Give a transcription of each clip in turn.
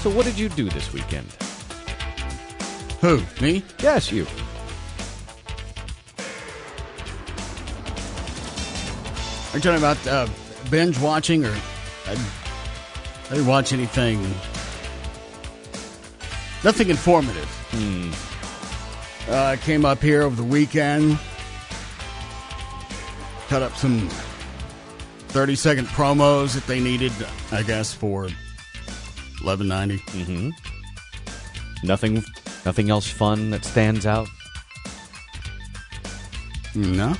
So what did you do this weekend? Who? Me? Yes, you. Are you talking about binge watching, or I didn't watch anything? Nothing informative. Came up here over the weekend. Cut up some 30-second promos that they needed, I guess, for $11.90. Mm-hmm. Nothing else fun that stands out? No.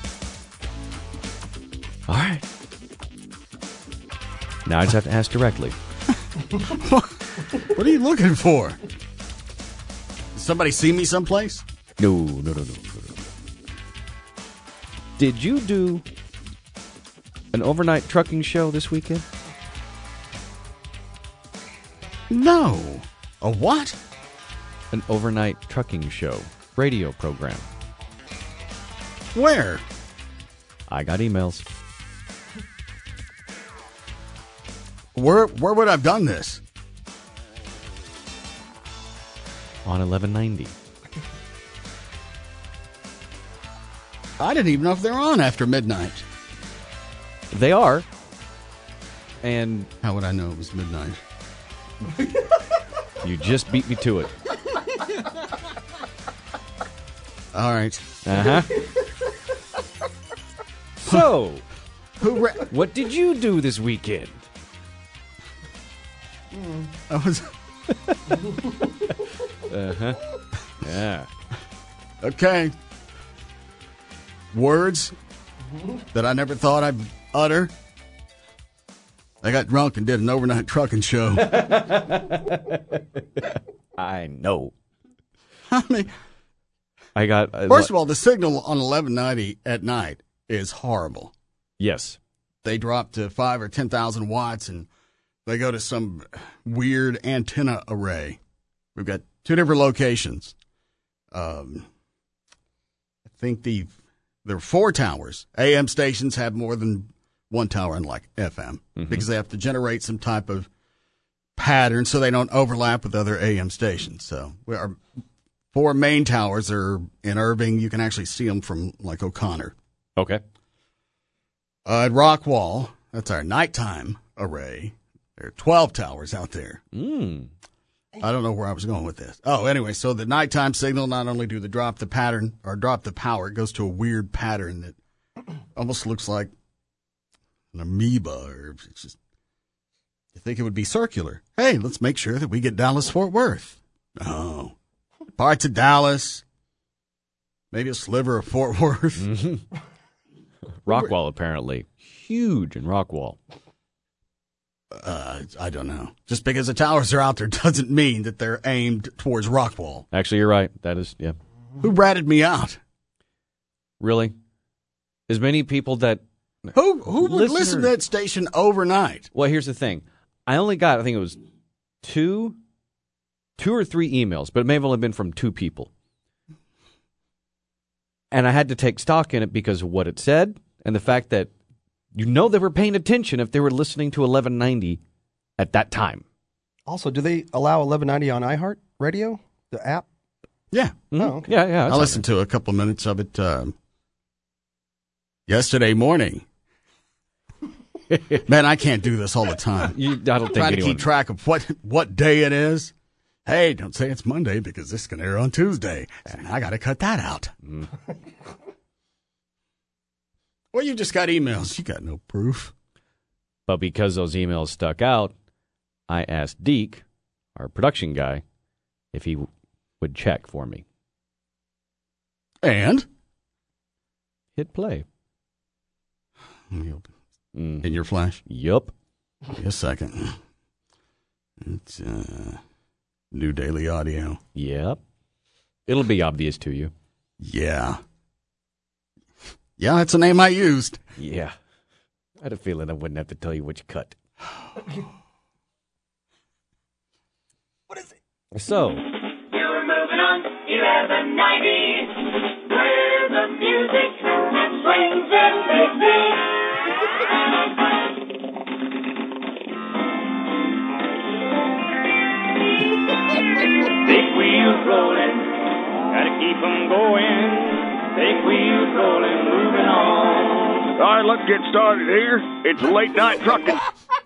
All right. Now I just have to ask directly. What are you looking for? Did somebody see me someplace? No. Did you do an overnight trucking show this weekend? No. A what? An overnight trucking show. Radio program. Where? I got emails. Where would I have done this? On 1190. I didn't even know if they were on after midnight. They are. And How would I know it was midnight? you just beat me to it. All right. Uh-huh. So, Who? what did you do this weekend? I was Uh-huh. Yeah. okay. Words that I never thought I'd utter. I got drunk and did an overnight trucking show. I know. I mean, I got... first of all, the signal on 1190 at night is horrible. yes. They drop to 5,000 or 10,000 watts, and they go to some weird antenna array. We've got two different locations. I think there are 4 towers. AM stations have more than one tower, unlike FM, because they have to generate some type of pattern so they don't overlap with other AM stations. So our 4 main towers are in Irving. You can actually see them from like O'Connor. Okay. At Rockwall, that's our nighttime array. There are 12 towers out there. I don't know where I was going with this. Oh, anyway, so the nighttime signal, not only do they drop the pattern or drop the power, it goes to a weird pattern that almost looks like an amoeba, or it's just, you think it would be circular. Hey, let's make sure that we get Dallas-Fort Worth. Oh, parts of Dallas, maybe a sliver of Fort Worth. Rockwall, apparently. Huge in Rockwall. I don't know. Just because the towers are out there doesn't mean that they're aimed towards Rockwall. Actually, you're right. That is, yeah. Who ratted me out? Really? As many people that... Who would listen to that station overnight? Well, here's the thing. I only got, I think it was two or 3 emails, but it may have only been from 2 people. And I had to take stock in it because of what it said and the fact that they were paying attention if they were listening to 1190 at that time. Also, do they allow 1190 on iHeart Radio, the app? Yeah. Mm-hmm. Oh, okay. Yeah. I listened to a couple of minutes of it yesterday morning. Man, I can't do this all the time. I don't think Trying to anyone... keep track of what day it is. Hey, don't say it's Monday because this can air on Tuesday. And I got to cut that out. Well, you just got emails. You got no proof. But because those emails stuck out, I asked Deke, our production guy, if he would check for me. And? Hit play. In your flash? Yup. Give me a second. It's new daily audio. Yep. It'll be obvious to you. Yeah. Yeah, that's the name I used. Yeah. I had a feeling I wouldn't have to tell you which cut. What is it? So. You're moving on 1190, where the music swings everything. keep 'em going. Big wheels rolling, moving on. All right, let's get started here. It's late night trucking.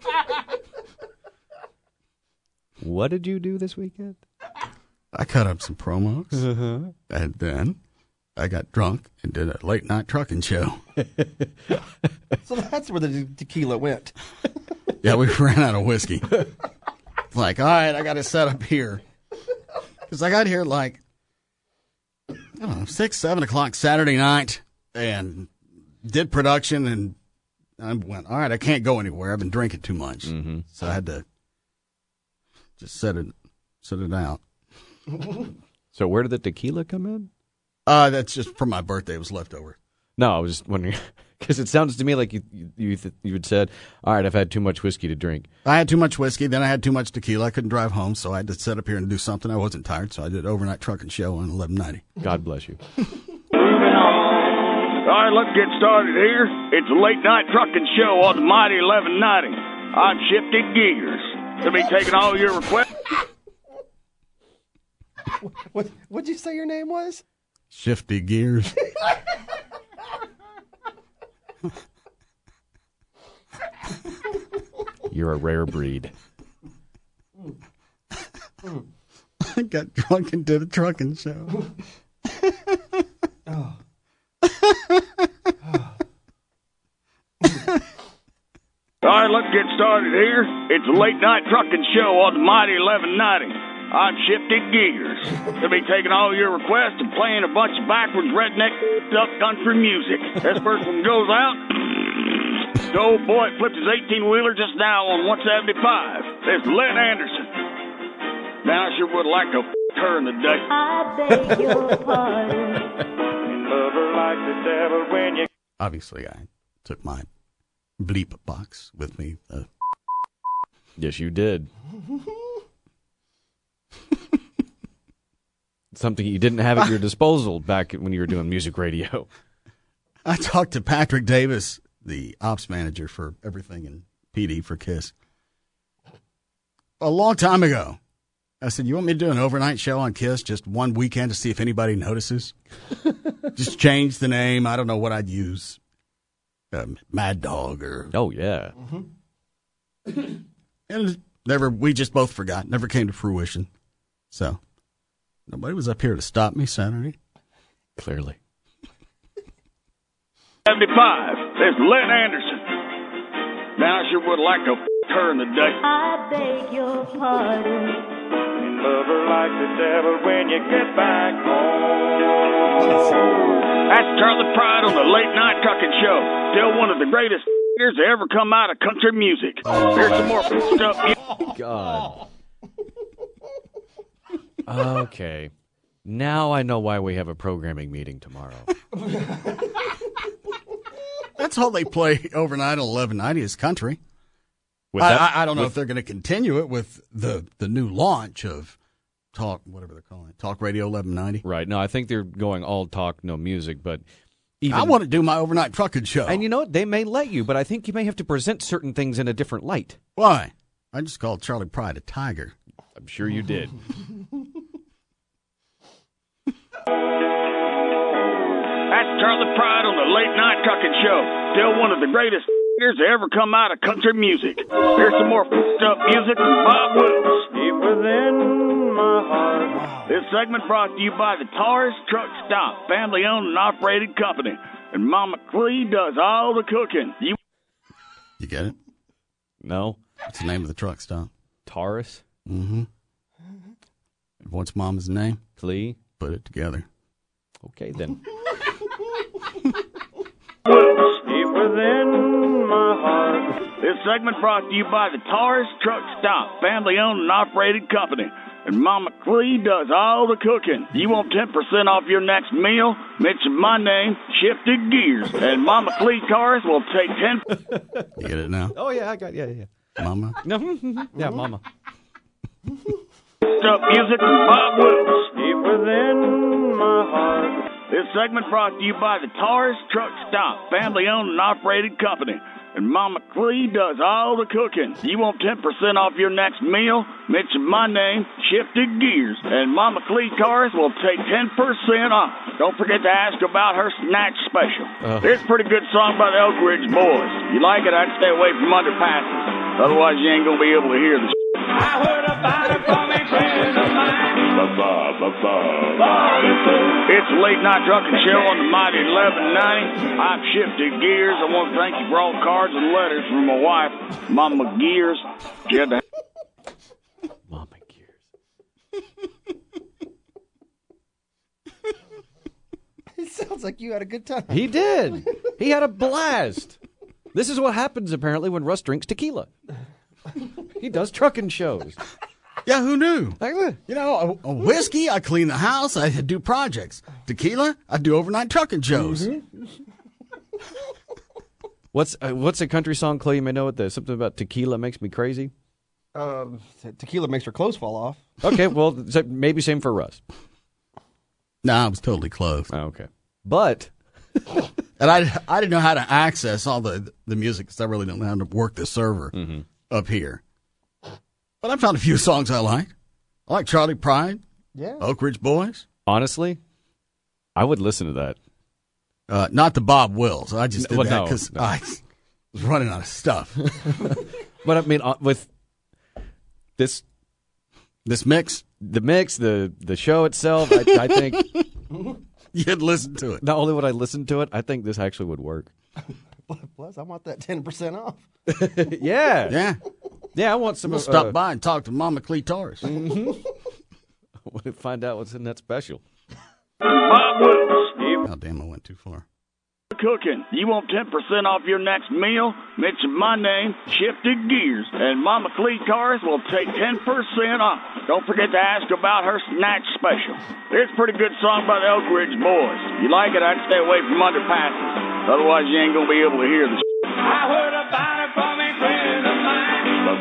What did you do this weekend? I cut up some promos, and then I got drunk and did a late night trucking show. So that's where the tequila went. Yeah, we ran out of whiskey. Like, all right, I got to set up here. Because I got here like, I don't know, 6, 7 o'clock Saturday night and did production, and I went, all right, I can't go anywhere. I've been drinking too much. Mm-hmm. So I had to just set it out. So where did the tequila come in? That's just for my birthday. It was leftover. No, I was just wondering, because it sounds to me like you had said, all right, I've had too much whiskey to drink. I had too much whiskey, then I had too much tequila. I couldn't drive home, so I had to set up here and do something. I wasn't tired, so I did overnight trucking show on 1190. God bless you. Moving on. All right, let's get started here. It's a late night trucking show on the mighty 1190. I'm Shifty Gears. To be taking all your requests. What'd you say your name was? Shifty Gears. You're a rare breed. I got drunk and did a trucking show. Oh. All right, let's get started here. It's a late night trucking show on the mighty 1190. I'm Shifty Gears. To be taking all your requests and playing a bunch of backwards redneck up country music. This first one goes out. The old boy flipped his 18-wheeler just now on 175. This is Lynn Anderson. Man, I sure would like to her in the day. I beg your pardon. Lover like the devil when you... Obviously, I took my bleep box with me. Yes, you did. Something you didn't have at your disposal back when you were doing music radio. I talked to Patrick Davis, the ops manager for everything in PD for KISS, a long time ago. I said, you want me to do an overnight show on KISS just one weekend to see if anybody notices? Just change the name. I don't know what I'd use. Mad Dog or... Oh, yeah. And we just both forgot. Never came to fruition. So, nobody was up here to stop me Saturday. Clearly. 75. This is Lynn Anderson. Man, I sure would like to her in the day. I beg your pardon. Lover like the devil when you get back home. That's Charlie Pride on the late night trucking show. Still one of the greatest years to ever come out of country music. Here's some more stuff. God. Okay. Now I know why we have a programming meeting tomorrow. That's all they play overnight at 1190 is country. With that- I don't know if they're going to continue it with the new launch of Talk, whatever they're calling it, Talk Radio 1190. Right. No, I think they're going all talk, no music, but even... I want to do my overnight trucking show. And you know what? They may let you, but I think you may have to present certain things in a different light. Why? I just called Charlie Pride a tiger. I'm sure you did. That's Charlie Pride on the late night trucking show. Still one of the greatest years to ever come out of country music. Here's some more up music from Bob Wills. Deep within my heart. This segment brought to you by the Taurus Truck Stop, family-owned and operated company. And Mama Clee does all the cooking. You get it? No? What's the name of the truck stop? Taurus? Mm-hmm. What's Mama's name? Clee? Put it together. Okay, then. Deep within my heart. This segment brought to you by the Taurus Truck Stop, family-owned and operated company. And Mama Clee does all the cooking. You want 10% off your next meal? Mention my name, Shifty Gears, and Mama Clee Taurus will take 10. You get it now? Oh, yeah, I got yeah. Mama? No, yeah, Mama. Up music from Bob Wills. Deep within my heart. This segment brought to you by the Taurus Truck Stop, family-owned and operated company. and Mama Clee does all the cooking. You want 10% off your next meal? Mention my name, Shifted Gears, and Mama Clee cars will take 10% off. Don't forget to ask about her snatch special. It's a pretty good song by the Oak Ridge Boys. You like it? I'd stay away from underpasses. Otherwise, you ain't gonna be able to hear the I heard about it from a friend of mine. It's a late night drunken show on the Mighty 1190. I've shifted gears. I want to thank you for all the cards and letters from my wife, Mama Gears. She had to Mama Gears. It sounds like you had a good time. He did. He had a blast. This is what happens, apparently, when Russ drinks tequila. He does trucking shows. Yeah, who knew? Like that. You know, a whiskey, I clean the house, I do projects. Tequila, I do overnight trucking shows. Mm-hmm. What's a country song, Clay? You may know it. There's something about tequila makes me crazy. Tequila makes her clothes fall off. Okay, well, maybe same for Russ. Nah, I was totally close. Oh, okay. But... And I didn't know how to access all the music because I really don't know how to work the server up here. But I found a few songs I liked. I like Charlie Pride, Oak Ridge Boys. Honestly, I would listen to that. Not the Bob Wills. I just did that because no. I was running out of stuff. But I mean, with this mix, the show itself, I think you'd listen to it. not only would I listen to it, I think this actually would work. Plus, I want that 10% off. Yeah. I want some. We'll stop by and talk to Mama Cleetoris. We'll find out what's in that special. Bob Wills. Oh, damn, I went too far. Cooking. You want 10% off your next meal? Mention my name, Shifted Gears, and Mama Clee cars will take 10% off. Don't forget to ask about her snatch special. It's a pretty good song by the Oak Ridge Boys. You like it? I'd stay away from underpasses. Otherwise, you ain't gonna be able to hear the I heard about it from a friend of mine.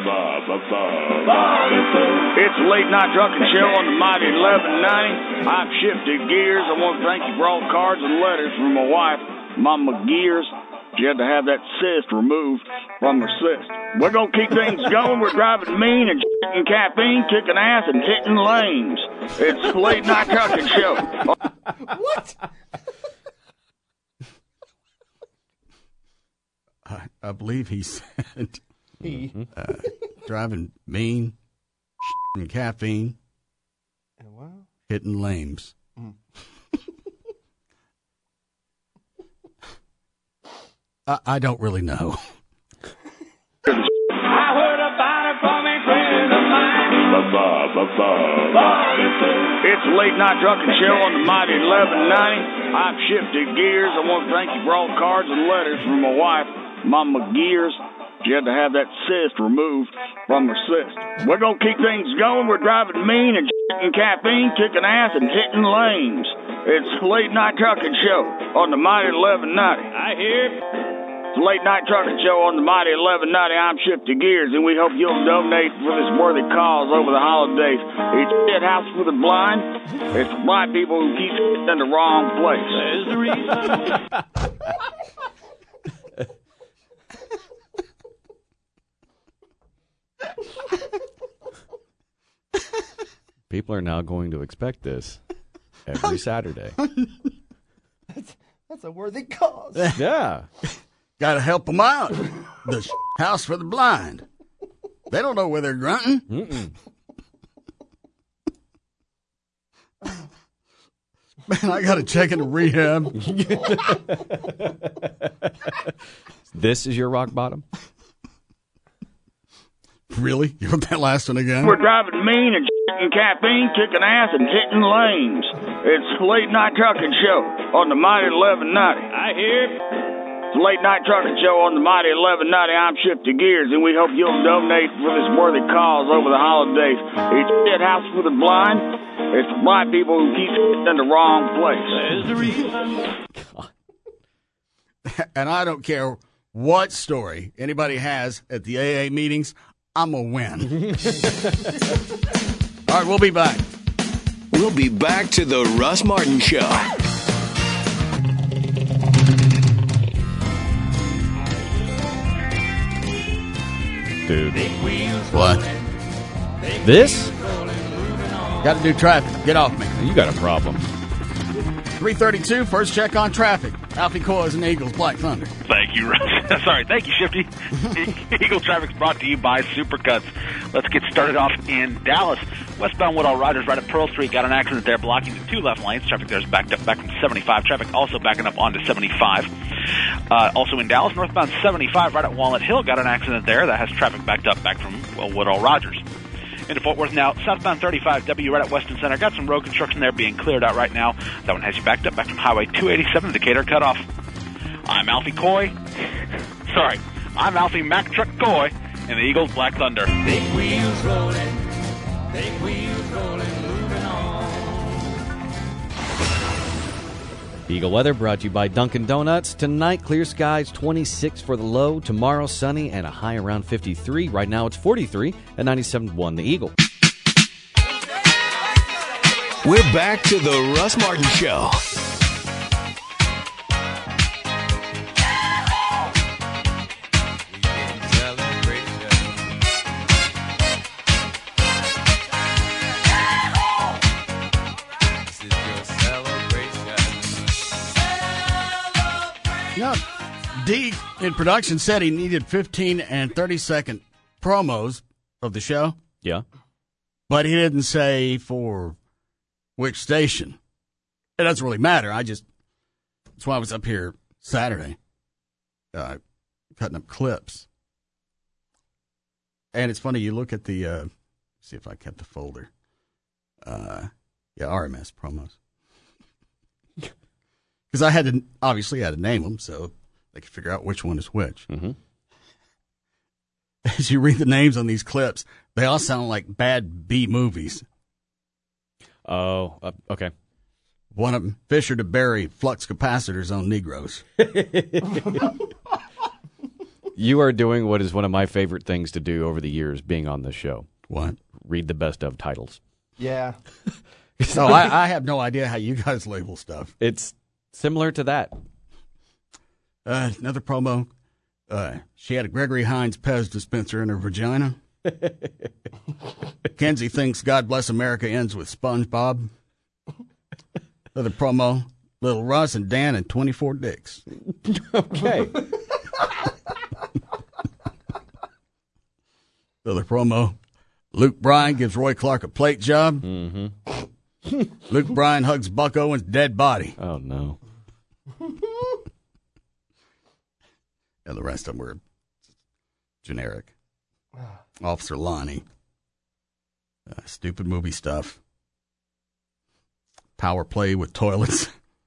It's a late night drunken show on the Mighty 1190. I've shifted gears. I want to thank you for all the cards and letters from my wife, Mama Gears. She had to have that cyst removed from her cyst. We're going to keep things going. We're driving mean and shitting caffeine, kicking ass, and hitting lanes. It's a late night drunken show. What? I believe he said driving mean, and caffeine, hitting lames. I don't really know. I heard about it from a friend of mine. It's a late night drunken show on the Mighty 1190. I've shifted gears. I want to thank you for all the cards and letters from my wife, Mama Gears. She had to have that cyst removed from her cyst. We're going to keep things going. We're driving mean and shitting caffeine, kicking ass, and hitting lanes. It's a late night trucking show on the Mighty 1190. I hear it's a late night trucking show on the Mighty 1190. I'm Shifty Gears, and we hope you'll donate for this worthy cause over the holidays. It's Shit House for the Blind. It's for blind people who keep in the wrong place. There's the reason. People are now going to expect this every Saturday. That's a worthy cause. Yeah. Got to help them out. The House for the Blind. They don't know where they're grunting. Man, I got to check into rehab. This is your rock bottom? Really? You want that last one again? We're driving mean and shitting caffeine, kicking ass, and hitting lanes. It's a late night trucking show on the Mighty 1190. I hear it's a late night trucking show on the Mighty 1190. I'm Shifty Gears, and we hope you'll donate for this worthy cause over the holidays. It's Shit House for the Blind. It's for blind people who keep in the wrong place. There's the reason. And I don't care what story anybody has at the AA meetings, I'm going to win. All right, we'll be back. We'll be back to the Russ Martin Show. Dude. What? This? Got to do traffic. Get off me. You got a problem. 332, first check on traffic. Alfie Coys and Eagles, Black Thunder. Thank you, Russ. Sorry, thank you, Shifty. Eagle Traffic's brought to you by Supercuts. Let's get started off in Dallas. Westbound Woodall Riders right at Pearl Street got an accident there, blocking the 2 left lanes. Traffic there is backed up back from 75. Traffic also backing up onto 75. Also in Dallas, northbound 75 right at Walnut Hill got an accident there that has traffic backed up back from Woodall Rogers. Into Fort Worth now, southbound 35W right at Weston Center. Got some road construction there being cleared out right now. That one has you backed up back from Highway 287 to Decatur cutoff. I'm Alfie Coy. Sorry, I'm Alfie Mack Truck Coy in the Eagles Black Thunder. Big wheels rolling, moving on. Eagle weather brought to you by Dunkin' Donuts. Tonight, clear skies, 26 for the low. Tomorrow, sunny and a high around 53. Right now, it's 43 at 97.1 The Eagle. We're back to the Russ Martin Show. No, D in production said he needed 15 and 30-second promos of the show, Yeah. but he didn't say for which station. It doesn't really matter. That's why I was up here Saturday cutting up clips. And it's funny, you look at the, see if I kept the folder. RMS promos. Because I had to name them so they could figure out which one is which. Mm-hmm. As you read the names on these clips, they all sound like bad B movies. Oh, okay. One of them, Fisher to Berry, flux capacitors on Negroes. You are doing what is one of my favorite things to do over the years being on this show. What? Read the best of titles. Yeah. So I have no idea how you guys label stuff. It's similar to that. Another promo. She had a Gregory Hines Pez dispenser in her vagina. Kenzie thinks God Bless America ends with SpongeBob. Another promo. Little Russ and Dan and 24 dicks. Okay. Another promo. Luke Bryan gives Roy Clark a plate job. Mm-hmm. Luke Bryan hugs Buck Owens' dead body. Oh, no. And the rest of them were generic. Officer Lonnie. Stupid movie stuff. Power play with toilets.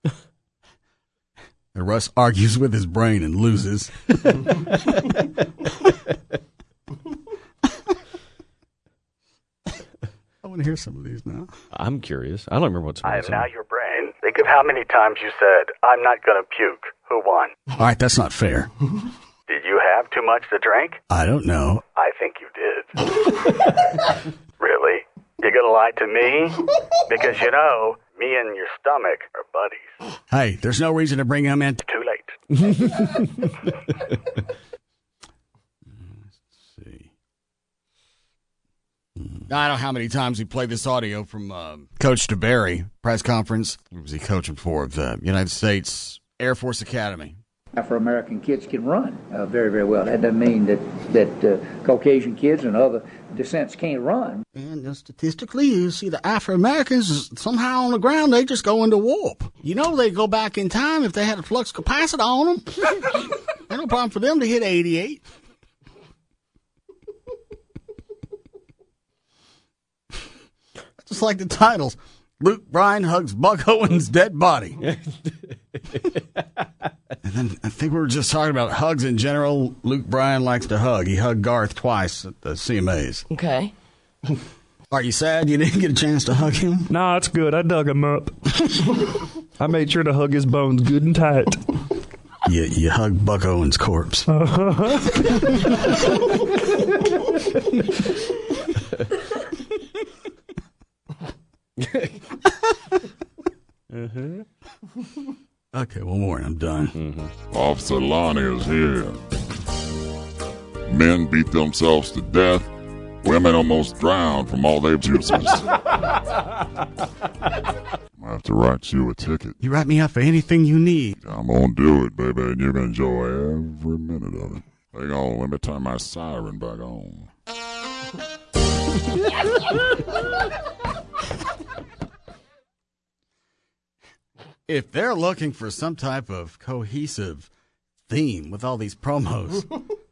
And Russ argues with his brain and loses. I want to hear some of these now. I'm curious. I don't remember what's I am now your brain. Think of how many times you said, I'm not going to puke. Who won? All right, that's not fair. Did you have too much to drink? I don't know. I think you did. Really? You're going to lie to me? Because, you know, me and your stomach are buddies. Hey, there's no reason to bring him in. Too late. Let's see. I don't know how many times we played this audio from Coach DeBerry press conference. What was he coaching for? The United States Air Force Academy. Afro-American kids can run very, very well. That doesn't mean that Caucasian kids and other descents can't run. And statistically, you see the Afro-Americans somehow on the ground, they just go into warp. You know they go back in time if they had a flux capacitor on them. There's no problem for them to hit 88. Just like the titles. Luke Bryan hugs Buck Owens' dead body. And then I think we were just talking about hugs in general. Luke Bryan likes to hug. He hugged Garth twice at the CMAs. Okay. Are you sad you didn't get a chance to hug him? Nah, it's good. I dug him up. I made sure to hug his bones good and tight. You hugged Buck Owens' corpse. Okay, one more and I'm done. Officer Lonnie is here. Men beat themselves to death. Women almost drown from all their juices. I have to write you a ticket. You write me up for anything you need. I'm gonna do it, baby, and you're gonna enjoy every minute of it. Hang on, let me turn my siren back on. If they're looking for some type of cohesive theme with all these promos,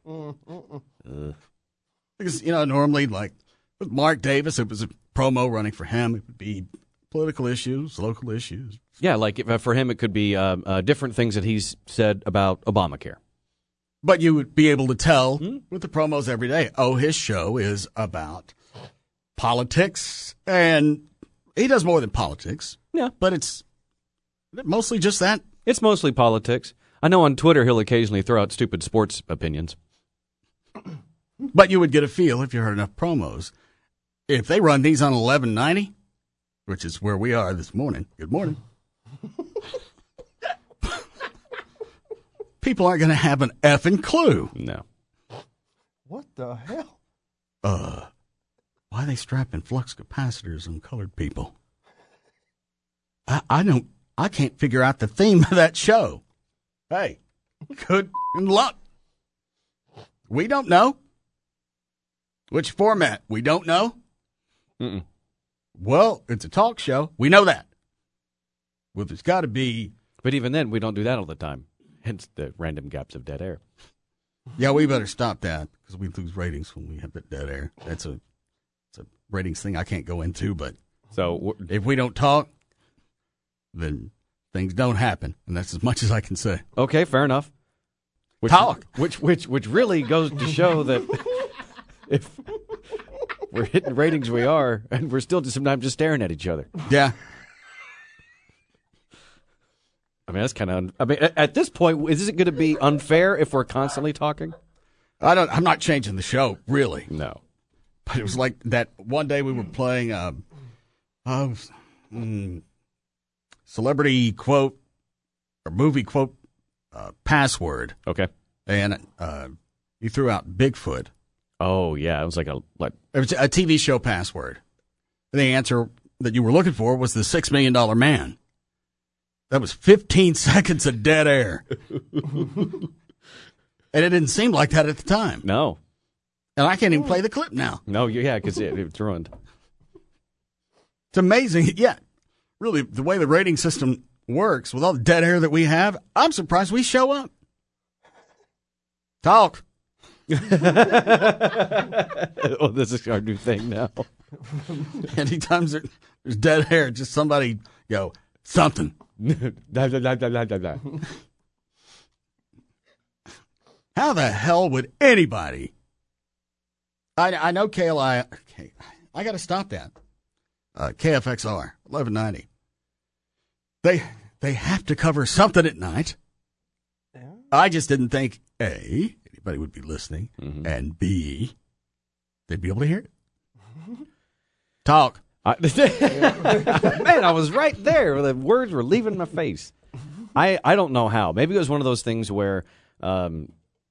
because, normally, like with Mark Davis, it was a promo running for him. It would be political issues, local issues. Yeah, like for him, it could be different things that he's said about Obamacare. But you would be able to tell with the promos every day, his show is about politics, and he does more than politics. Yeah. But it's mostly just that. It's mostly politics. I know on Twitter he'll occasionally throw out stupid sports opinions. But you would get a feel if you heard enough promos. If they run these on 1190, which is where we are this morning. Good morning. People aren't going to have an effing clue. No. What the hell? Why are they strapping flux capacitors on colored people? I can't figure out the theme of that show. Hey, good luck. We don't know. Which format? We don't know. Mm-mm. Well, it's a talk show. We know that. Well, there's got to be. But even then, we don't do that all the time. Hence the random gaps of dead air. Yeah, we better stop that because we lose ratings when we have that dead air. It's a ratings thing I can't go into, but so if we don't talk, then things don't happen, and that's as much as I can say. Okay, fair enough. Talk. Which really goes to show that if we're hitting ratings, we are, and we're still sometimes just staring at each other. Yeah. I mean, that's kind of. At this point, is it going to be unfair if we're constantly talking? I'm not changing the show, really. No. But it was like that one day we were playing celebrity quote or movie quote password. Okay. And you threw out Bigfoot. Oh yeah, it was like it was a TV show password. The answer that you were looking for was the $6 Million Man. That was 15 seconds of dead air. And it didn't seem like that at the time. No. And I can't even play the clip now. No, yeah, because it's ruined. It's amazing. Yeah, really, the way the rating system works, with all the dead air that we have, I'm surprised we show up. Talk. Oh, this is our new thing now. Anytime there's dead air, just somebody go, something. How the hell would anybody? I know KLI. Okay, I got to stop that. KFXR 1190. They have to cover something at night. Yeah. I just didn't think A, anybody would be listening, and B, they'd be able to hear it. Talk. Man, I was right there. The words were leaving my face. I don't know how. Maybe it was one of those things where I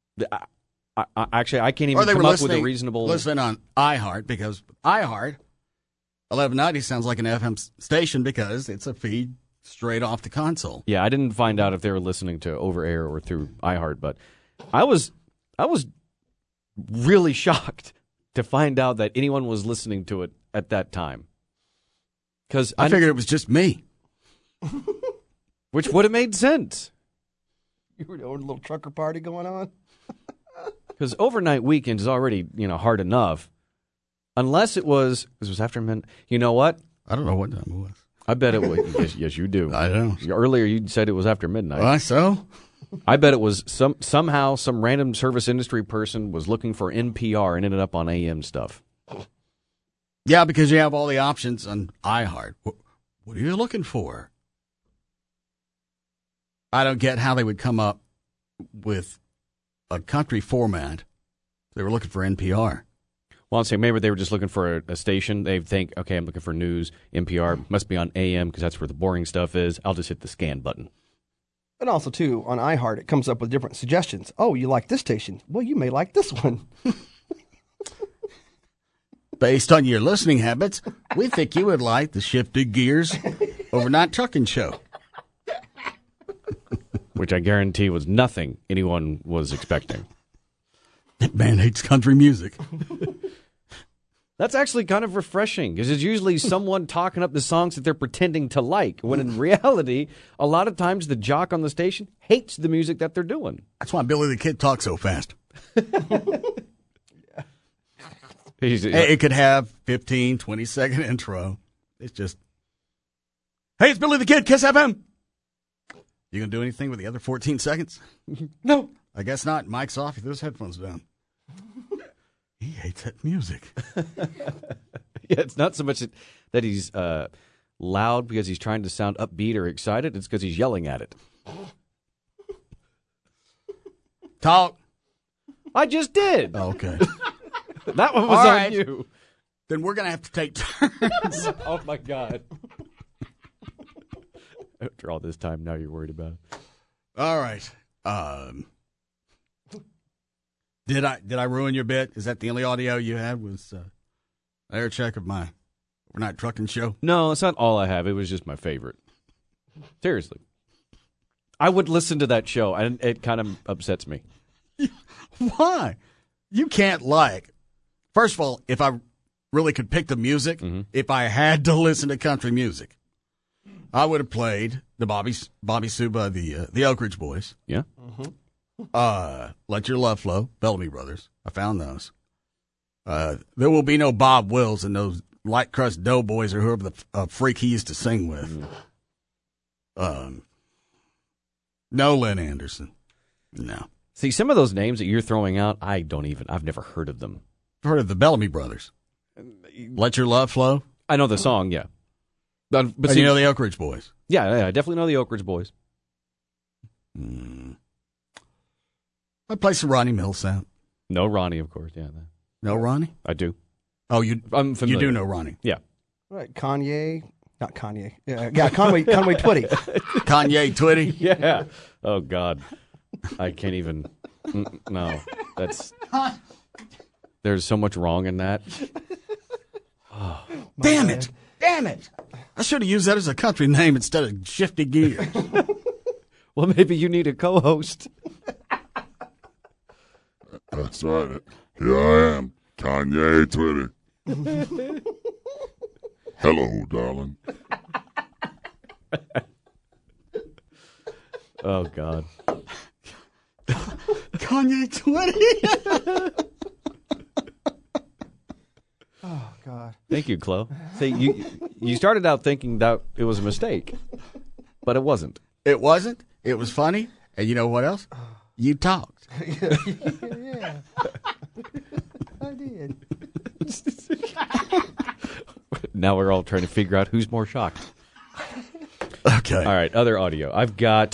can't even come up with a reasonable. Listen on iHeart, because iHeart 1190 sounds like an FM station because it's a feed straight off the console. Yeah, I didn't find out if they were listening to over air or through iHeart, but I was really shocked to find out that anyone was listening to it at that time. Because I figured it was just me. Which would have made sense. You were doing a little trucker party going on? Because overnight weekend is already, hard enough. Unless it was after midnight. You know what? I don't know what time it was. I bet it was. Yes, you do. I know. Earlier you said it was after midnight. So? I bet it was somehow some random service industry person was looking for NPR and ended up on AM stuff. Yeah, because you have all the options on iHeart. What are you looking for? I don't get how they would come up with a country format. They were looking for NPR. Well, I'm saying maybe they were just looking for a station. They think, okay, I'm looking for news. NPR must be on AM because that's where the boring stuff is. I'll just hit the scan button. And also, too, on iHeart, it comes up with different suggestions. Oh, you like this station? Well, you may like this one. Based on your listening habits, we think you would like the Shifted Gears Overnight Trucking Show. Which I guarantee was nothing anyone was expecting. That man hates country music. That's actually kind of refreshing, because it's usually someone talking up the songs that they're pretending to like, when in reality, a lot of times the jock on the station hates the music that they're doing. That's why Billy the Kid talks so fast. It could have 15, 20-second intro. It's just, hey, it's Billy the Kid, Kiss FM. You going to do anything with the other 14 seconds? No. I guess not. Mike's off. He threw his headphones down. He hates that music. Yeah, it's not so much that he's loud because he's trying to sound upbeat or excited. It's because he's yelling at it. Talk. I just did. Oh, okay. That one was All on right. you. Then we're going to have to take turns. Oh, my God. After all this time, now you're worried about it. All right. Did I ruin your bit? Is that the only audio you had? Was air check of my overnight trucking show? No, it's not all I have. It was just my favorite. Seriously. I would listen to that show, and it kind of upsets me. Why? You can't like. First of all, if I really could pick the music, if I had to listen to country music, I would have played the Bobby Suba, the Oak Ridge Boys. Yeah. Let Your Love Flow, Bellamy Brothers. I found those. There will be no Bob Wills and those Light Crust Doughboys or whoever the freak he used to sing with. No Lynn Anderson. No. See, some of those names that you're throwing out, I've never heard of them. I've heard of the Bellamy Brothers. Let Your Love Flow? I know the song, yeah. But and you know the Oak Ridge Boys? Yeah, I definitely know the Oak Ridge Boys. I play some Ronnie Millsap. No Ronnie, of course, yeah. No Ronnie? I do. Oh, I'm familiar. You do know Ronnie? Yeah. Right, Kanye. Not Kanye. Yeah, Conway Twitty. Kanye Twitty? Yeah. Oh, God. I can't even. No. There's so much wrong in that. Oh, Damn it! I should have used that as a country name instead of Shifty Gears. Well, maybe you need a co-host. That's right. Here I am, Kanye Twitty. Hello, darling. Oh, God. Kanye Twitty. Oh, God. Thank you, Chloe. See, you started out thinking that it was a mistake, but it wasn't. It wasn't. It was funny. And you know what else? You talked. Yeah. I did. Now we're all trying to figure out who's more shocked. Okay. All right, other audio. I've got...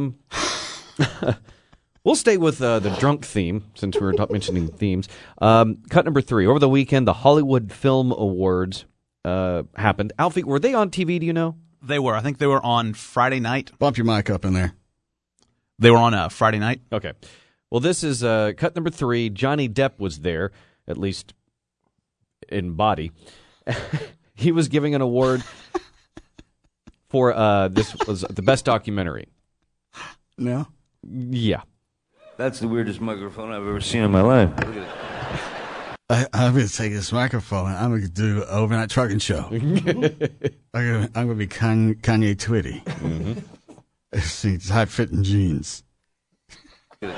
We'll stay with the drunk theme, since we were mentioning themes. Cut number 3. Over the weekend, the Hollywood Film Awards happened. Alfie, were they on TV, do you know? They were. I think they were on Friday night. Bump your mic up in there. They were on Friday night. Okay. Well, this is cut number 3. Johnny Depp was there, at least in body. He was giving an award for, this was the best documentary. No? Yeah. That's the weirdest microphone I've ever seen in my life. Look at it. I'm going to take this microphone. I'm going to do an overnight trucking show. I'm going to be Kanye Twitty. Mm-hmm. It's tight-fitting jeans. I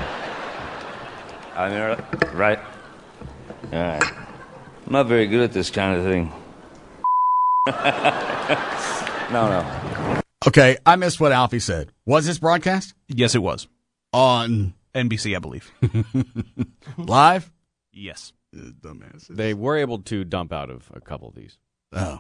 mean, right? All right. I'm not very good at this kind of thing. No. Okay, I missed what Alfie said. Was this broadcast? Yes, it was. On NBC, I believe. Live? Yes. Dumbasses. They were able to dump out of a couple of these. Oh.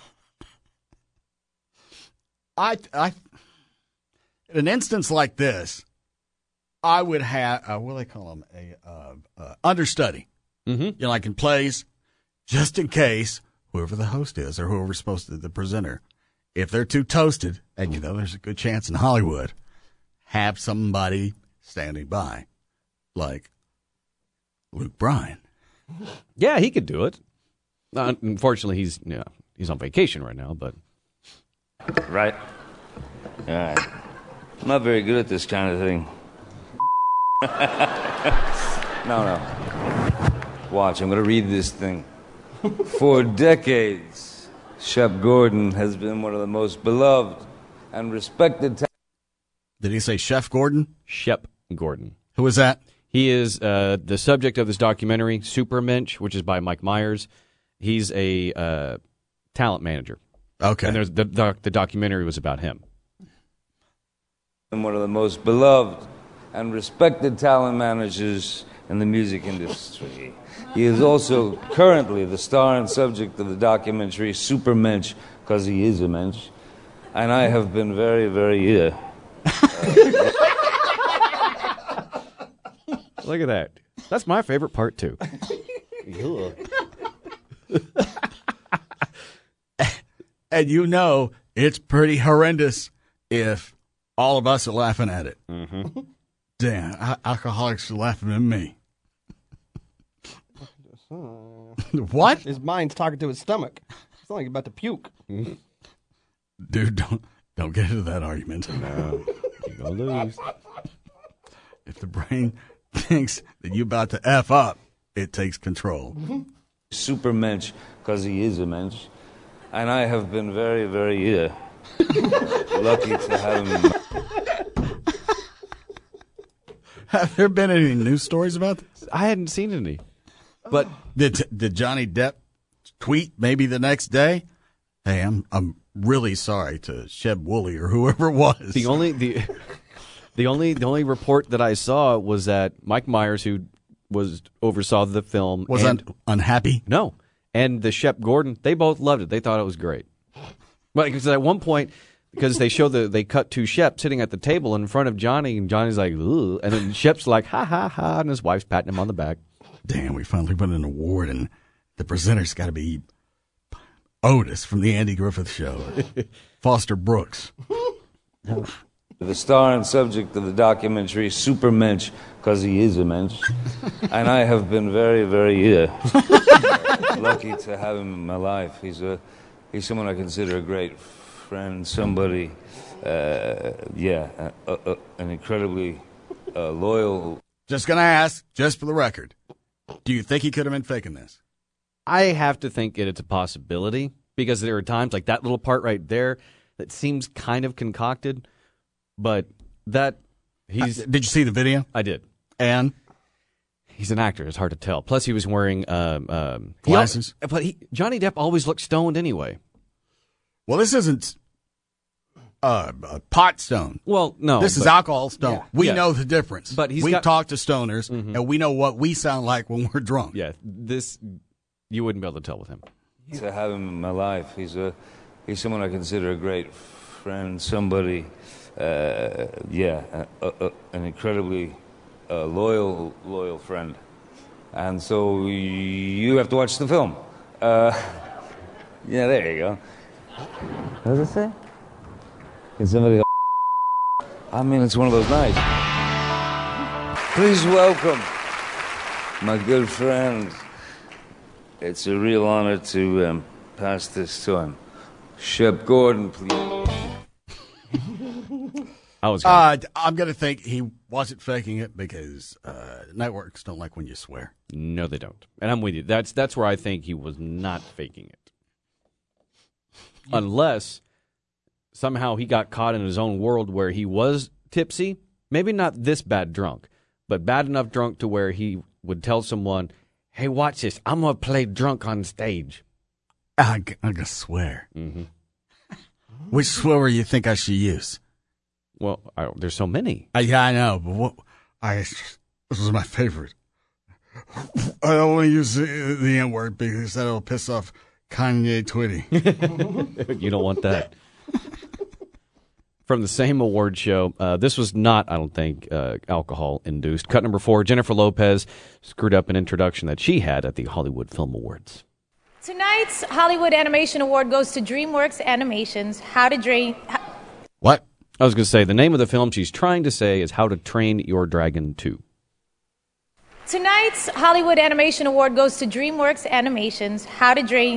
I in an instance like this, I would have, what do they call them? A understudy. Mm-hmm. You know, like in plays, just in case whoever the host is or whoever's supposed to, the presenter, if they're too toasted, and you know there's a good chance in Hollywood, have somebody standing by, like Luke Bryan. Yeah, he could do it. Unfortunately, he's on vacation right now, but... Right. All right. I'm not very good at this kind of thing. No. Watch, I'm going to read this thing. For decades, Shep Gordon has been one of the most beloved and respected... Did he say Chef Gordon? Shep Gordon. Who is that? He is the subject of this documentary, Supermensch, which is by Mike Myers. He's a talent manager. Okay. And there's the documentary was about him. One of the most beloved and respected talent managers in the music industry. He is also currently the star and subject of the documentary Supermensch, because he is a mensch. And I have been very, very... Look at that. That's my favorite part, too. And you know it's pretty horrendous if all of us are laughing at it. Mm-hmm. Damn, alcoholics are laughing at me. What? His mind's talking to his stomach. It's like he's about to puke. Dude, don't get into that argument. No, you're going to lose. If the brain thinks that you're about to F up, it takes control. Supermensch, because he is a mensch. And I have been very, very lucky to have him. Have there been any news stories about this? I hadn't seen any. But did Johnny Depp tweet maybe the next day? Hey, I'm really sorry to Sheb Woolley or whoever it was. The only report that I saw was that Mike Myers, who oversaw the film, was unhappy. No, and the Shep Gordon, they both loved it. They thought it was great. But because at one point, because they cut to Shep sitting at the table in front of Johnny, and Johnny's like, "Ugh," and then Shep's like, "Ha ha ha," and his wife's patting him on the back. Damn, we finally won an award, and the presenter's got to be Otis from the Andy Griffith Show, or Foster Brooks. The star and subject of the documentary Supermensch, because he is a mensch. And I have been very, very lucky to have him in my life. He's someone I consider a great friend, somebody, an incredibly loyal. Just going to ask, just for the record, do you think he could have been faking this? I have to think it's a possibility, because there are times like that little part right there that seems kind of concocted, but that he's... did you see the video? I did. And? He's an actor. It's hard to tell. Plus, he was wearing... glasses? Johnny Depp always looked stoned anyway. Well, this isn't pot stone. Well, no. This is alcohol stone. Yeah. We know the difference. But we've talked to stoners, and we know what we sound like when we're drunk. Yeah, this... You wouldn't be able to tell with him. To have him in my life, he's someone I consider a great friend, somebody, an incredibly loyal friend. And so you have to watch the film. Yeah, there you go. What does it say? Can somebody go? I mean, it's one of those nights. Please welcome my good friend. It's a real honor to pass this to him. Shep Gordon, please. I'm going to think he wasn't faking it because networks don't like when you swear. No, they don't. And I'm with you. That's where I think he was not faking it. Unless somehow he got caught in his own world where he was tipsy. Maybe not this bad drunk, but bad enough drunk to where he would tell someone, hey, watch this. I'm going to play drunk on stage. I'm going to swear. Mm-hmm. Which swear you think I should use? Well, there's so many. Yeah, I know. But this was my favorite. I don't want to use the N-word because that'll piss off Kanye Twitty. You don't want that. From the same award show, this was not, I don't think, alcohol-induced. Cut number 4, Jennifer Lopez screwed up an introduction that she had at the Hollywood Film Awards. Tonight's Hollywood Animation Award goes to DreamWorks Animations. What? I was going to say, the name of the film she's trying to say is How to Train Your Dragon 2. Tonight's Hollywood Animation Award goes to DreamWorks Animation's How to Drain.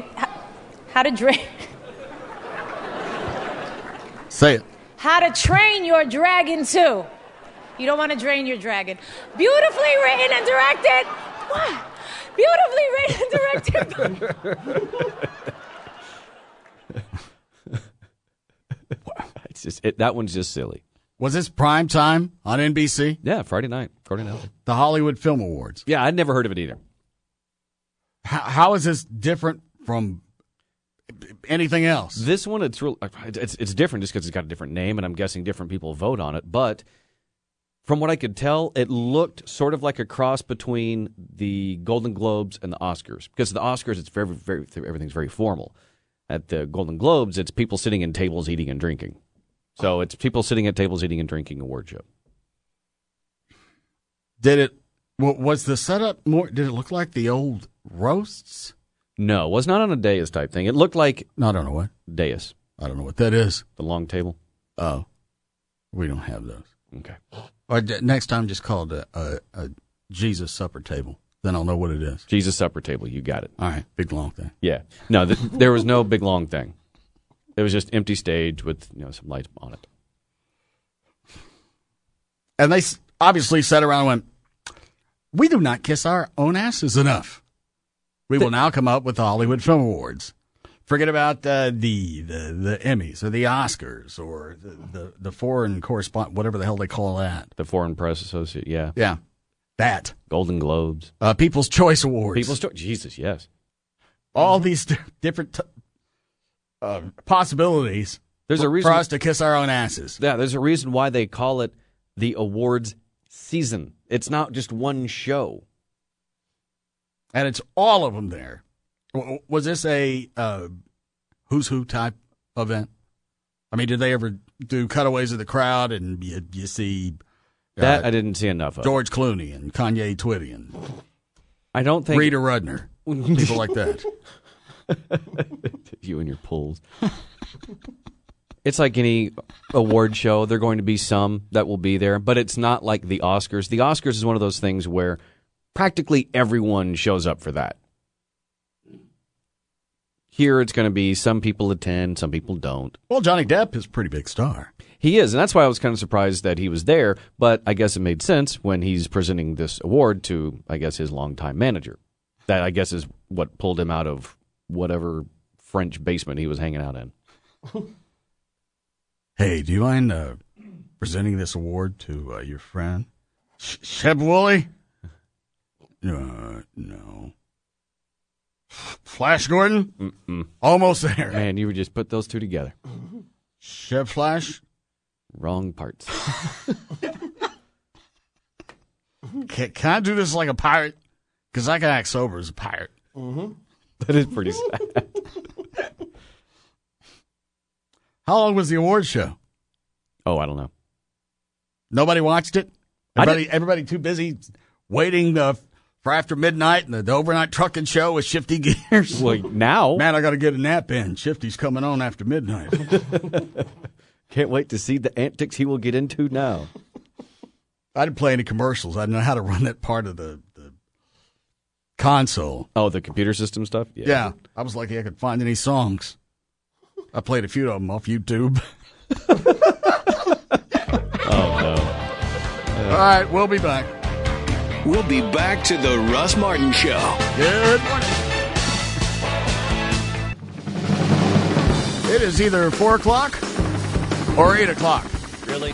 Say it. How to Train Your Dragon 2. You don't want to drain your dragon. Beautifully written and directed. What? Beautifully written and directed. It's just that one's just silly. Was this prime time on NBC? Yeah, Friday night. The Hollywood Film Awards. Yeah, I'd never heard of it either. How is this different from anything else? This one, it's different just because it's got a different name, and I'm guessing different people vote on it. But from what I could tell, it looked sort of like a cross between the Golden Globes and the Oscars. Because the Oscars, it's very, very, everything's very formal. At the Golden Globes, it's people sitting in tables eating and drinking. So it's people sitting at tables eating and drinking award show. Was the setup more? Did it look like the old roasts? No, it was not on a dais type thing. It looked like I don't know what dais. I don't know what that is. The long table. Oh, we don't have those. Okay. Or next time, just call it a Jesus supper table. Then I'll know what it is. Jesus supper table. You got it. All right, big long thing. Yeah. No, there was no big long thing. It was just empty stage with some lights on it. And they obviously sat around and went, "We do not kiss our own asses enough. We will now come up with the Hollywood Film Awards. Forget about the Emmys or the Oscars or the foreign correspondent, whatever the hell they call that. The Foreign Press Associate, yeah. Yeah, that. Golden Globes. People's Choice Awards. People's Choice, Jesus, yes. All these different possibilities there's a reason for us to kiss our own asses. Yeah, there's a reason why they call it the awards season. It's not just one show. And it's all of them there. Was this a who's who type event? I mean, did they ever do cutaways of the crowd and you see that I didn't see enough of. George Clooney and Kanye Twitty and I don't think Rita Rudner, people like that. You and your pulls. It's like any award show. There are going to be some that will be there, but it's not like the Oscars. The Oscars is one of those things where practically everyone shows up for that. Here it's going to be some people attend, some people don't. Well, Johnny Depp is a pretty big star. He is, and that's why I was kind of surprised that he was there, but I guess it made sense when he's presenting this award to, I guess, his longtime manager. That, I guess, is what pulled him out of whatever French basement he was hanging out in. Hey, do you mind presenting this award to your friend? Sheb Woolley? No. Flash Gordon? Mm-mm. Almost there. Man, you would just put those two together. Sheb Flash? Wrong parts. Can I do this like a pirate? Because I can act sober as a pirate. Mm-hmm. That is pretty sad. How long was the award show? Oh, I don't know. Nobody watched it? Everybody too busy waiting for after midnight and the overnight trucking show with Shifty Gears? Well, now. Man, I got to get a nap in. Shifty's coming on after midnight. Can't wait to see the antics he will get into now. I didn't play any commercials. I didn't know how to run that part of the console. Oh, the computer system stuff? Yeah. I was lucky I could find any songs. I played a few of them off YouTube. Oh, no. All right, we'll be back. We'll be back to the Russ Martin Show. Good morning. It is either 4 o'clock or 8 o'clock. Really?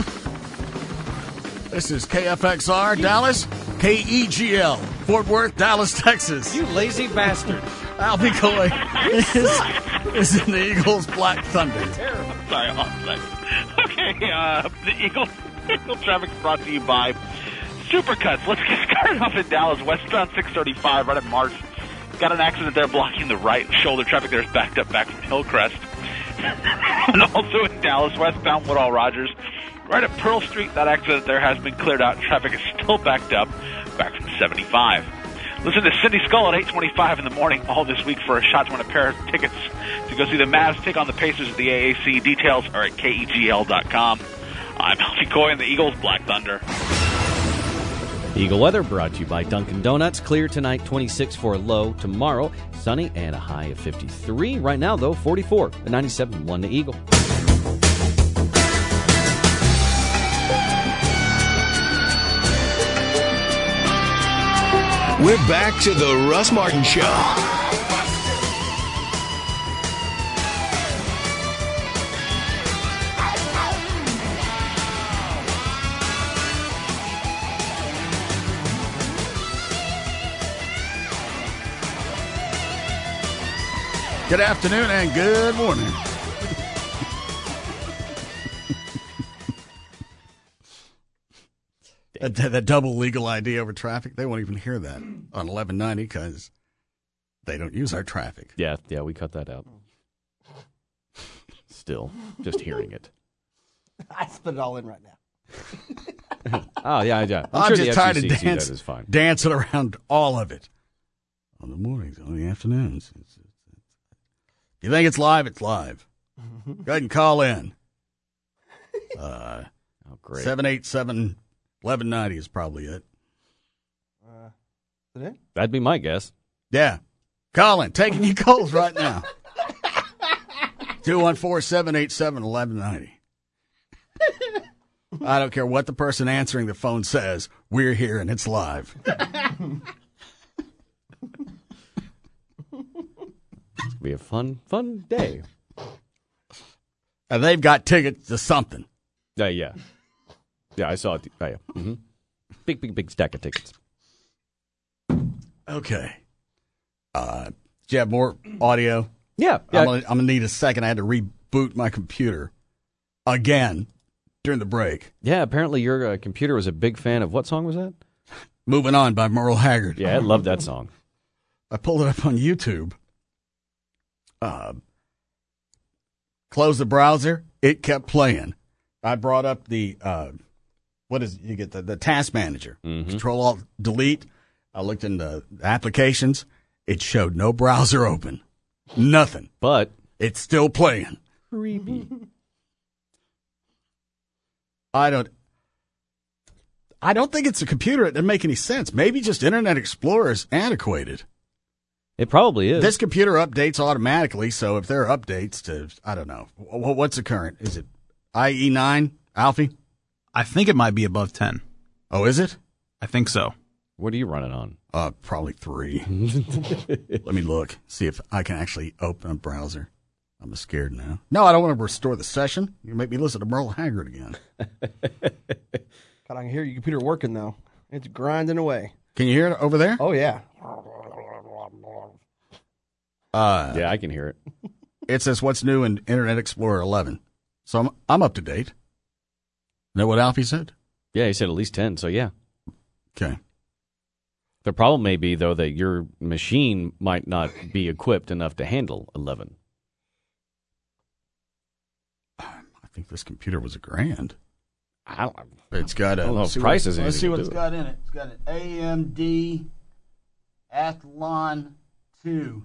This is KFXR, Dallas, KEGL, Fort Worth, Dallas, Texas. You lazy bastard. Albie Coy is in the Eagles Black Thunder. Sorry, hold on a second. Okay, the Eagle traffic is brought to you by Supercuts. Let's get started off in Dallas. Westbound 635, right at Marsh. Got an accident there blocking the right shoulder. Traffic there is backed up back from Hillcrest. And also in Dallas, westbound Woodall Rogers, right at Pearl Street. That accident there has been cleared out. Traffic is still backed up back from 75. Listen to Cindy Skull at 8:25 in the morning all this week for a shot to win a pair of tickets to go see the Mavs take on the Pacers at the AAC. Details are at KEGL.com. I'm Alfie Coy and the Eagles Black Thunder. Eagle weather brought to you by Dunkin' Donuts. Clear tonight, 26 for a low. Tomorrow, sunny and a high of 53. Right now, though, 44 at 97.1 the Eagle. We're back to the Russ Martin Show. Good afternoon and good morning. That double legal ID over traffic, they won't even hear that on 1190 because they don't use our traffic. Yeah, we cut that out. Still, just hearing it. I spit it all in right now. Oh, yeah. I'm sure just the tired FCC of that is fine. dancing around all of it. On the mornings, on the afternoons. You think it's live? It's live. Go ahead and call in. Great. 787-1190 is probably it. Is it? That'd be my guess. Yeah. Call in. Taking your calls right now. 214-787-1190. I don't care what the person answering the phone says. We're here and it's live. It's going to be a fun day. And they've got tickets to something. Yeah. Yeah, I saw it. Oh, yeah. Mm-hmm. Big stack of tickets. Okay. Do you have more audio? Yeah. I'm gonna need a second. I had to reboot my computer again during the break. Yeah, apparently your computer was a big fan of what song was that? Moving On by Merle Haggard. Yeah, I love that song. I pulled it up on YouTube. Close the browser. It kept playing. I brought up the you get the task manager. Mm-hmm. Control Alt Delete. I looked in the applications. It showed no browser open. Nothing. But it's still playing. Creepy. I don't think it's a computer. It doesn't make any sense. Maybe just Internet Explorer is antiquated. It probably is. This computer updates automatically, so if there are updates to, I don't know. What's the current? Is it IE9, Alfie? I think it might be above 10. Oh, is it? I think so. What are you running on? Probably 3. Let me look, see if I can actually open a browser. I'm scared now. No, I don't want to restore the session. You make me listen to Merle Haggard again. God, I can hear your computer working, though. It's grinding away. Can you hear it over there? Oh, yeah. Yeah, I can hear it. It says, what's new in Internet Explorer 11? So I'm up to date. Is that what Alfie said? Yeah, he said at least 10, so yeah. Okay. The problem may be, though, that your machine might not be equipped enough to handle 11. I think this computer was $1,000. I don't It's got a... I don't know if price is Let's see what anything it's to do got in it. It's got an AMD Athlon 2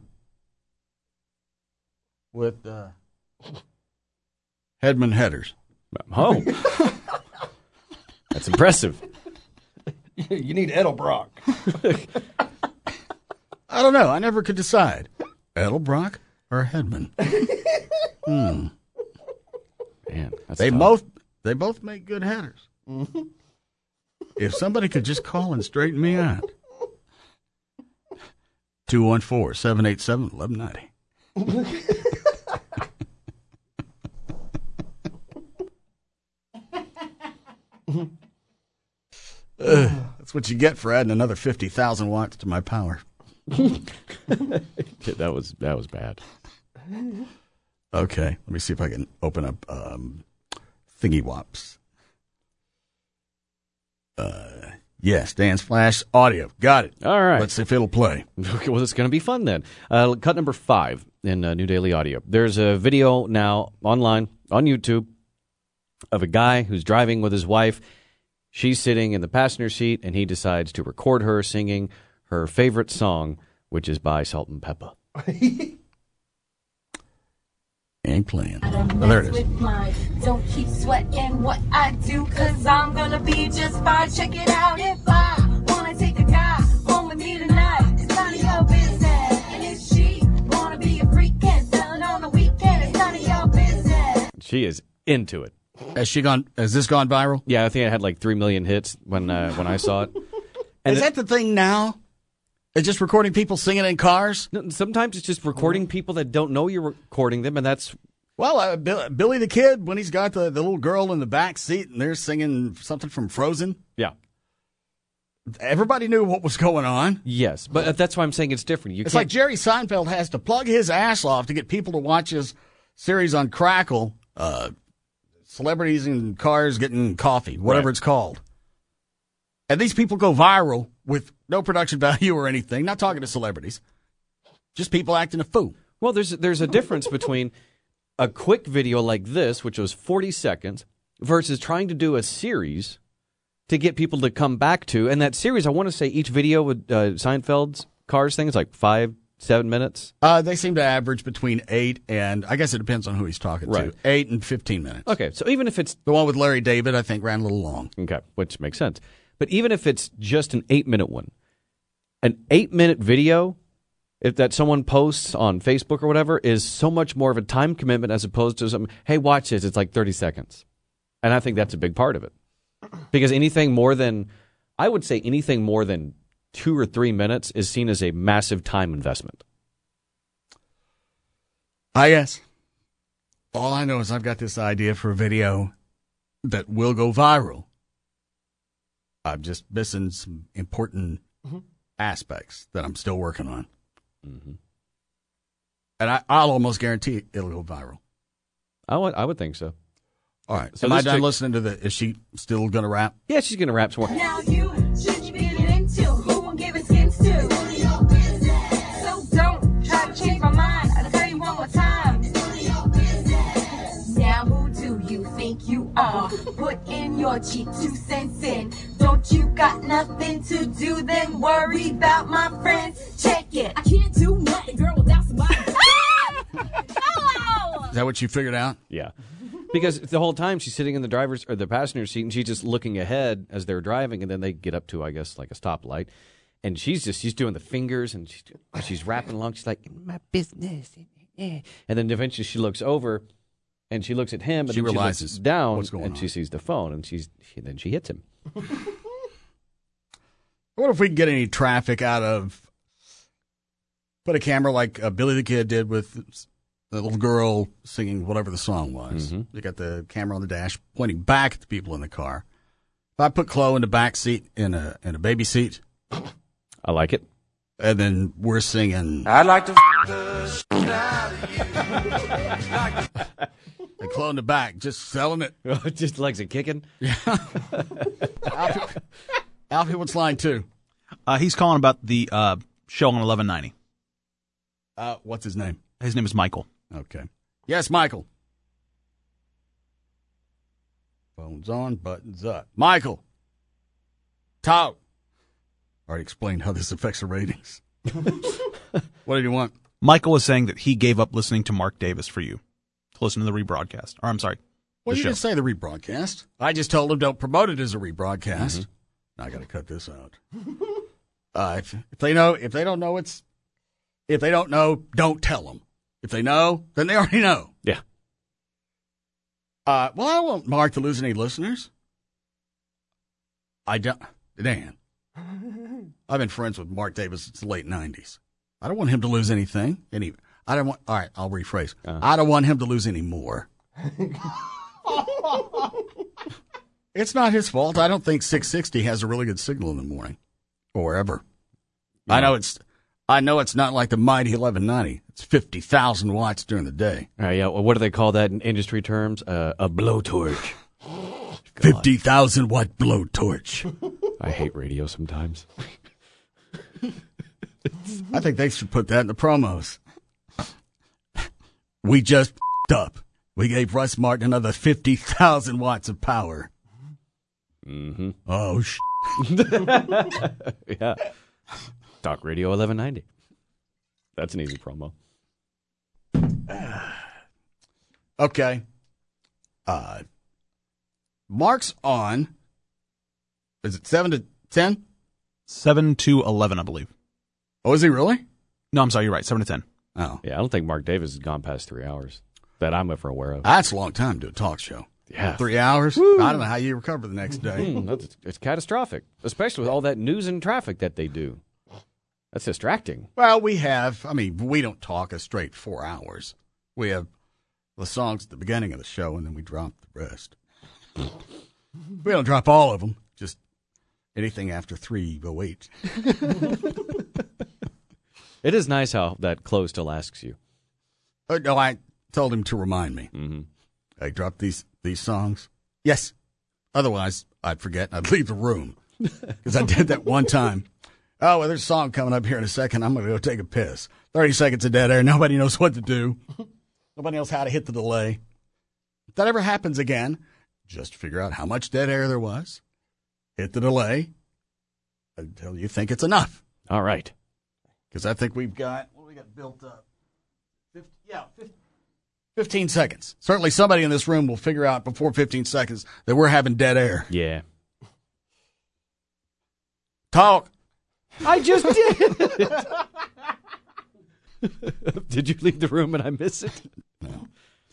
with Hedman headers. Oh. That's impressive. You need Edelbrock. I don't know. I never could decide. Edelbrock or Hedman? Man, that's They tough. both make good headers. Mm-hmm. If somebody could just call and straighten me out. 214-787-1190. That's what you get for adding another 50,000 watts to my power. That was bad. Okay, let me see if I can open up Thingy Wops. Yes, Dan's Flash Audio. Got it. All right. Let's see if it'll play. Okay, well, it's going to be fun then. Cut number 5 in New Daily Audio. There's a video now online on YouTube of a guy who's driving with his wife. She's sitting in the passenger seat, and he decides to record her singing her favorite song, which is by Salt and Pepper. Ain't playing. Oh, there it is. Don't keep sweating what I do, cause I'm gonna be just fine. Check it out. If I wanna take a guy home with me tonight, it's none of your business. And if she wanna be a freak and selling on the weekend, it's none of your business. She is into it. Has this gone viral? Yeah, I think it had like 3 million hits when I saw it. And is that the thing now? It's just recording people singing in cars? No, sometimes it's just recording people that don't know you're recording them, and that's... Well, Billy the Kid, when he's got the little girl in the back seat and they're singing something from Frozen. Yeah. Everybody knew what was going on. Yes, but that's why I'm saying it's different. It's like Jerry Seinfeld has to plug his ass off to get people to watch his series on Crackle, Celebrities in Cars Getting Coffee, whatever it's called. And these people go viral with no production value or anything. Not talking to celebrities. Just people acting a fool. Well, there's a difference between a quick video like this, which was 40 seconds, versus trying to do a series to get people to come back to. And that series, I want to say each video with Seinfeld's Cars thing is like 5-7 minutes. They seem to average between 8 and, I guess it depends on who he's talking to, 8 and 15 minutes. Okay, so even if it's... The one with Larry David, I think, ran a little long. Okay, which makes sense. But even if it's just an 8-minute one, an 8-minute video, if that someone posts on Facebook or whatever, is so much more of a time commitment as opposed to some, hey, watch this, it's like 30 seconds. And I think that's a big part of it. Because anything more than 2 or 3 minutes is seen as a massive time investment. Yes. All I know is I've got this idea for a video that will go viral. I'm just missing some important aspects that I'm still working on. Mm-hmm. And I'll almost guarantee it'll go viral. I would think so. All right. So am I done listening to is she still going to rap? Yeah, she's going to rap some more. Now you should be getting into who I'm giving skins to. So don't try to change my mind. I'll tell you one more time. Now who do you think you are? Put in your cheap 2 cents in. Don't you got nothing to do? Then worry about my friends. Check it. I can't do nothing, girl, without somebody. Hello! Is that what you figured out? Yeah. Because the whole time she's sitting in the passenger seat and she's just looking ahead as they're driving, and then they get up to, I guess, like a stoplight, and she's doing the fingers and she's rapping along. She's like, my business, and then eventually she looks over and she looks at him, and she realizes she looks down what's going and on. she sees the phone, and then she hits him. I wonder if we can get any traffic out of put a camera like Billy the Kid did with the little girl singing whatever the song was. Mm-hmm. You got the camera on the dash pointing back at the people in the car. If I put Chloe in the back seat in a baby seat, I like it. And then we're singing. I'd like to and Chloe in the back, just selling it. Just legs are kicking. Yeah. Alfie, what's line 2? He's calling about the show on 1190. What's his name? His name is Michael. Okay. Yes, Michael. Phone's on, buttons up. Michael. Talk. Already explained how this affects the ratings. What did you want? Michael was saying that he gave up listening to Mark Davis for you to listen to the rebroadcast. Or I'm sorry. Well, you show. didn't say the rebroadcast. I just told him don't promote it as a rebroadcast. I got to cut this out. If they don't know, don't tell them. If they know, then they already know. Yeah. Well, I don't want Mark to lose any listeners. I don't. Dan, I've been friends with Mark Davis since the late 90s. I don't want him to lose anything. All right, I'll rephrase. I don't want him to lose any more. It's not his fault. I don't think 660 has a really good signal in the morning or ever. No. I know it's not like the mighty 1190. It's 50,000 watts during the day. Yeah. Well, what do they call that in industry terms? A blowtorch. 50,000 watt blowtorch. I hate radio sometimes. I think they should put that in the promos. We just up. We gave Russ Martin another 50,000 watts of power. Mm-hmm. Oh, yeah. Talk Radio 1190. That's an easy promo. Okay. Mark's on. Is it 7 to 10? 7 to 11, I believe. Oh, is he really? No, I'm sorry. You're right. 7 to 10. Oh. Yeah, I don't think Mark Davis has gone past 3 hours that I'm ever aware of. That's a long time to do a talk show. Yeah. 3 hours? Woo. I don't know how you recover the next day. It's catastrophic, especially with all that news and traffic that they do. That's distracting. Well, we don't talk a straight 4 hours. We have the songs at the beginning of the show, and then we drop the rest. We don't drop all of them, just anything after 3:08. It is nice how that close still asks you. No, I told him to remind me. Mm-hmm. I dropped these songs. Yes. Otherwise, I'd forget and I'd leave the room. Because I did that one time. Oh, well, there's a song coming up here in a second. I'm going to go take a piss. 30 seconds of dead air. Nobody knows what to do. Nobody knows how to hit the delay. If that ever happens again, just figure out how much dead air there was. Hit the delay until you think it's enough. All right. Because I think we've got, what do we got built up? 15 seconds. Certainly somebody in this room will figure out before 15 seconds that we're having dead air. Yeah. Talk. I just did. Did you leave the room and I miss it? No.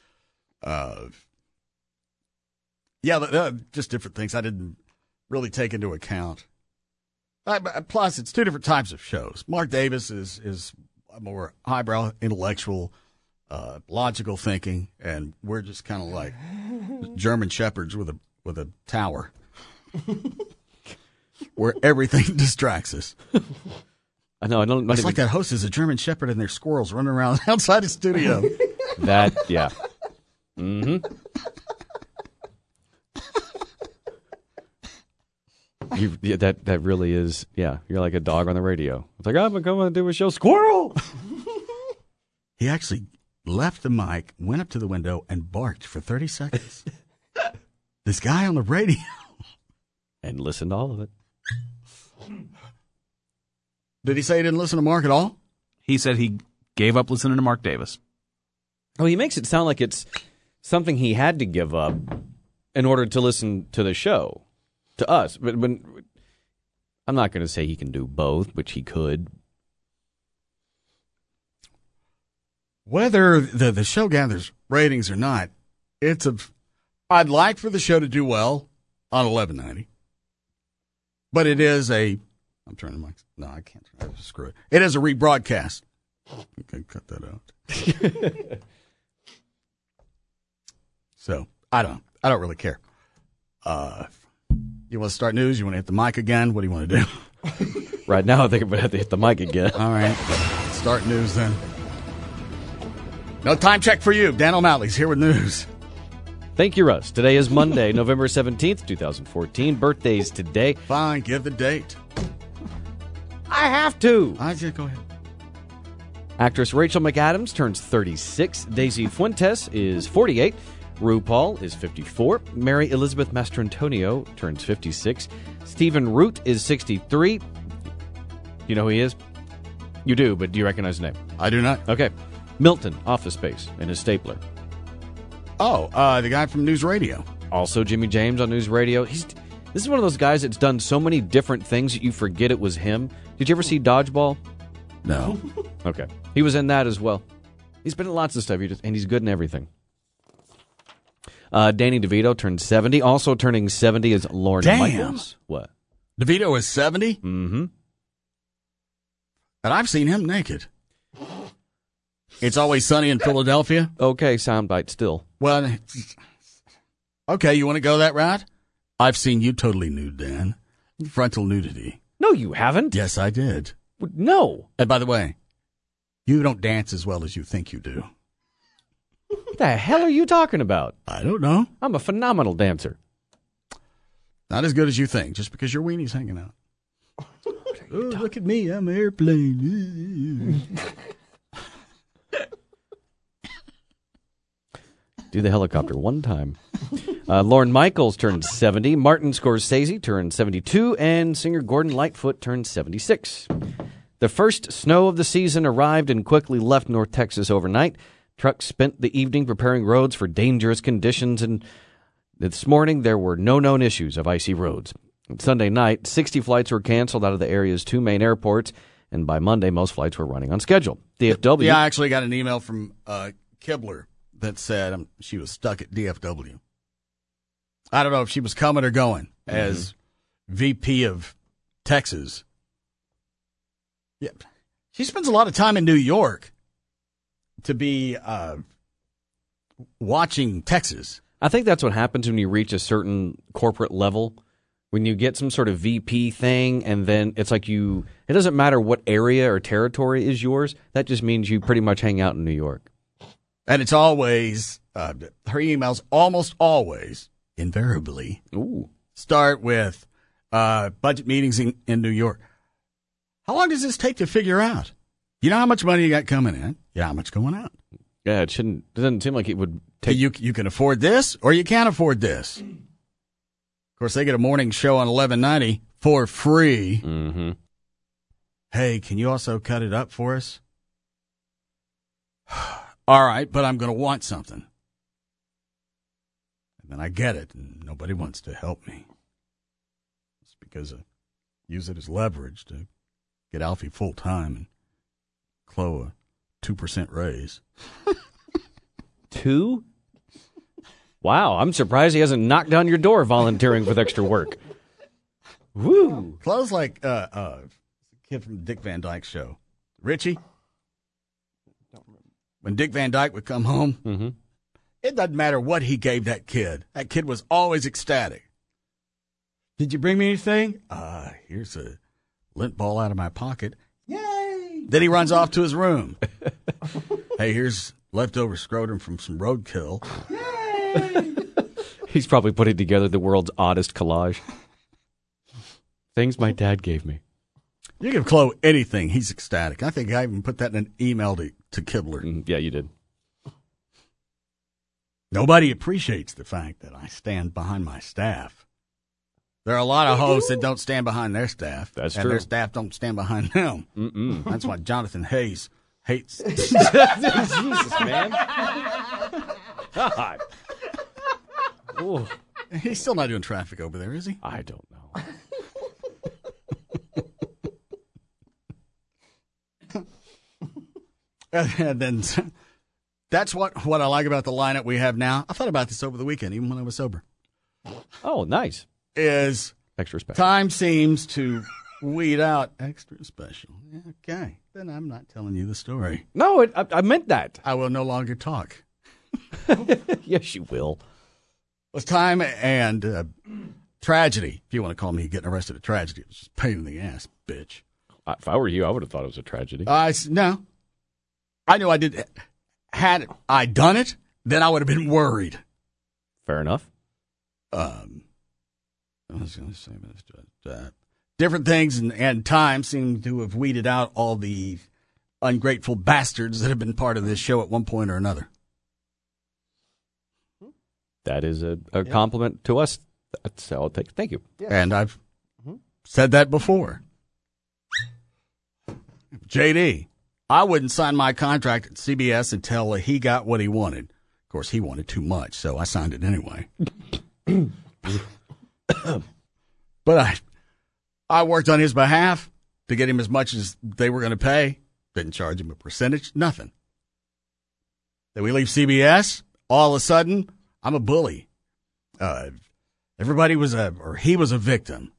Yeah, just different things I didn't really take into account. Plus, it's two different types of shows. Mark Davis is a more highbrow, intellectual, logical thinking, and we're just kind of like German shepherds with a tower, where everything distracts us. I know. It's like that host is a German shepherd and their squirrels running around outside the studio. Yeah. Mm-hmm. That really is, yeah. You're like a dog on the radio. It's like, I'm going to do a show. Squirrel! He actually left the mic, went up to the window, and barked for 30 seconds. This guy on the radio. And listened to all of it. Did he say he didn't listen to Mark at all? He said he gave up listening to Mark Davis. Oh, he makes it sound like it's something he had to give up in order to listen to the show, to us. But I'm not going to say he can do both, which he could. Whether the show gathers ratings or not, I'd like for the show to do well on 1190. But it is I'm turning my, no, I can't. Screw it. It is a rebroadcast. Okay, cut that out. So, I don't really care. You want to start news? You want to hit the mic again? What do you want to do? Right now, I think I'm going to have to hit the mic again. All right. Start news then. No time check for you. Dan O'Malley's here with news. Thank you, Russ. Today is Monday, November 17th, 2014. Birthdays today. Fine, give the date. I have to. Go ahead. Actress Rachel McAdams turns 36. Daisy Fuentes is 48. RuPaul is 54. Mary Elizabeth Mastrantonio turns 56. Stephen Root is 63. You know who he is? You do, but do you recognize the name? I do not. Okay. Milton, Office Space, and his stapler. Oh, the guy from News Radio. Also Jimmy James on News Radio. This is one of those guys that's done so many different things that you forget it was him. Did you ever see Dodgeball? No. Okay. He was in that as well. He's been in lots of stuff, and he's good in everything. Danny DeVito turned 70. Also turning 70 is Lorne Michaels. What? DeVito is 70? Mm-hmm. And I've seen him naked. It's Always Sunny in Philadelphia. Okay, soundbite still. Well, okay, you want to go that route? I've seen you totally nude, Dan. Frontal nudity. No, you haven't. Yes, I did. No. And by the way, you don't dance as well as you think you do. What the hell are you talking about? I don't know. I'm a phenomenal dancer. Not as good as you think, just because your weenie's hanging out. Oh, look at me, I'm an airplane. Do the helicopter one time. Lorne Michaels turned 70. Martin Scorsese turned 72. And singer Gordon Lightfoot turned 76. The first snow of the season arrived and quickly left North Texas overnight. Trucks spent the evening preparing roads for dangerous conditions, and this morning there were no known issues of icy roads. Sunday night, 60 flights were canceled out of the area's 2 main airports, and by Monday, most flights were running on schedule. DFW. Yeah, I actually got an email from Kibler that said she was stuck at DFW. I don't know if she was coming or going as VP of Texas. Yeah, she spends a lot of time in New York to be watching Texas. I think that's what happens when you reach a certain corporate level. When you get some sort of VP thing, and then it's like it doesn't matter what area or territory is yours. That just means you pretty much hang out in New York. And it's always, her emails almost always, invariably, start with budget meetings in New York. How long does this take to figure out? You know how much money you got coming in? You know how much going out? Yeah, it doesn't seem like it would take. You can afford this or you can't afford this. Of course, they get a morning show on 1190 for free. Mm-hmm. Hey, can you also cut it up for us? All right, but I'm going to want something. And then I get it, and nobody wants to help me. It's because I use it as leverage to get Alfie full-time and Chloe a 2% raise. 2? Wow, I'm surprised he hasn't knocked down your door volunteering with extra work. Woo! Chloe's like a kid from Dick Van Dyke show. Richie? When Dick Van Dyke would come home, it doesn't matter what he gave that kid. That kid was always ecstatic. Did you bring me anything? Here's a lint ball out of my pocket. Yay! Then he runs off to his room. Hey, here's leftover scrotum from some roadkill. Yay! He's probably putting together the world's oddest collage. Things my dad gave me. You give Chloe anything, he's ecstatic. I think I even put that in an email to Kibler. Yeah, you did. Nobody appreciates the fact that I stand behind my staff. There are a lot of hosts that don't stand behind their staff. That's and true. Their staff don't stand behind them. That's why Jonathan Hayes hates. Jesus, man. God. Ooh. He's still not doing traffic over there, is he? I don't know. And then that's what I like about the lineup we have now. I thought about this over the weekend, even when I was sober. Oh, nice. Is extra special. Time seems to weed out extra special. Okay. Then I'm not telling you the story. No, I meant that. I will no longer talk. Yes, you will. It was time and tragedy. If you want to call me getting arrested a tragedy, it was just a pain in the ass, bitch. If I were you, I would have thought it was a tragedy. No. I knew I did. Had I done it, then I would have been worried. Fair enough. I was going to say different things and time seem to have weeded out all the ungrateful bastards that have been part of this show at one point or another. That is a compliment to us. That's how I'll take. Thank you. Yeah. And I've said that before. JD, I wouldn't sign my contract at CBS until he got what he wanted. Of course, he wanted too much, so I signed it anyway. But I worked on his behalf to get him as much as they were going to pay. Didn't charge him a percentage, nothing. Then we leave CBS. All of a sudden, I'm a bully. Everybody was he was a victim.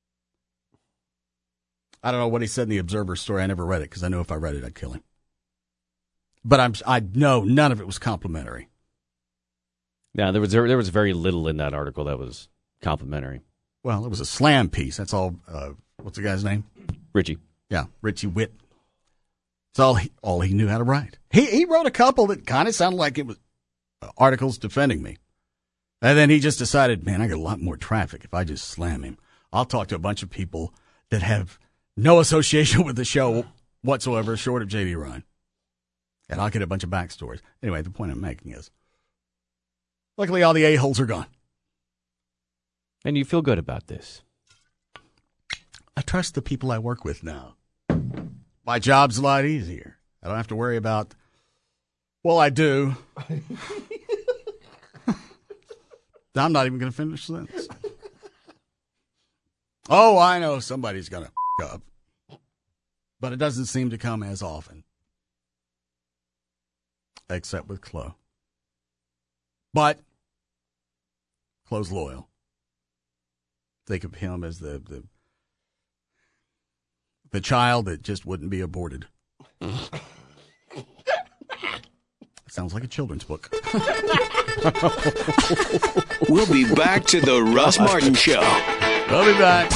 I don't know what he said in the Observer story. I never read it because I know if I read it, I'd kill him. But I know none of it was complimentary. Yeah, there was very little in that article that was complimentary. Well, it was a slam piece. That's all. What's the guy's name? Richie. Yeah, Richie Witt. It's all he knew how to write. He wrote a couple that kind of sounded like it was articles defending me. And then he just decided, man, I got a lot more traffic if I just slam him. I'll talk to a bunch of people that have no association with the show whatsoever, short of J.D. Ryan. And I'll get a bunch of backstories. Anyway, the point I'm making is, luckily all the a-holes are gone. And you feel good about this? I trust the people I work with now. My job's a lot easier. I don't have to worry about, well, I do. I'm not even going to finish the sentence. Oh, I know somebody's going to f*** up. But it doesn't seem to come as often. Except with Chloe. But Chloe's loyal. Think of him as the child that just wouldn't be aborted. Sounds like a children's book. We'll be back to the Russ Martin Show. We'll be back.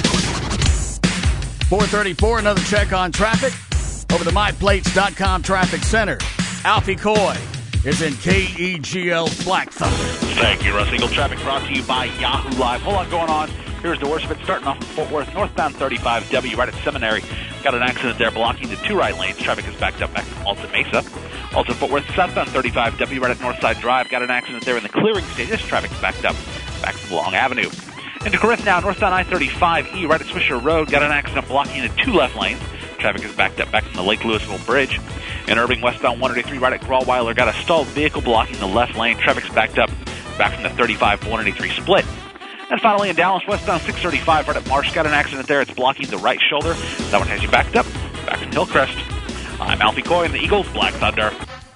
4:34, another check on traffic. Over the MyPlates.com Traffic Center. Alfie Coy is in KEGL Black Thunder. Thank you, Russ. Eagle traffic brought to you by Yahoo Live. Whole lot going on. Here's the worst of it, starting off in Fort Worth, northbound 35W, right at Seminary. Got an accident there blocking the two right lanes. Traffic is backed up back to Alta Mesa. Also, Fort Worth, southbound 35W, right at Northside Drive. Got an accident there in the clearing stages. Traffic is backed up back to Long Avenue. Into Corinth now, northbound I-35E, right at Swisher Road. Got an accident blocking the two left lanes. Traffic is backed up back from the Lake Louisville Bridge. In Irving, westbound 183, right at Grauweiler. Got a stalled vehicle blocking the left lane. Traffic's backed up back from the 35-183 split. And finally, in Dallas, westbound 635, right at Marsh, got an accident there. It's blocking the right shoulder. That one has you backed up back from Hillcrest. I'm Alfie Coy in the Eagles Black Thunder.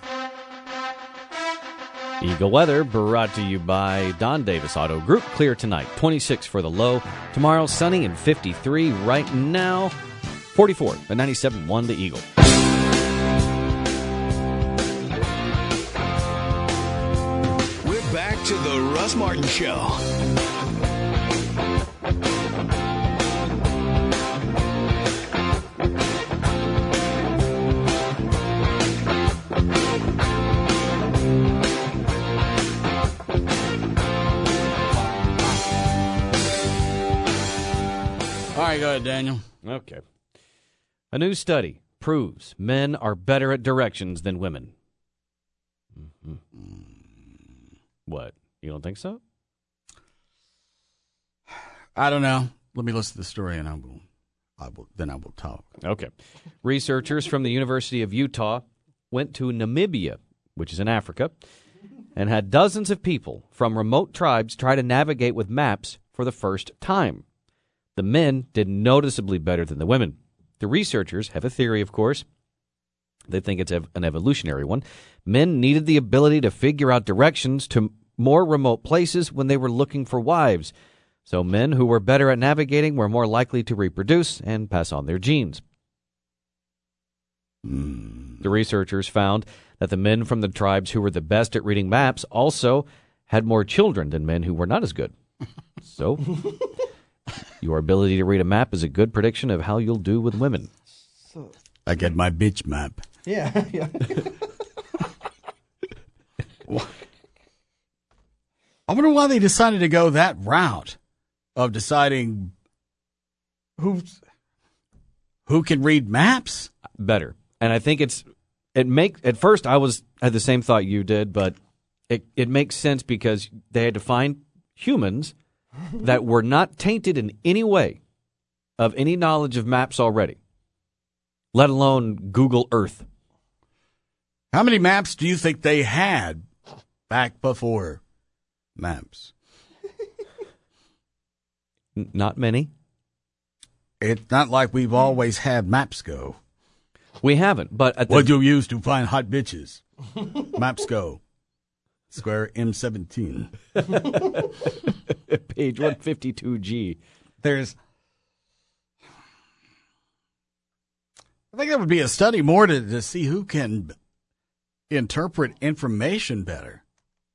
Eagle weather brought to you by Don Davis Auto Group. Clear tonight, 26 for the low. Tomorrow, sunny and 53. Right now, 44 at 97.1 the Eagle. We're back to the Russ Martin Show. All right, go ahead, Daniel. Okay. A new study proves men are better at directions than women. What? You don't think so? I don't know. Let me listen to the story, and I will talk. Okay. Researchers from the University of Utah went to Namibia, which is in Africa, and had dozens of people from remote tribes try to navigate with maps for the first time. The men did noticeably better than the women. The researchers have a theory, of course. They think it's an evolutionary one. Men needed the ability to figure out directions to more remote places when they were looking for wives. So men who were better at navigating were more likely to reproduce and pass on their genes. The researchers found that the men from the tribes who were the best at reading maps also had more children than men who were not as good. So your ability to read a map is a good prediction of how you'll do with women. I get my bitch map. Yeah. I wonder why they decided to go that route of deciding who can read maps better. And I think at first I had the same thought you did, but it makes sense because they had to find humans that were not tainted in any way of any knowledge of maps already, let alone Google Earth. How many maps do you think they had back before maps? Not many. It's not like we've always had Maps Go. We haven't, but what do you use to find hot bitches? Maps Go. Square M17. Page 152G. I think that would be a study more to see who can interpret information better.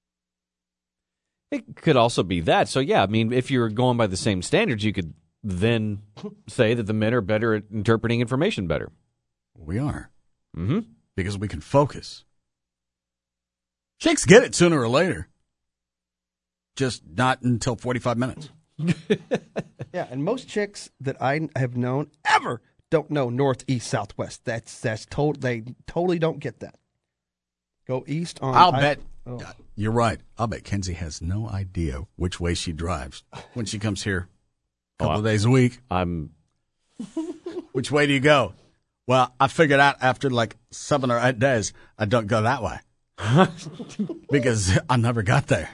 It could also be that. So, yeah, I mean, if you're going by the same standards, you could then say that the men are better at interpreting information better. We are. Mm-hmm. Because we can focus. Chicks get it sooner or later. Just not until 45 minutes. Yeah, and most chicks that I have known ever don't know north, east, southwest. They totally don't get that. Go east on. I'll bet. You're right. I'll bet Kenzie has no idea which way she drives when she comes here a couple of days a week. I'm. Which way do you go? Well, I figured out after like 7 or 8 days, I don't go that way. Because I never got there.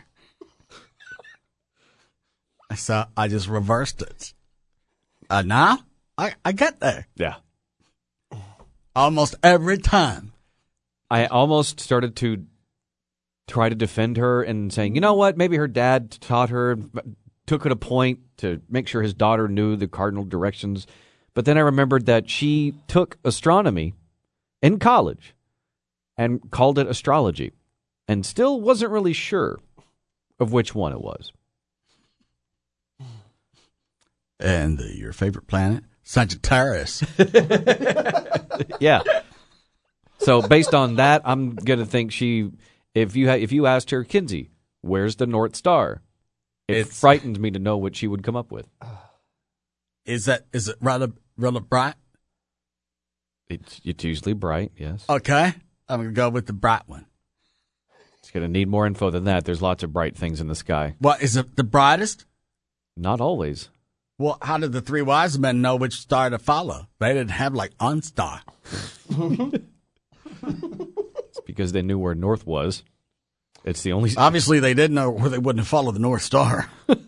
So I just reversed it. Now I get there. Yeah. Almost every time. I almost started to try to defend her and saying, you know what, maybe her dad taught her, took it a point to make sure his daughter knew the cardinal directions. But then I remembered that she took astronomy in college and called it astrology and still wasn't really sure of which one it was. And your favorite planet? Sagittarius. Yeah. So based on that, I'm going to think if you asked her, Kinsey, where's the North Star? It frightened me to know what she would come up with. Is it rather bright? It's usually bright, yes. Okay. I'm going to go with the bright one. It's going to need more info than that. There's lots of bright things in the sky. What, is it the brightest? Not always. Well, how did the 3 wise men know which star to follow? They didn't have like OnStar. It's because they knew where north was. It's the only. Obviously, they didn't know where they wouldn't have followed the North Star.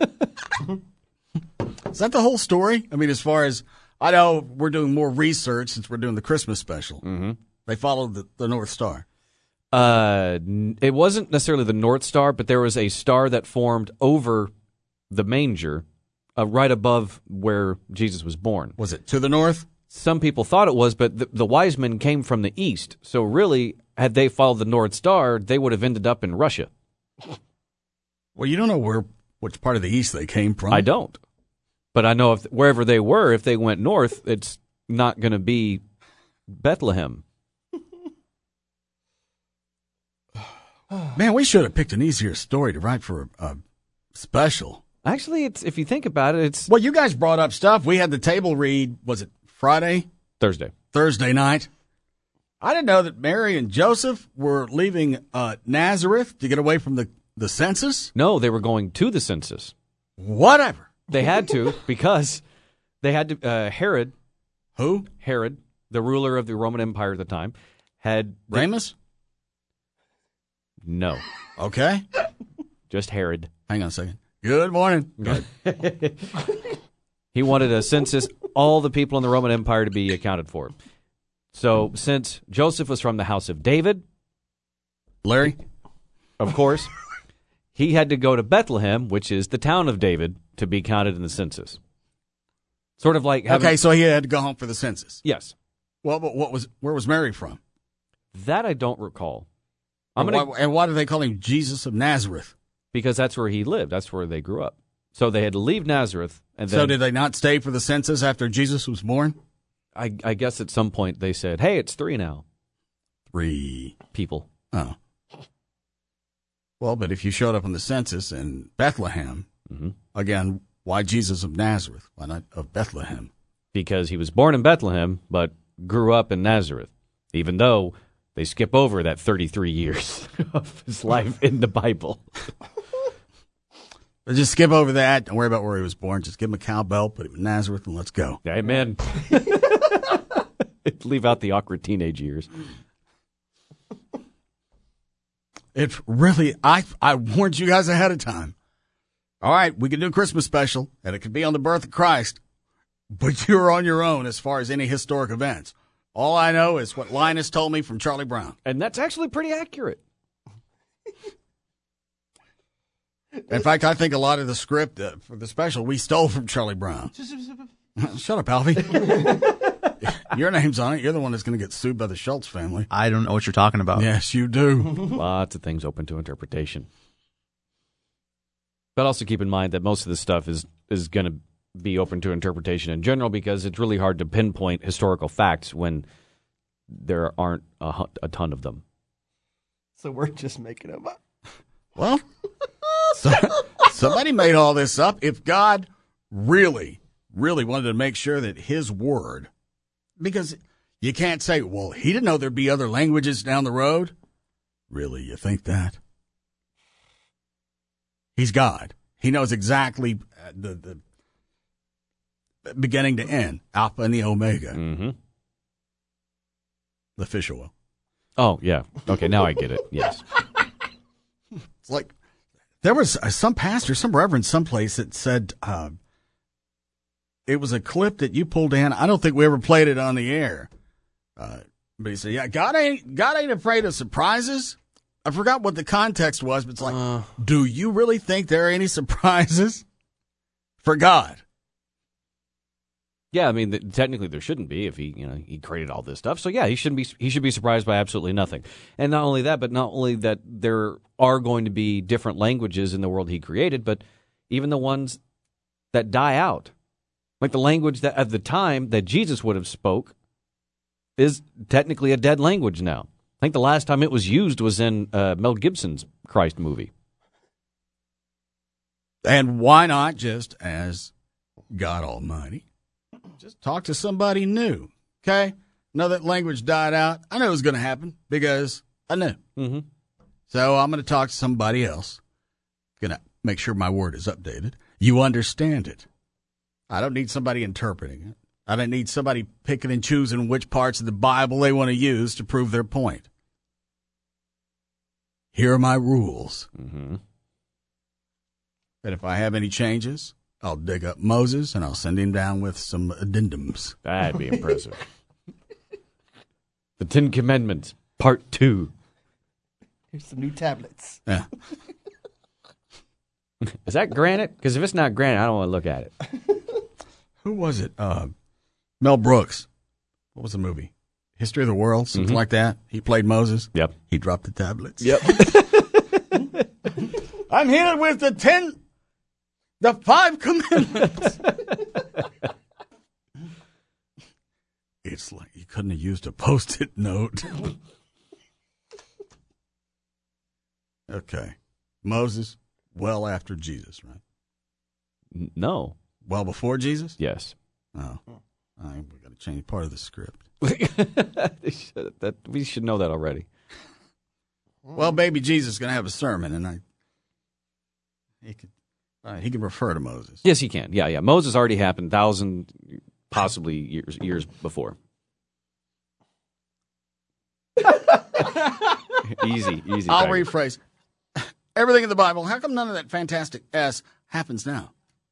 Is that the whole story? I mean, as far as I know, we're doing more research since we're doing the Christmas special. Mm-hmm. They followed the North Star. It wasn't necessarily the North Star, but there was a star that formed over the manger, right above where Jesus was born. Was it to the north? Some people thought it was, but the wise men came from the east. So really, had they followed the North Star, they would have ended up in Russia. Well, you don't know which part of the east they came from. I don't. But I know wherever they were, if they went north, it's not going to be Bethlehem. Man, we should have picked an easier story to write for a special. Actually, if you think about it, it's... Well, you guys brought up stuff. We had the table read, was it Friday? Thursday night. I didn't know that Mary and Joseph were leaving Nazareth to get away from the census. No, they were going to the census. Whatever. They had to because they had to... Herod. Who? Herod, the ruler of the Roman Empire at the time, had... Remus? No. Okay. Just Herod. Hang on a second. Good morning. He wanted a census, all the people in the Roman Empire to be accounted for. So since Joseph was from the house of David, Larry, of course, he had to go to Bethlehem, which is the town of David, to be counted in the census. Sort of like having... Okay, so he had to go home for the census. Yes. Well, but where was Mary from? That I don't recall. And why do they call him Jesus of Nazareth? Because that's where he lived. That's where they grew up. So they had to leave Nazareth. And then, so did they not stay for the census after Jesus was born? I guess at some point they said, hey, it's 3 now. 3 people. Oh. Well, but if you showed up on the census in Bethlehem, again, why Jesus of Nazareth? Why not of Bethlehem? Because he was born in Bethlehem, but grew up in Nazareth, even though they skip over that 33 years of his life in the Bible. Just skip over that. Don't worry about where he was born. Just give him a cowbell, put him in Nazareth, and let's go. Amen. Leave out the awkward teenage years. It really, I warned you guys ahead of time. All right, we can do a Christmas special, and it could be on the birth of Christ, but you're on your own as far as any historic events. All I know is what Linus told me from Charlie Brown. And that's actually pretty accurate. In fact, I think a lot of the script for the special we stole from Charlie Brown. Shut up, Alfie. Your name's on it. You're the one that's going to get sued by the Schultz family. I don't know what you're talking about. Yes, you do. Lots of things open to interpretation. But also keep in mind that most of this stuff is going to be open to interpretation in general because it's really hard to pinpoint historical facts when there aren't a ton of them. So we're just making them up. Well, somebody made all this up. If God really, really wanted to make sure that his word, because you can't say, well, he didn't know there'd be other languages down the road. Really, you think that? He's God. He knows exactly the beginning to end, Alpha and the Omega. Mm-hmm. The official will. Oh, yeah. Okay, now I get it. Yes. It's like there was some pastor, some reverend, someplace that said it was a clip that you pulled in. I don't think we ever played it on the air. But he said, yeah, God ain't afraid of surprises. I forgot what the context was, but it's like, do you really think there are any surprises for God? Yeah, I mean, technically there shouldn't be if he created all this stuff. So yeah, he should be surprised by absolutely nothing. And not only that, but not only that there are going to be different languages in the world he created, but even the ones that die out. Like the language that at the time that Jesus would have spoke is technically a dead language now. I think the last time it was used was in Mel Gibson's Christ movie. And why not just as God Almighty? Just talk to somebody new, okay? Know that language died out. I knew it was going to happen because I knew. Mm-hmm. So I'm going to talk to somebody else. Going to make sure my word is updated. You understand it. I don't need somebody interpreting it. I don't need somebody picking and choosing which parts of the Bible they want to use to prove their point. Here are my rules. Mm-hmm. And if I have any changes, I'll dig up Moses and I'll send him down with some addendums. That'd be impressive. The Ten Commandments, Part 2. Here's some new tablets. Yeah. Is that granite? Because if it's not granite, I don't want to look at it. Who was it? Mel Brooks. What was the movie? History of the World, something like that. He played Moses. Yep. He dropped the tablets. Yep. I'm here with the 5 commandments. It's like you couldn't have used a Post-it note. Okay. Moses, well after Jesus, right? No. Well before Jesus? Yes. Oh. We're going to change part of the script. We should know that already. Well, baby Jesus is going to have a sermon, and he can refer to Moses. Yes, he can. Yeah. Moses already happened 1,000, possibly years before. Easy. I'll rephrase. Everything in the Bible, how come none of that fantastic S happens now?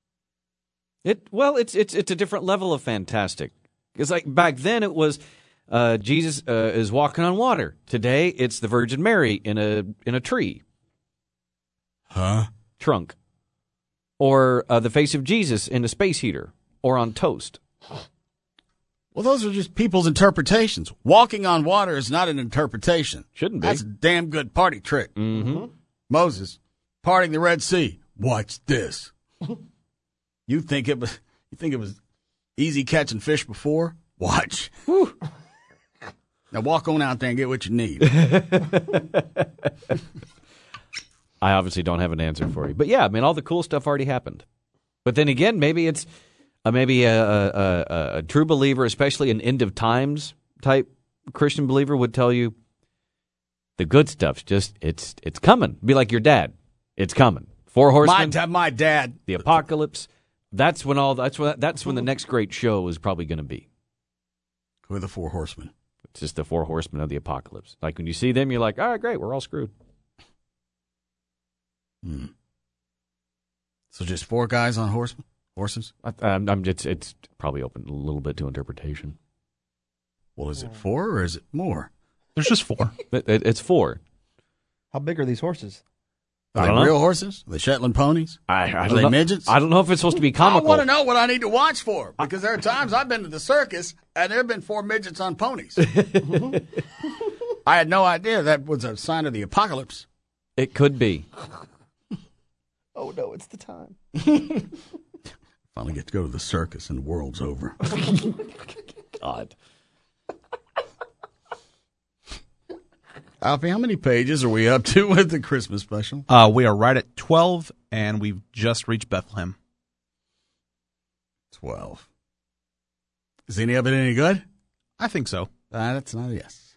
It's a different level of fantastic. It's like back then it was Jesus is walking on water. Today it's the Virgin Mary in a tree. Huh? Trunk. Or the face of Jesus in a space heater or on toast. Well, those are just people's interpretations. Walking on water is not an interpretation. Shouldn't be. That's a damn good party trick. Mm-hmm. Moses, parting the Red Sea. Watch this. You think it was easy catching fish before? Watch. Now walk on out there and get what you need. I obviously don't have an answer for you. But yeah, I mean, all the cool stuff already happened. But then again, maybe it's a true believer, especially an end of times type Christian believer, would tell you the good stuff's just it's coming. Be like your dad. It's coming. 4 horsemen. My dad. The apocalypse. That's when the next great show is probably going to be. Who are the 4 horsemen? It's just the 4 horsemen of the apocalypse. Like when you see them, you're like, all right, great, we're all screwed. So just 4 guys on horses? It's probably open a little bit to interpretation. Well, is it 4 or is it more? There's just 4. It's 4. How big are these horses? Are they real horses? Are they Shetland ponies? Are they midgets? I don't know if it's supposed to be comical. I want to know what I need to watch for, because there are times I've been to the circus and there have been 4 midgets on ponies. I had no idea that was a sign of the apocalypse. It could be. Oh, no, it's the time. Finally get to go to the circus and the world's over. God. Alfie, how many pages are we up to with the Christmas special? We are right at 12, and we've just reached Bethlehem. 12. Is any of it any good? I think so. That's not a yes.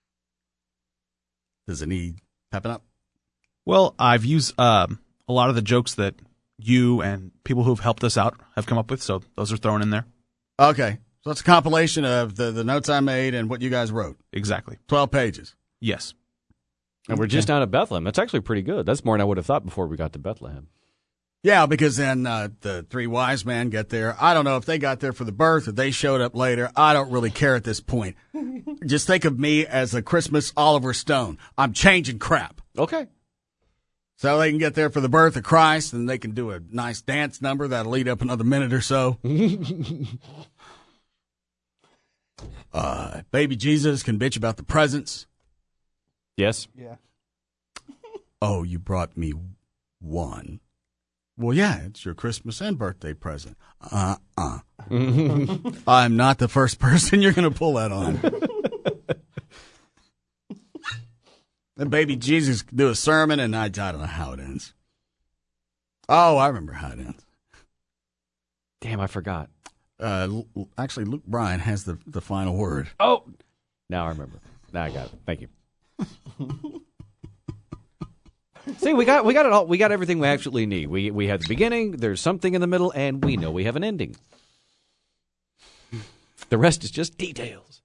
Does it need pepping up? Well, I've used a lot of the jokes that you and people who've helped us out have come up with, so those are thrown in there. Okay. So it's a compilation of the notes I made and what you guys wrote. Exactly. 12 pages. Yes. And we're just down at Bethlehem. That's actually pretty good. That's more than I would have thought before we got to Bethlehem. Yeah, because then the three wise men get there. I don't know if they got there for the birth or they showed up later. I don't really care at this point. Just think of me as a Christmas Oliver Stone. I'm changing crap. Okay. So they can get there for the birth of Christ, and they can do a nice dance number that'll lead up another minute or so. Baby Jesus can bitch about the presents. Yes. Yeah. Oh, you brought me one. Well, yeah, it's your Christmas and birthday present. I'm not the first person you're going to pull that on. Then baby Jesus can do a sermon, and I don't know how it ends. Oh, I remember how it ends. Damn, I forgot. Actually, Luke Bryan has the final word. Oh, now I remember. Now I got it. Thank you. See, we got it all. We got everything we actually need. We have the beginning. There's something in the middle, and we know we have an ending. The rest is just details.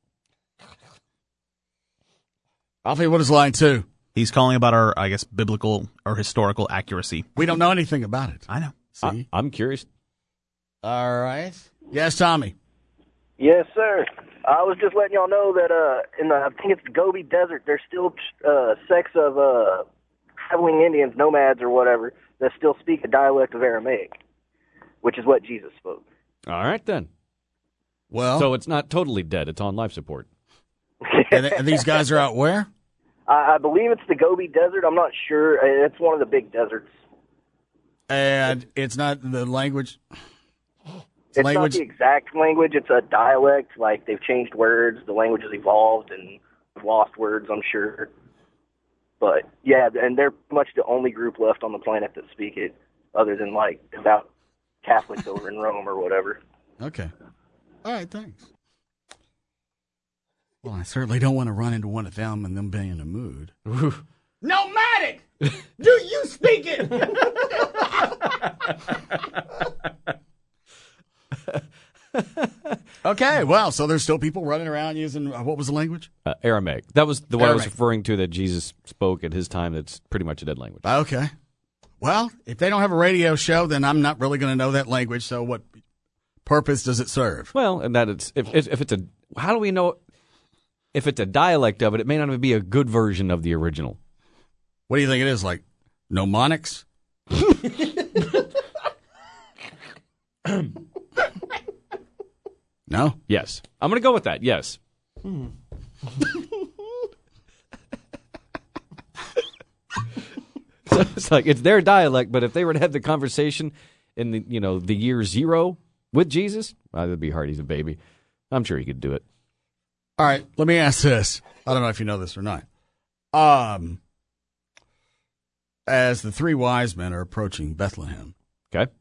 Alfie, what is line 2? He's calling about our, I guess, biblical or historical accuracy. We don't know anything about it. I know. See? I'm curious. All right. Yes, Tommy. Yes, sir. I was just letting y'all know that in the, I think it's the Gobi Desert, there's still sects of traveling Indians, nomads or whatever, that still speak a dialect of Aramaic, which is what Jesus spoke. All right, then. Well, so it's not totally dead. It's on life support. And these guys are out where? I believe it's the Gobi Desert. I'm not sure. It's one of the big deserts. And it's not the language? It's not the exact language. It's a dialect. Like, they've changed words. The language has evolved and lost words, I'm sure. But, yeah, and they're pretty much the only group left on the planet that speak it, other than, like, about Catholics over in Rome or whatever. Okay. All right, thanks. Well, I certainly don't want to run into one of them and them being in a mood. Nomadic! Do you speak it? Okay, well, so there's still people running around using, what was the language? Aramaic. That was the one I was Aramaic. referring to that Jesus spoke at his time. That's pretty much a dead language. Okay. Well, if they don't have a radio show, then I'm not really going to know that language, so what purpose does it serve? Well, and that it's if it's a, how do we know if it's a dialect of it? It may not even be a good version of the original. What do you think it is, like mnemonics? No? Yes. I'm going to go with that. Yes. So it's like it's their dialect, but if they were to have the conversation in the the year 0 with Jesus, that'd be hard. He's a baby. I'm sure he could do it. All right, let me ask this. I don't know if you know this or not. As the three wise men are approaching Bethlehem. Okay.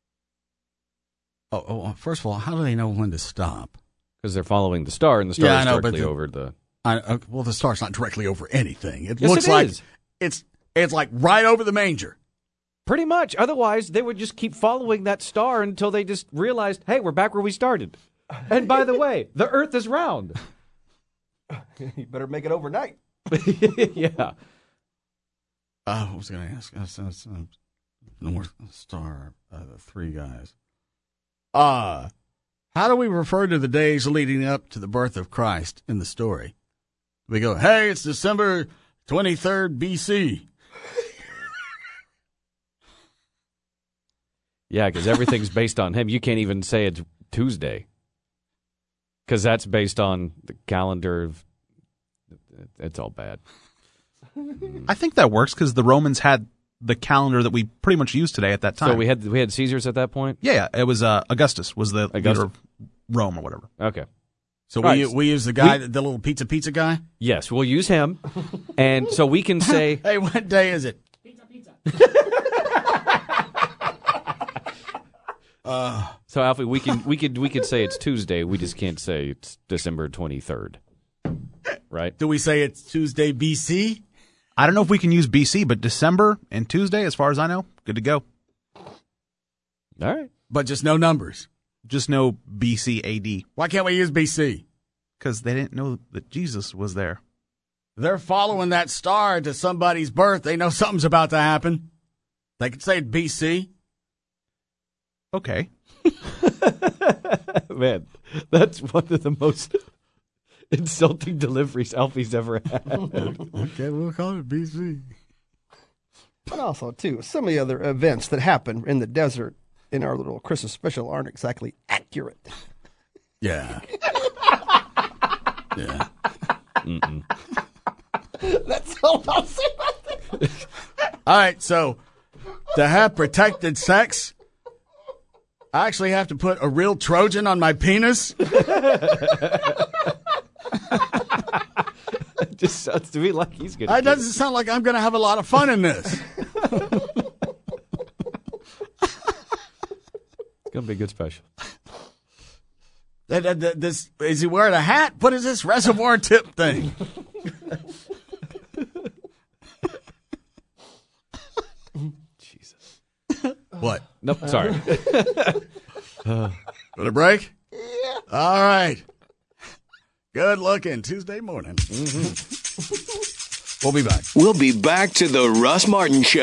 Oh, first of all, how do they know when to stop? Because they're following the star, and the star is directly over the... well, the star's not directly over anything. It Yes, looks it like is. it's like right over the manger. Pretty much. Otherwise, they would just keep following that star until they just realized, hey, we're back where we started. And by the way, the Earth is round. You better make it overnight. Yeah. What was I going to ask? North Star, the three guys. How do we refer to the days leading up to the birth of Christ in the story? We go, hey, it's December 23rd BC. Yeah, because everything's based on him. You can't even say it's Tuesday. Because that's based on the calendar. It's all bad. I think that works because the Romans had the calendar that we pretty much use today at that time. So we had Caesars at that point? Yeah, it was Augustus was the leader of Rome or whatever. Okay. So we use the guy, the little pizza guy? Yes, we'll use him. And so we can say... Hey, what day is it? So Alfie, we could say it's Tuesday. We just can't say it's December 23rd. Right? Do we say it's Tuesday BC? I don't know if we can use BC, but December and Tuesday, as far as I know, good to go. All right. But just no numbers. Just know BC AD. Why can't we use BC? Because they didn't know that Jesus was there. They're following that star to somebody's birth. They know something's about to happen. They could say BC. Okay. Man, that's one of the most insulting deliveries Alfie's ever had. Okay, we'll call it BC. But also, too, some of the other events that happen in the desert in our little Christmas special aren't exactly accurate. Yeah. Yeah. Mm-mm. That's all I'll say about that. All right, so to have protected sex, I actually have to put a real Trojan on my penis? It just sounds to me like he's going to. It doesn't sound like I'm going to have a lot of fun in this. It's going to be a good special. This, is he wearing a hat? What is this reservoir tip thing? Jesus. What? Nope, sorry. Want a break? Yeah. All right. Good looking Tuesday morning. Mm-hmm. We'll be back. We'll be back to the Russ Martin Show.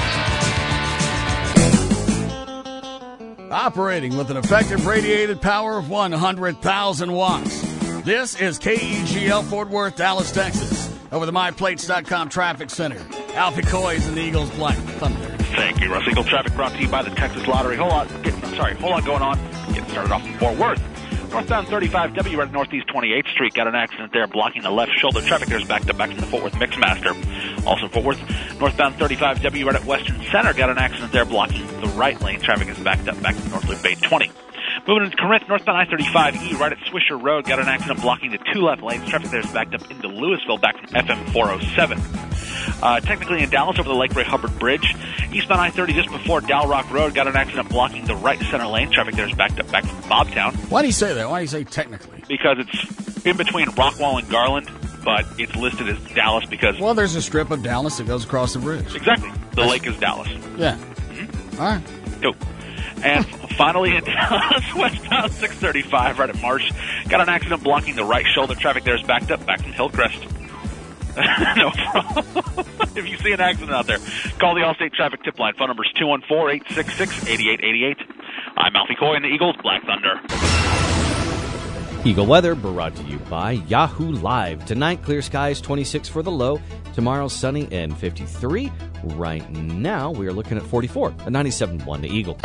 Operating with an effective radiated power of 100,000 watts. This is KEGL Fort Worth, Dallas, Texas. Over the MyPlates.com Traffic Center. Alfie Coy is in the Eagles Black Thunder. Thank you, Russ. Eagle traffic brought to you by the Texas Lottery. Whole lot going on. Getting started off in Fort Worth. Northbound 35W right at Northeast 28th Street. Got an accident there blocking the left shoulder. Traffic there's backed up back from the Fort Worth Mixmaster. Also in Fort Worth, northbound 35W right at Western Center. Got an accident there blocking the right lane. Traffic is backed up back from North Loop Bay 20. Moving into Corinth, northbound I-35E right at Swisher Road. Got an accident blocking the two left lanes. Traffic there is backed up into Louisville back from FM 407. Technically in Dallas over the Lake Ray Hubbard Bridge. Eastbound I-30 just before Dow Rock Road. Got an accident blocking the right center lane. Traffic there is backed up back from Bobtown. Why do you say that? Why do you say technically? Because it's in between Rockwall and Garland, but it's listed as Dallas because... Well, there's a strip of Dallas that goes across the bridge. Exactly. The lake is Dallas. Yeah. Mm-hmm. All right. Cool. And finally in Dallas, westbound 635 right at Marsh. Got an accident blocking the right shoulder. Traffic there is backed up back from Hillcrest. No problem. If you see an accident out there, call the Allstate Traffic Tip Line. Phone number is 214-866-8888. I'm Alfie Coy in the Eagles Black Thunder. Eagle weather brought to you by Yahoo Live. Tonight, clear skies, 26 for the low. Tomorrow, sunny and 53. Right now, we are looking at 44, a 97.1 to Eagle.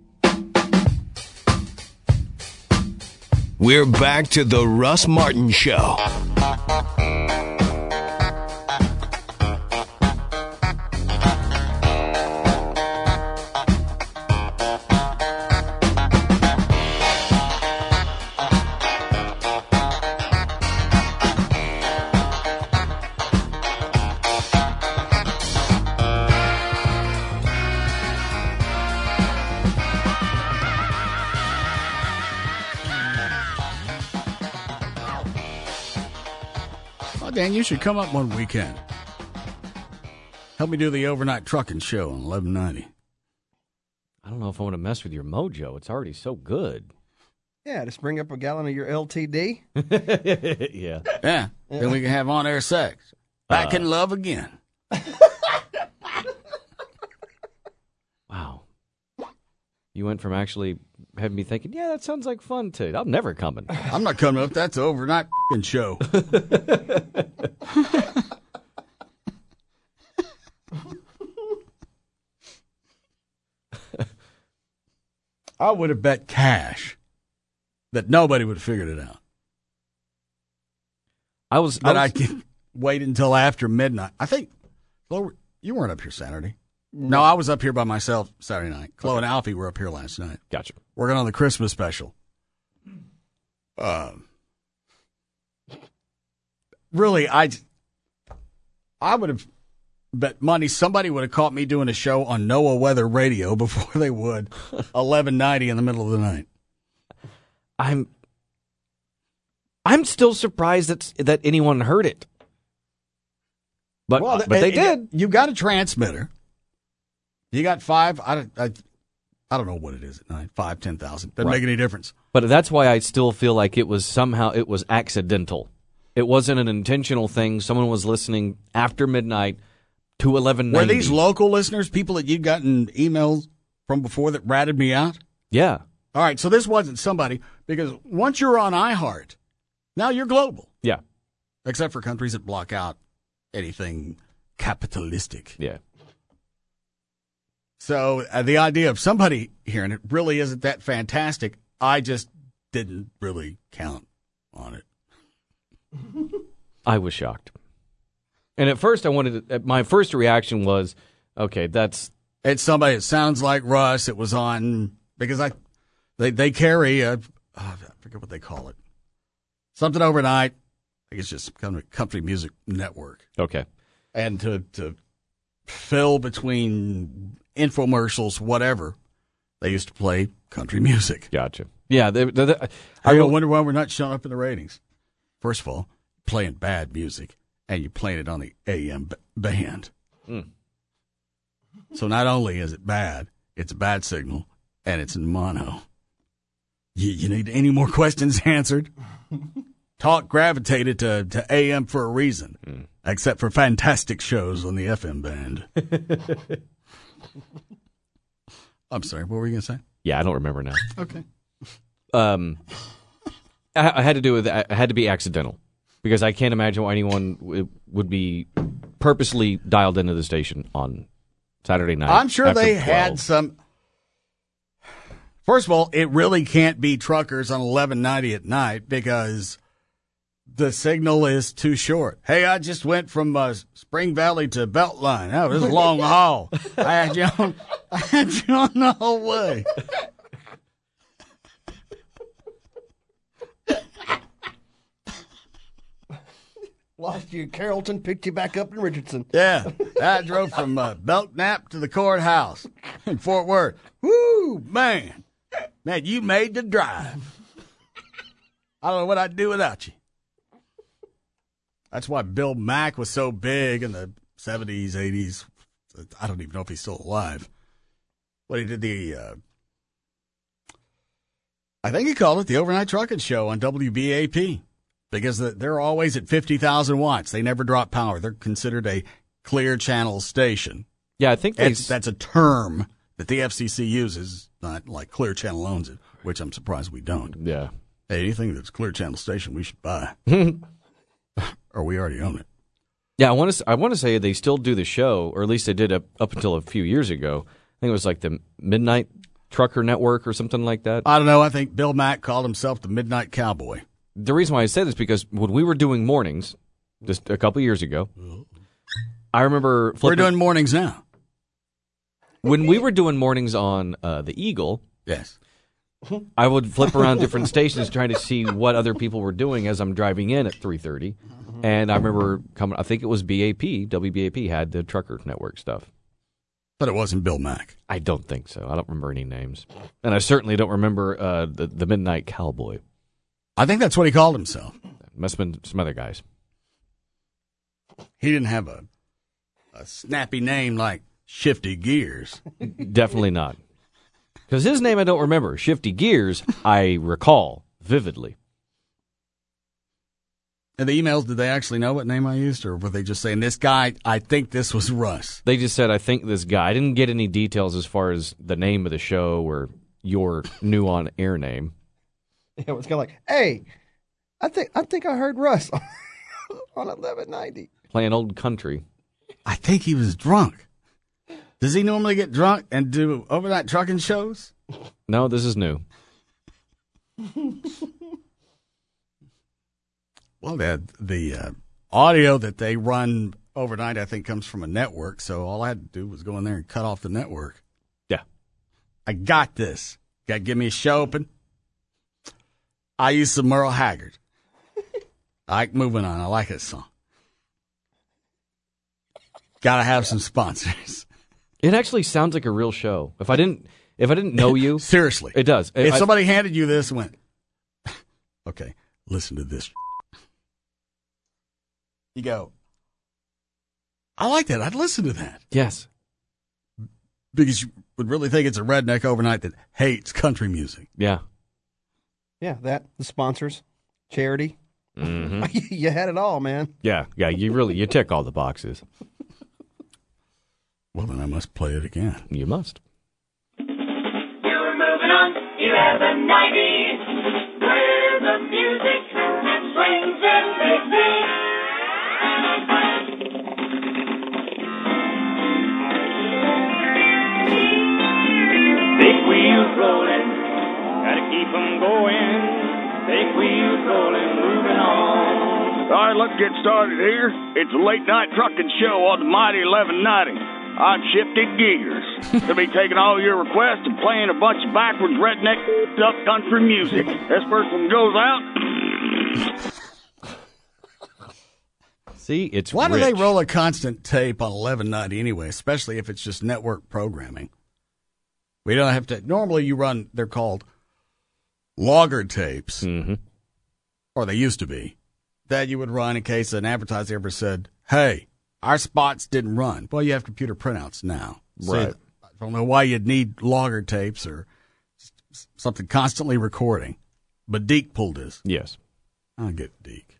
We're back to the Russ Martin Show. Dan, you should come up one weekend. Help me do the overnight trucking show on 1190. I don't know if I want to mess with your mojo. It's already so good. Yeah, just bring up a gallon of your LTD. Yeah. Yeah. Then we can have on-air sex. Back in love again. Wow. You went from actually having me thinking, yeah, that sounds like fun, to I'm never coming. I'm not coming up. That's an overnight show. I would have bet cash that nobody would have figured it out. I could wait until after midnight. I think, Chloe, you weren't up here Saturday. No, I was up here by myself Saturday night. Chloe and Alfie were up here last night. Gotcha. Working on the Christmas special. Really, I would have bet money somebody would have caught me doing a show on NOAA Weather Radio before they would 1190 in the middle of the night. I'm still surprised that anyone heard it. But they did. You got a transmitter. You got 5. I I don't know what it is at night. 5,000, 10,000. Doesn't make any difference. But that's why I still feel like it was accidental. It wasn't an intentional thing. Someone was listening after midnight to 1190. Were these local listeners, people that you'd gotten emails from before that ratted me out? Yeah. All right, so this wasn't somebody, because once you're on iHeart, now you're global. Yeah. Except for countries that block out anything capitalistic. Yeah. So the idea of somebody hearing it really isn't that fantastic. I just didn't really count on it. I was shocked. And at first my first reaction was, okay, it's somebody that sounds like Russ. It was on, because they carry I forget what they call it. Something overnight. I think it's just kind of a country music network. Okay. And to fill between infomercials, whatever, they used to play country music. Gotcha. Yeah. I wonder why we're not showing up in the ratings. First of all, playing bad music, and you're playing it on the AM band. Mm. So not only is it bad, it's a bad signal, and it's in mono. You need any more questions answered? Talk gravitated to AM for a reason, except for fantastic shows on the FM band. I'm sorry, what were you going to say? Yeah, I don't remember now. Okay. I had to do with it had to be accidental, because I can't imagine why anyone would be purposely dialed into the station on Saturday night. I'm sure they 12. had some. First of all, it really can't be truckers on 1190 at night, because the signal is too short. Hey, I just went from Spring Valley to Beltline. That was a long haul. I had you on the whole way. Lost you in Carrollton, picked you back up in Richardson. Yeah, I drove from Belknap to the courthouse in Fort Worth. Woo, man, you made the drive. I don't know what I'd do without you. That's why Bill Mack was so big in the 70s, 80s. I don't even know if he's still alive. But he did I think he called it the Overnight Trucking Show on WBAP. Because they're always at 50,000 watts. They never drop power. They're considered a clear channel station. Yeah, I think that's a term that the FCC uses, not like Clear Channel owns it, which I'm surprised we don't. Yeah. Hey, anything that's Clear Channel station, we should buy. Or we already own it. Yeah, I want to say they still do the show, or at least they did up until a few years ago. I think it was like the Midnight Trucker Network or something like that. I don't know. I think Bill Mack called himself the Midnight Cowboy. The reason why I say this is because when we were doing mornings just a couple years ago, I remember we're doing mornings now. When we were doing mornings on the Eagle, yes, I would flip around different stations trying to see what other people were doing as I'm driving in at 3:30. And I remember I think it was WBAP had the Trucker Network stuff. But it wasn't Bill Mack. I don't think so. I don't remember any names. And I certainly don't remember the Midnight Cowboy. I think that's what he called himself. Must have been some other guys. He didn't have a snappy name like Shifty Gears. Definitely not. Because his name I don't remember. Shifty Gears, I recall vividly. And the emails, did they actually know what name I used? Or were they just saying, this guy, I think this was Russ? They just said, I think this guy. I didn't get any details as far as the name of the show or your new on-air name. Yeah, it was kind of like, hey, I think I heard Russ on 1190. Playing old country. I think he was drunk. Does he normally get drunk and do overnight trucking shows? No, this is new. Well, the audio that they run overnight, I think, comes from a network. So all I had to do was go in there and cut off the network. Yeah. I got this. Got to give me a show open. I use some Merle Haggard. Moving on. I like that song. Got to have some sponsors. It actually sounds like a real show. If I didn't know you, seriously, it does. If somebody handed you this and went, okay, listen to this. You go, I like that. I'd listen to that. Yes. Because you would really think it's a redneck overnight that hates country music. Yeah. Yeah, that, the sponsors, charity. Mm-hmm. You had it all, man. Yeah, you tick all the boxes. Well, then I must play it again. You must. You're moving on 1190, where the music swings and mixes. Big wheels rolling, gotta keep 'em going. Big wheels rolling, moving on. All right, let's get started here. It's a late night trucking show on the Mighty 1190. I'm Shifty Gears. To be taking all your requests and playing a bunch of backwards redneck up country music. This first one goes out. See, it's Why do rich. they roll a constant tape on 1190 anyway, especially if it's just network programming? We don't have to. Normally you run, they're called logger tapes, or they used to be, that you would run in case an advertiser ever said, hey, our spots didn't run. Well, you have computer printouts now. Right. So I don't know why you'd need logger tapes or something constantly recording. But Deke pulled his. Yes. I'll get Deke.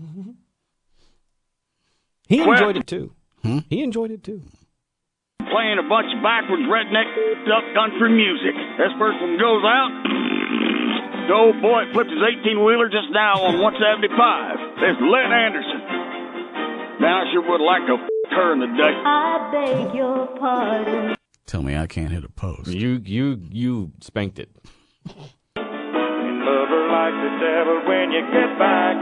He enjoyed it too. He enjoyed it too. Playing a bunch of backwards redneck up country music. This first one goes out. The old boy flipped his 18-wheeler just now on 175. This is Len Anderson. Now I sure would like to her in the day. I beg your pardon. Tell me I can't hit a post. You spanked it. Love her like the devil when you get back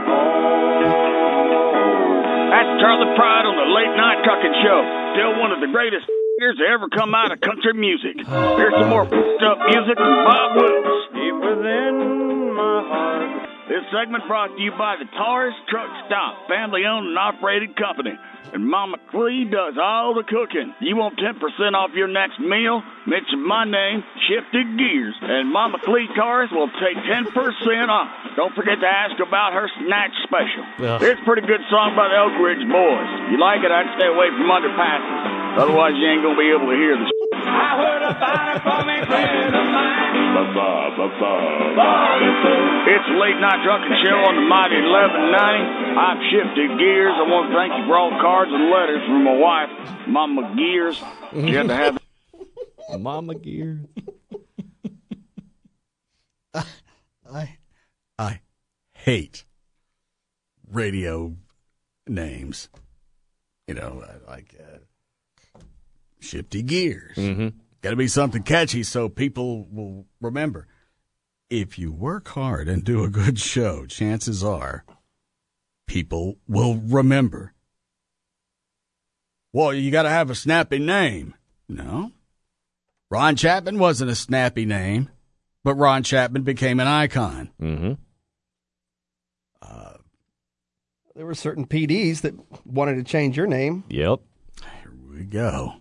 home. That's Charlie Pride on the Late Night Trucking Show. Still one of the greatest years to ever come out of country music. Here's some more up music from Bob Wills. Deep within my heart. This segment brought to you by the Taurus Truck Stop, family-owned and operated company. And Mama Clee does all the cooking. You want 10% off your next meal? Mention my name, Shifty Gears, and Mama Clee Taurus will take 10% off. Don't forget to ask about her snatch special. Ugh. It's a pretty good song by the Oak Ridge Boys. You like it, I'd stay away from underpasses. Otherwise, you ain't gonna be able to hear the I heard about it from a friend of mine. It's a Late Night Trucking Show on the Mighty 1190. I'm Shifty Gears. I want to thank you for all the cards and letters from my wife, Mama Gears. You had to have Mama Gears. I hate radio names. You know, like Shifty Gears. Got to be something catchy so people will remember. If you work hard and do a good show, chances are people will remember. Well, you got to have a snappy name. No. Ron Chapman wasn't a snappy name, but Ron Chapman became an icon. There were certain PDs that wanted to change your name. Yep. Here we go.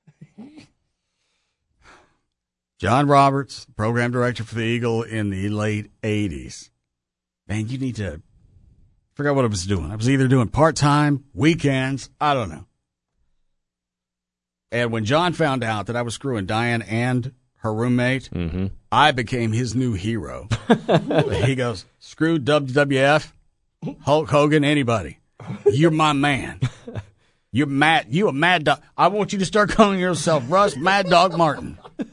John Roberts, program director for the Eagle in the late 80s. Man, you need to figure out what I was doing. I was either doing part-time, weekends, I don't know. And when John found out that I was screwing Diane and her roommate, I became his new hero. He goes, screw WWF, Hulk Hogan, anybody. You're my man. You a mad dog. I want you to start calling yourself Russ Mad Dog Martin.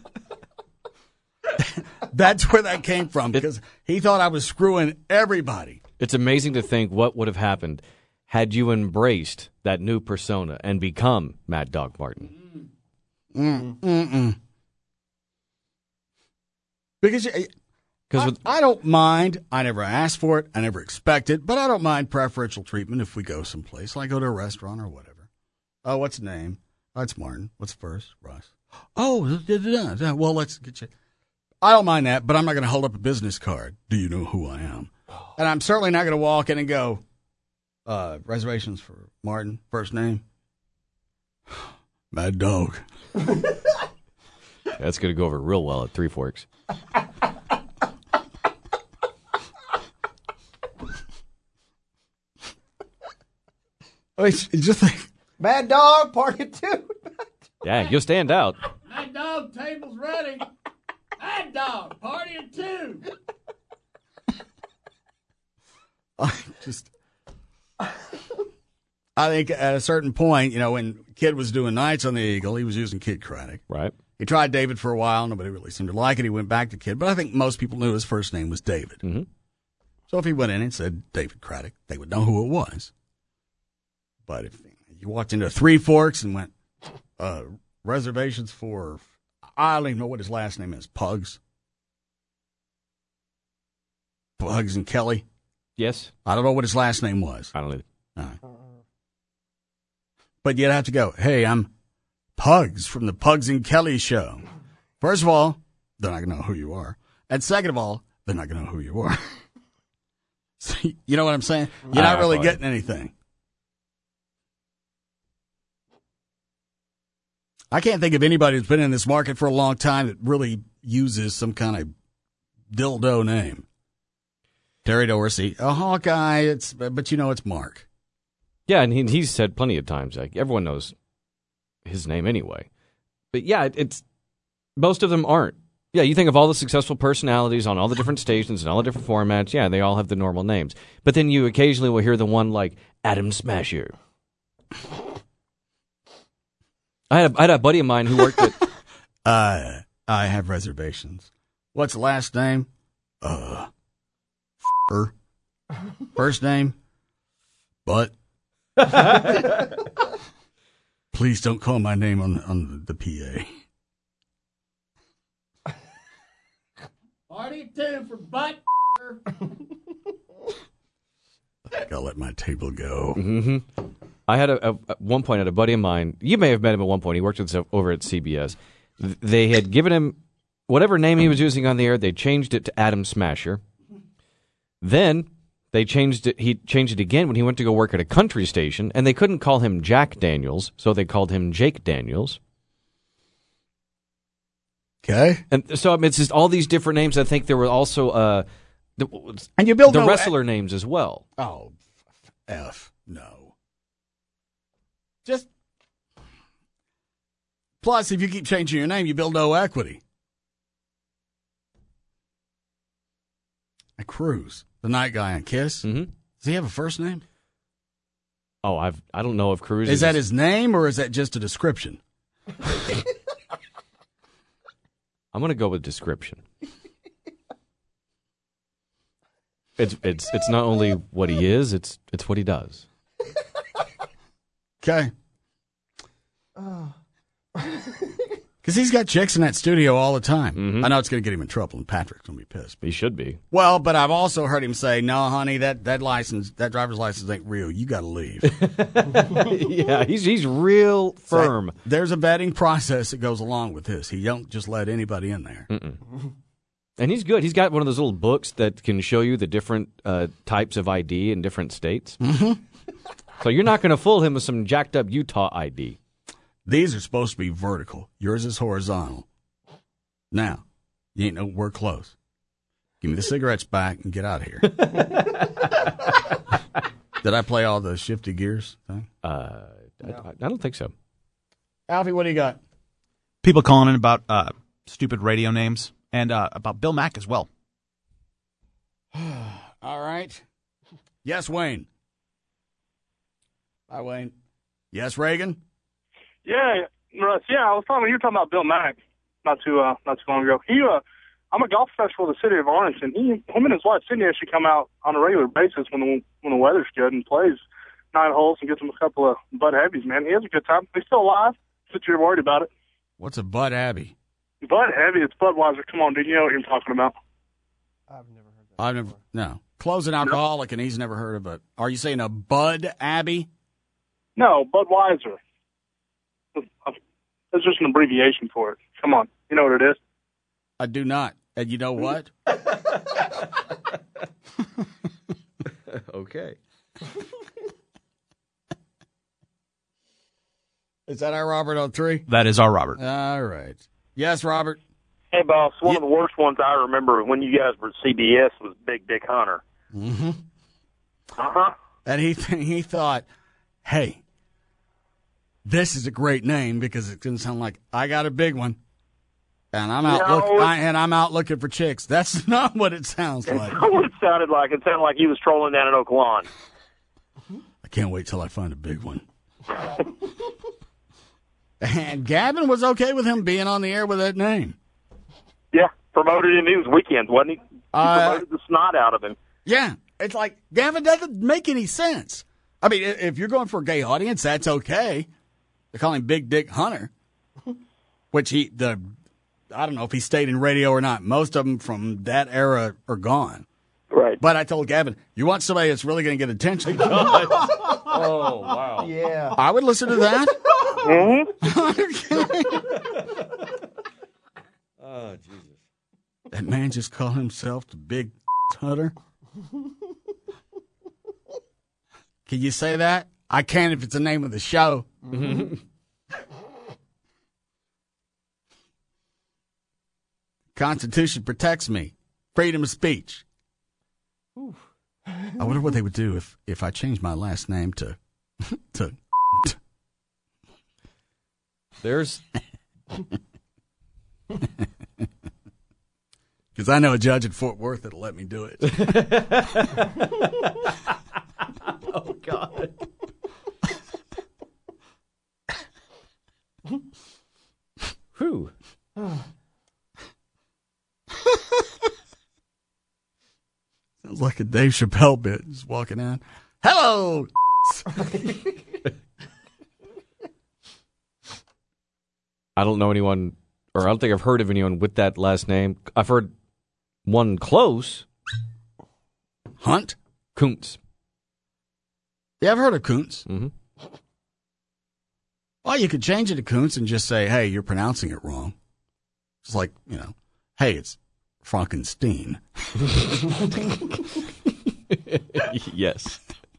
That's where that came from, because he thought I was screwing everybody. It's amazing to think what would have happened had you embraced that new persona and become Mad Dog Martin. Because I don't mind. I never asked for it. I never expect it. But I don't mind preferential treatment if we go someplace. Like go to a restaurant or whatever. Oh, what's the name? Oh, it's Martin. What's first? Russ. Oh, well, let's get you. I don't mind that, but I'm not going to hold up a business card. Do you know who I am? And I'm certainly not going to walk in and go, reservations for Martin, first name? Mad Dog. That's going to go over real well at Three Forks. Just like Mad Dog, Party 2. Yeah, you'll stand out. Mad Dog. go. Table's ready. Mad Dog, party of 2. I think at a certain point, when Kid was doing nights on the Eagle, he was using Kid Craddock. Right. He tried David for a while. Nobody really seemed to like it. He went back to Kid. But I think most people knew his first name was David. Mm-hmm. So if he went in and said David Craddock, they would know who it was. But if you walked into Three Forks and went, reservations for, I don't even know what his last name is, Pugs and Kelly. Yes. I don't know what his last name was. I don't either. All right. But you'd have to go, hey, I'm Pugs from the Pugs and Kelly show. First of all, they're not going to know who you are. And second of all, they're not going to know who you are. So, you know what I'm saying? You're not really getting anything. I can't think of anybody who's been in this market for a long time that really uses some kind of dildo name. Terry Dorsey, a Hawkeye, but it's Mark. Yeah, and he's said plenty of times, like, everyone knows his name anyway. But yeah, it's most of them aren't. Yeah, you think of all the successful personalities on all the different stations and all the different formats. Yeah, they all have the normal names. But then you occasionally will hear the one like Adam Smasher. I had a buddy of mine who worked at... I have reservations. What's the last name? First name? But... Please don't call my name on the PA. Party 2 for butt. I think I'll let my table go. Mm-hmm. I had at one point, a buddy of mine, you may have met him at one point, he worked with us over at CBS. They had given him whatever name he was using on the air, they changed it to Adam Smasher. Then he changed it again when he went to go work at a country station, and they couldn't call him Jack Daniels, so they called him Jake Daniels. Okay. And so it's just all these different names. I think there were also and you build the wrestler names as well. Oh, no. Just plus, if you keep changing your name, you build no equity. Cruz, the night guy on Kiss. Mm-hmm. Does he have a first name? Oh, I don't know if Cruz is that his name or is that just a description? I'm going to go with description. It's not only what he is, it's what he does. Okay. Because he's got chicks in that studio all the time. Mm-hmm. I know it's going to get him in trouble, and Patrick's going to be pissed. He should be. Well, but I've also heard him say, "No, honey, that driver's license ain't real. You got to leave." Yeah, he's real firm. There's a vetting process that goes along with this. He don't just let anybody in there. Mm-mm. And he's good. He's got one of those little books that can show you the different types of ID in different states. Mm-hmm. So you're not going to fool him with some jacked up Utah ID. These are supposed to be vertical. Yours is horizontal. Now, you ain't nowhere close. Give me the cigarettes back and get out of here. Did I play all the shifty gears thing? I don't think so. Alfie, what do you got? People calling in about stupid radio names and about Bill Mack as well. All right. Yes, Wayne. Hi, Wayne. Yes, Reagan. Yeah, Russ. Yeah, you were talking about Bill Mack not too long ago. I'm a golf professional in the city of Arlington. Him and his wife Cindy actually come out on a regular basis when the weather's good and plays 9 holes and gets him a couple of Bud Abbeys. Man, he has a good time. He's still alive. Since you're worried about it. What's a Bud Abbey? Bud Abbey, it's Budweiser. Come on, dude. You know what you're talking about. I've never. No, closing alcoholic, and he's never heard of it. Are you saying a Bud Abbey? No, Budweiser. It's just an abbreviation for it. Come on. You know what it is? I do not. And you know what? Okay. Is that our Robert on 3? That is our Robert. All right. Yes, Robert. Hey, boss. One of the worst ones I remember when you guys were at CBS was Big Dick Hunter. Mm-hmm. Uh-huh. And he thought, hey, this is a great name because it's going to sound like I got a big one. And I'm out looking for chicks. That's not what it sounds like. That's what it sounded like. It sounded like he was trolling down in Oak Lawn. I can't wait till I find a big one. And Gavin was okay with him being on the air with that name. Yeah, promoted in News Weekend, wasn't he? He promoted the snot out of him. Yeah, it's like Gavin doesn't make any sense. I mean, if you're going for a gay audience, that's okay. They call him Big Dick Hunter, which I don't know if he stayed in radio or not. Most of them from that era are gone. Right. But I told Gavin, you want somebody that's really going to get attention? Oh, wow. Yeah. I would listen to that. Oh, Jesus. That man just called himself the Big Hunter. Can you say that? I can if it's the name of the show. Constitution protects me. Freedom of speech. I wonder what they would do if I changed my last name to There's because I know a judge in Fort Worth that'll let me do it. Oh, God. Whew. Sounds like a Dave Chappelle bit, just walking out. Hello! I don't know anyone, or I don't think I've heard of anyone with that last name. I've heard one close. Hunt? Kuntz. Yeah, I've heard of Kuntz. Mm-hmm. Well, you could change it to Kuntz and just say, hey, you're pronouncing it wrong. It's like, hey, it's Frankenstein. Yes.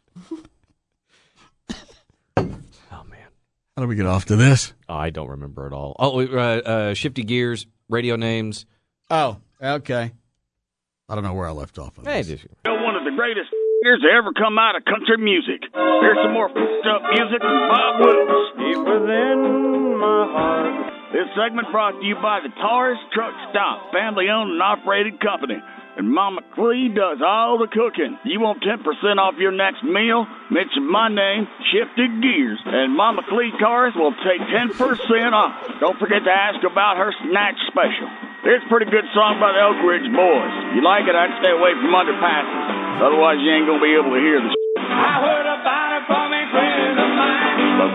How do we get off to this? Oh, I don't remember at all. Oh, Shifty Gears, radio names. Oh, okay. I don't know where I left off on this. One of the greatest years to ever come out of country music. Here's some more f***ed up music from Bob Wills. Deep within my heart. This segment brought to you by the Taurus Truck Stop, family-owned and operated company. And Mama Clee does all the cooking. You want 10% off your next meal? Mention my name, Shifted Gears, and Mama Clee Cars will take 10% off. Don't forget to ask about her snatch special. It's a pretty good song by the Oak Ridge Boys. You like it, I'd stay away from underpasses. Otherwise, you ain't going to be able to hear the I heard about it from a friend of mine.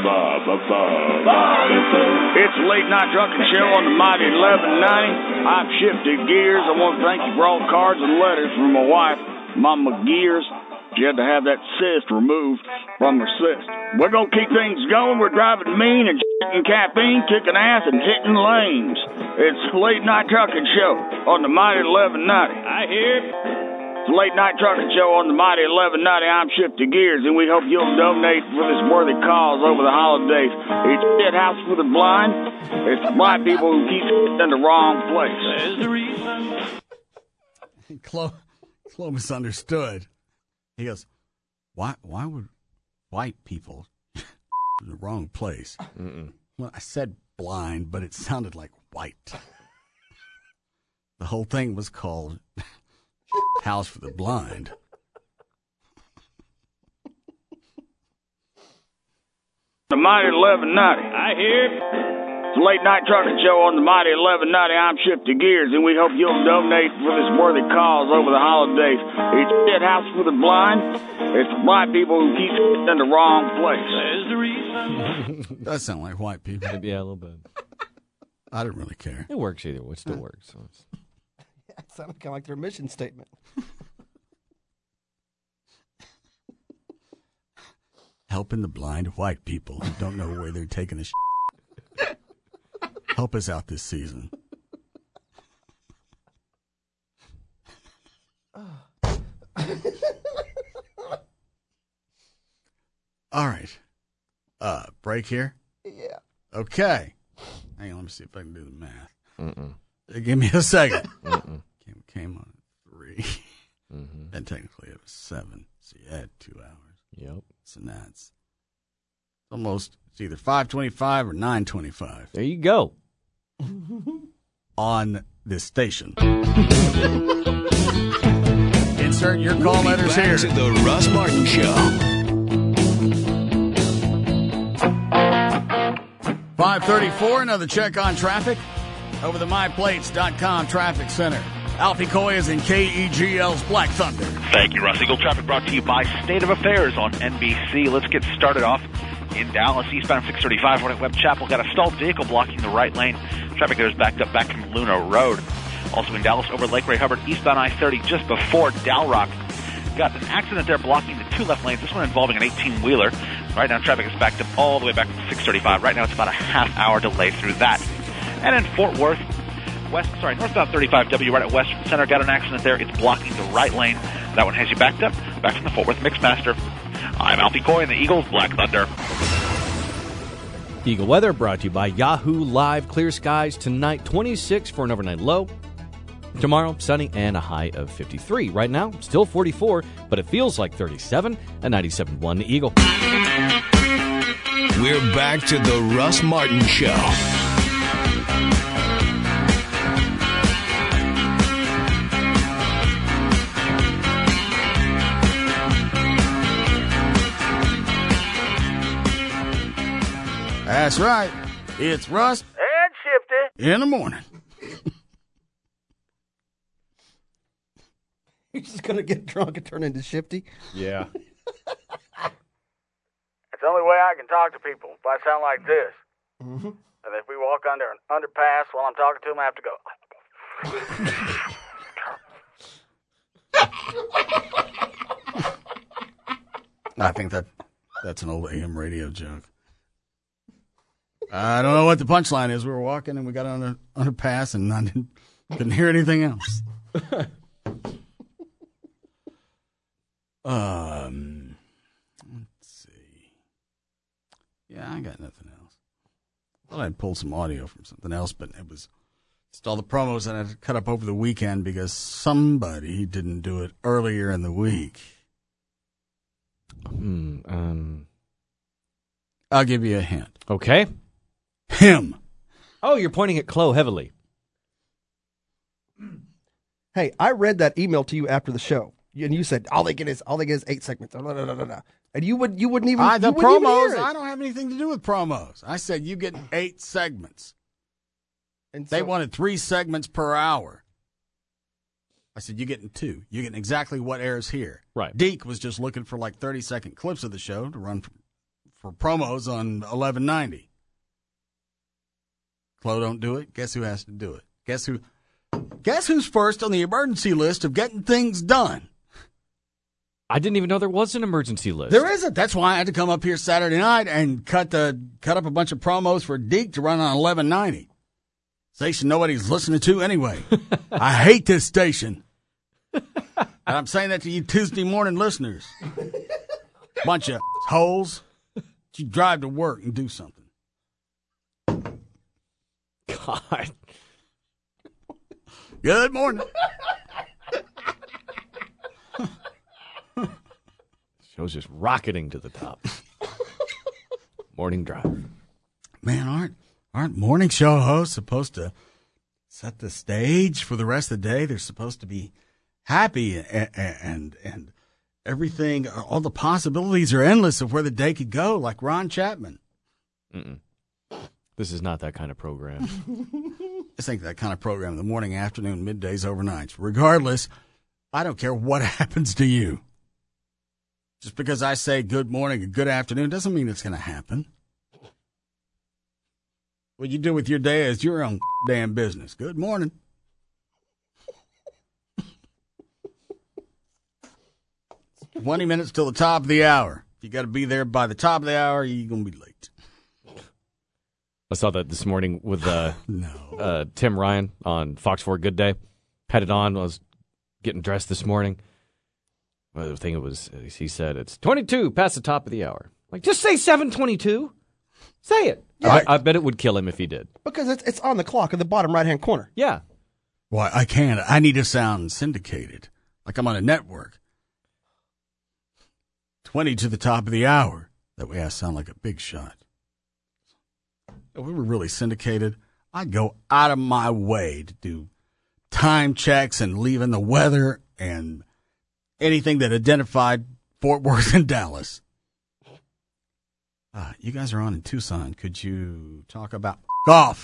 It's a late night drunken show on the Mighty 1190. I've shifted gears. I want to thank you for all the cards and letters from my wife, Mama Gears. She had to have that cyst removed from her cyst. We're going to keep things going. We're driving mean and shitting caffeine, kicking ass, and hitting lanes. It's a late night trucking show on the Mighty 1190. I hear it. It's a late night trucking show on the Mighty 1190. I'm Shifty Gears, and we hope you'll donate for this worthy cause over the holidays. It's Shit House for the Blind. It's the blind people who keep in the wrong place. There's the reason. Chloe misunderstood. He goes, why would white people in the wrong place? Well, I said blind, but it sounded like white. The whole thing was called House for the Blind. The Mighty 1190. I hear it. It's a late night trucking show on the Mighty 1190. I'm Shifty Gears, and we hope you'll donate for this worthy cause over the holidays. It's Shit House for the Blind. It's the blind people who keep in the wrong place. There's the reason. Does sound like white people. Yeah, a little bit. I didn't really care. It works either way. It still works. So it's... It sounded kind of like their mission statement. Helping the blind white people who don't know where they're taking a shit. Help us out this season. All right. Break here? Yeah. Okay. Hang on, let me see if I can do the math. Give me a second. Came on at 3. And technically it was 7. So you had 2 hours. Yep. So now it's almost, it's either 5:25 or 9:25. There you go. on this station. Insert your call letters here. To the Russ Martin Show. 5:34, another check on traffic over the MyPlates.com traffic center. Alfie Coy is in KEGL's Black Thunder. Thank you, Russ. Eagle Traffic brought to you by State of Affairs on NBC. Let's get started off in Dallas, eastbound 635, right at Webb Chapel. Got a stalled vehicle blocking the right lane. Traffic there is backed up back from Luna Road. Also in Dallas, over Lake Ray Hubbard, eastbound I-30, just before Dalrock. Got an accident there blocking the two left lanes, this one involving an 18-wheeler. Right now, traffic is backed up all the way back from 635. Right now, it's about a half-hour delay through that. And in Fort Worth, northbound 35W, right at West Center, got an accident there. It's blocking the right lane. That one has you backed up, back from the Fort Worth Mixmaster. I'm Alfie Coy in the Eagles Black Thunder. Eagle weather brought to you by Yahoo Live. Clear skies tonight, 26 for an overnight low. Tomorrow, sunny and a high of 53. Right now, still 44, but it feels like 37 at 97.1 The Eagle. We're back to the Russ Martin Show. That's right. It's Russ And Shifty. in the morning. You're just going to get drunk and turn into Shifty? Yeah. It's the only way I can talk to people if I sound like this. Mm-hmm. And if we walk under an underpass while I'm talking to them, I have to go. I think that's an old AM radio joke. I don't know what the punchline is. We were walking and we got on an underpass and I couldn't hear anything else. Let's see. Yeah, I got nothing else. Thought I'd pull some audio from something else, but it was just all the promos that I had to cut up over the weekend because somebody didn't do it earlier in the week. I'll give you a hint. Okay. Him. Oh, you're pointing at Chloe heavily. Hey, I read that email to you after the show, and you said all they get is 8 segments. And you wouldn't even. The you wouldn't promos. even hear it. I don't have anything to do with promos. I said you get 8 segments. And They so- wanted 3 segments per hour. I said you're getting 2. You're getting exactly what airs here. Right. Deke was just looking for like 30-second clips of the show to run for promos on 1190. Chloe don't do it. Guess who has to do it? Guess who's first on the emergency list of getting things done? I didn't even know there was an emergency list. There isn't. That's why I had to come up here Saturday night and cut up a bunch of promos for Deke to run on 1190. Station nobody's listening to anyway. I hate this station. And I'm saying that to you Tuesday morning listeners. Bunch of holes. You drive to work and do something. God. Good morning. Show's just rocketing to the top. Morning drive. Man, aren't morning show hosts supposed to set the stage for the rest of the day? They're supposed to be happy and everything. All the possibilities are endless of where the day could go, like Ron Chapman. Mm-mm. This is not that kind of program. I think that kind of program, the morning, afternoon, middays, overnights. Regardless, I don't care what happens to you. Just because I say good morning or good afternoon doesn't mean it's going to happen. What you do with your day is your own damn business. Good morning. It's 20 minutes till the top of the hour. If you got to be there by the top of the hour, you're going to be late. I saw that this morning with Tim Ryan on Fox 4 Good Day. Had it on. I was getting dressed this morning. Well, the thing he said it's 22 past the top of the hour. Like, just say 7:22. Say it. Yeah. I bet it would kill him if he did. Because it's on the clock in the bottom right-hand corner. Yeah. Why, I can't. I need to sound syndicated. Like I'm on a network. 20 to the top of the hour. That way I sound like a big shot. If we were really syndicated, I'd go out of my way to do time checks and leave in the weather and anything that identified Fort Worth and Dallas. You guys are on in Tucson. Could you talk about golf?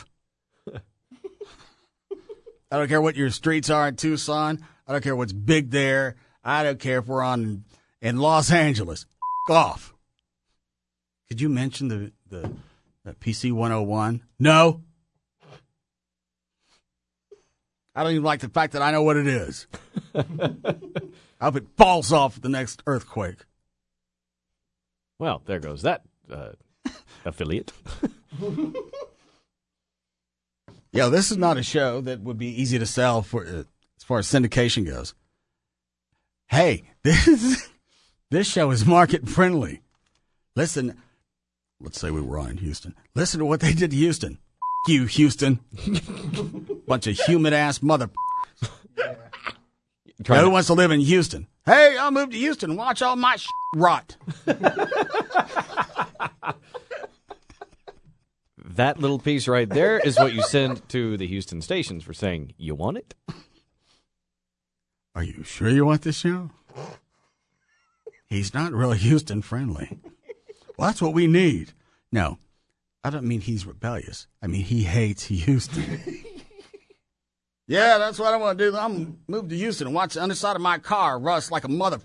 I don't care what your streets are in Tucson. I don't care what's big there. I don't care if we're on in Los Angeles. Golf. Could you mention the PC 101? No. I don't even like the fact that I know what it is. I hope it falls off the next earthquake. Well, there goes that affiliate. Yeah, this is not a show that would be easy to sell for as far as syndication goes. Hey, this show is market friendly. Listen, let's say we were on in Houston. Listen to what they did to Houston. You, Houston. Bunch of humid ass mother. Who wants to live in Houston? Hey, I'll move to Houston and watch all my rot. That little piece right there is what you send to the Houston stations for saying, you want it? Are you sure you want this show? He's not really Houston friendly. Well, that's what we need. No, I don't mean he's rebellious. I mean he hates Houston. Yeah, that's what I want to do. I'm going to move to Houston and watch the underside of my car rust like a mother.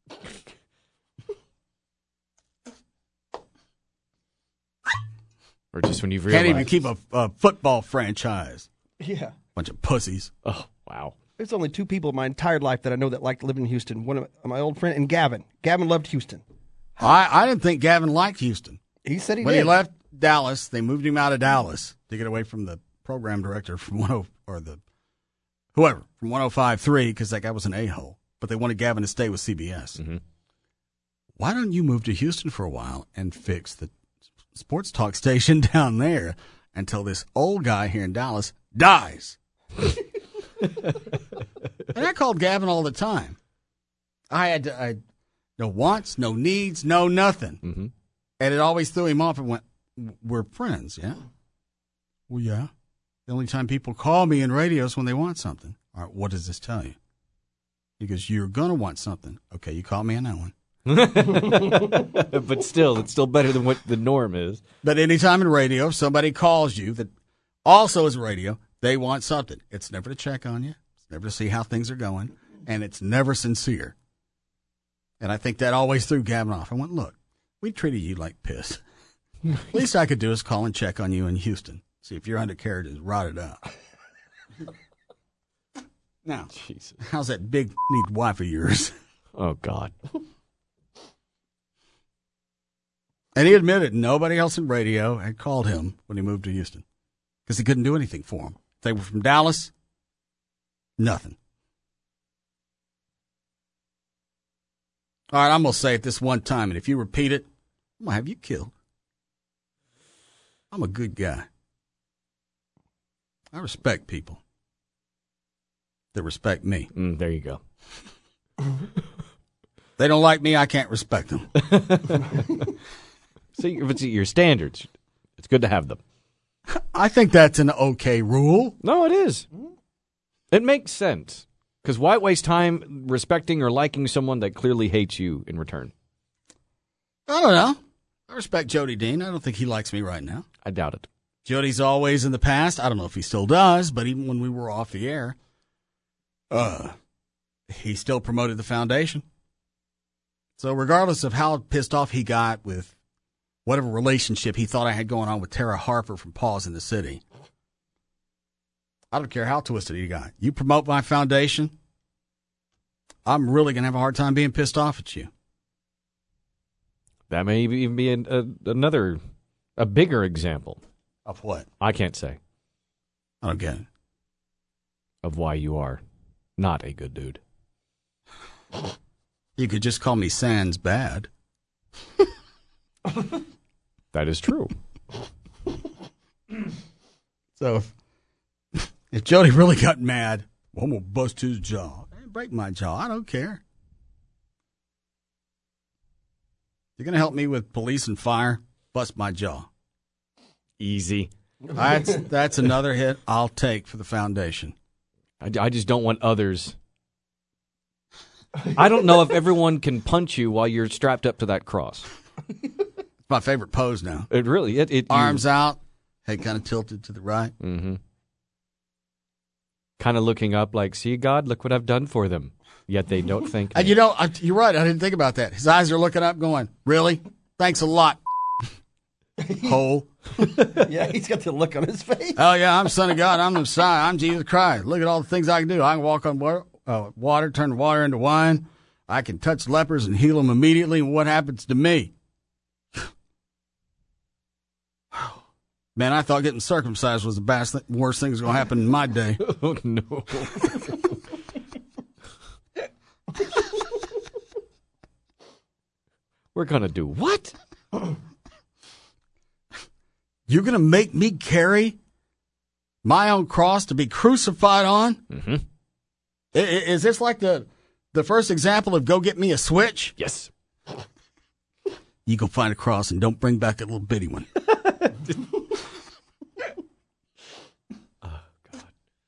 Or just when you've realized. Can't even keep a football franchise. Yeah. Bunch of pussies. Oh, wow. There's only two people in my entire life that I know that liked living in Houston. One of my old friend and Gavin. Gavin loved Houston. I didn't think Gavin liked Houston. He said he when did. When he left Dallas, they moved him out of Dallas to get away from the program director from from 105.3 because that guy was an a-hole. But they wanted Gavin to stay with CBS. Mm-hmm. Why don't you move to Houston for a while and fix the sports talk station down there until this old guy here in Dallas dies? And I called Gavin all the time. I no wants, no needs, no nothing. Mm-hmm. And it always threw him off and went, we're friends, yeah? Well, yeah. The only time people call me in radio is when they want something. All right, what does this tell you? He goes, you're going to want something. Okay, you call me on that one. But still, it's still better than what the norm is. But anytime in radio, if somebody calls you that also is radio, they want something. It's never to check on you. It's never to see how things are going. And it's never sincere. And I think that always threw Gavin off. I went, look, we treated you like piss. Least I could do is call and check on you in Houston. See if your undercarriage is rotted out. Now, Jesus. How's that big, neat wife of yours? Oh, God. And he admitted nobody else in radio had called him when he moved to Houston because he couldn't do anything for them. If they were from Dallas, nothing. All right, I'm going to say it this one time, and if you repeat it, I'm going to have you killed. I'm a good guy. I respect people that respect me. There you go. They don't like me, I can't respect them. So it's your standards. It's good to have them. I think that's an okay rule. No, it is. It makes sense. Because why waste time respecting or liking someone that clearly hates you in return? I don't know. I respect Jody Dean. I don't think he likes me right now. I doubt it. Jody's always in the past. I don't know if he still does, but even when we were off the air, he still promoted the foundation. So regardless of how pissed off he got with whatever relationship he thought I had going on with Tara Harper from Paws in the City, I don't care how twisted he got. You promote my foundation, I'm really going to have a hard time being pissed off at you. That may even be a bigger example. Of what? I can't say. I don't get it. Of why you are not a good dude. You could just call me Sans Bad. That is true. So if Jody really got mad, well, I'm going to bust his jaw. Break my jaw. I don't care. You're going to help me with police and fire? Bust my jaw. Easy. That's another hit I'll take for the foundation. I just don't want others. I don't know if everyone can punch you while you're strapped up to that cross. It's my favorite pose now. It really, arms out, head kind of tilted to the right. Mm-hmm. Kind of looking up like, see, God, look what I've done for them. Yet they don't think. And you're right. I didn't think about that. His eyes are looking up going, really? Thanks a lot, hole. Yeah, he's got the look on his face. Oh, yeah, I'm Son of God. I'm the Messiah. I'm Jesus Christ. Look at all the things I can do. I can walk on water, turn water into wine. I can touch lepers and heal them immediately. And what happens to me? Man, I thought getting circumcised was the worst thing that's going to happen in my day. Oh, no. We're going to do what? You're going to make me carry my own cross to be crucified on? Mm-hmm. Is this like the first example of go get me a switch? Yes. You go find a cross and don't bring back a little bitty one. Oh, God.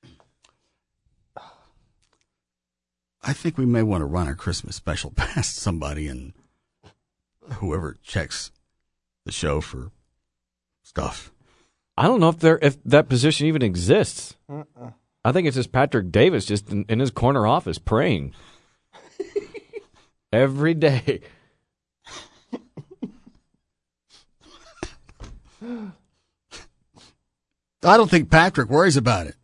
I think we may want to run our Christmas special past somebody, and whoever checks the show for stuff. I don't know if that position even exists. I think it's just Patrick Davis just in his corner office praying every day. I don't think Patrick worries about it.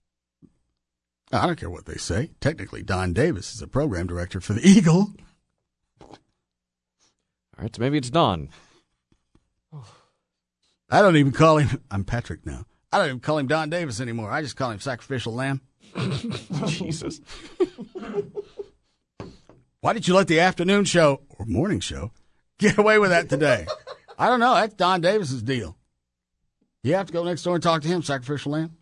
I don't care what they say. Technically, Don Davis is a program director for the Eagle. All right, so maybe it's Don. I don't even call him, I'm Patrick now. I don't even call him Don Davis anymore. I just call him Sacrificial Lamb. Jesus. Why did you let the afternoon show, or morning show, get away with that today? I don't know. That's Don Davis's deal. You have to go next door and talk to him, Sacrificial Lamb.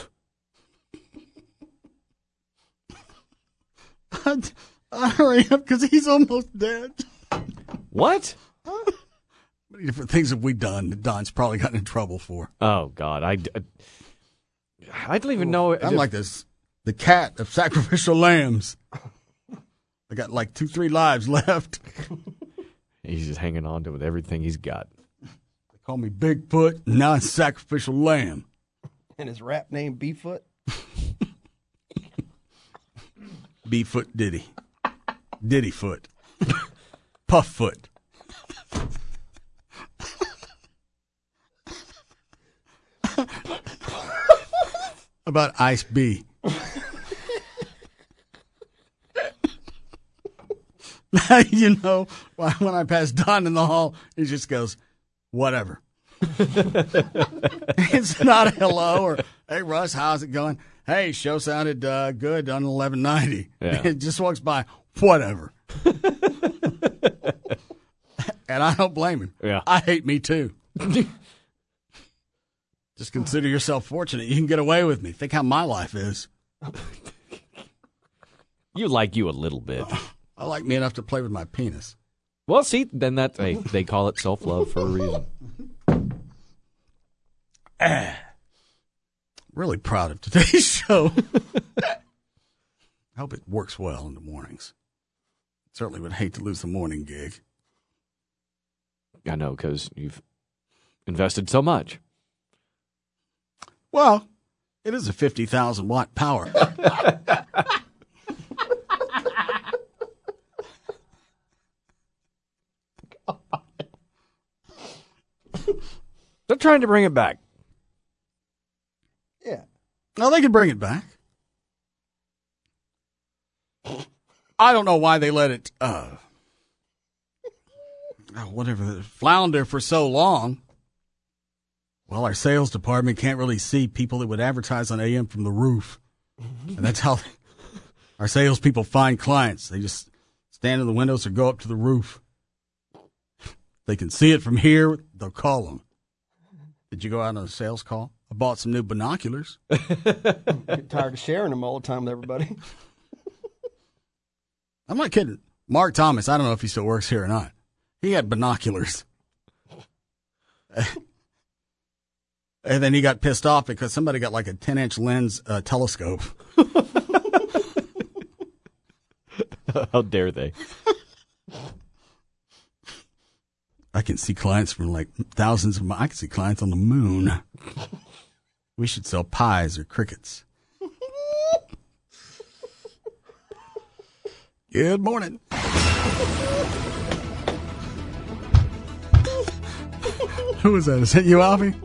I hurry up because he's almost dead. What? Many different things have we done that Don's probably gotten in trouble for. Oh, God. I don't even know. I'm like this, the cat of sacrificial lambs. I got like 2-3 lives left. He's just hanging on to it with everything he's got. They call me Bigfoot, now it's Sacrificial Lamb. And his rap name, Beeffoot? Beeffoot Diddy. Diddyfoot. Pufffoot. About Ice B. You know, when I pass Don in the hall, he just goes, whatever. It's not a hello or, hey, Russ, how's it going? Hey, show sounded good on 1190. Yeah. It just walks by, whatever. And I don't blame him. Yeah. I hate me too. Just consider yourself fortunate. You can get away with me. Think how my life is. You like you a little bit. I like me enough to play with my penis. Well, see, then they call it self-love for a reason. Really proud of today's show. I hope it works well in the mornings. Certainly would hate to lose the morning gig. I know, because you've invested so much. Well, it is a 50,000 watt power. They're trying to bring it back. Yeah. No, they can bring it back. I don't know why they let it, flounder for so long. Well, our sales department can't really see people that would advertise on AM from the roof. And that's how our salespeople find clients. They just stand in the windows or go up to the roof. They can see it from here. They'll call them. Did you go out on a sales call? I bought some new binoculars. Get tired of sharing them all the time with everybody. I'm not kidding. Mark Thomas, I don't know if he still works here or not. He had binoculars. And then he got pissed off because somebody got like a 10-inch lens telescope. How dare they? I can see clients from like thousands of miles. I can see clients on the moon. We should sell pies or crickets. Good morning. Who was that? Is that you, Alfie?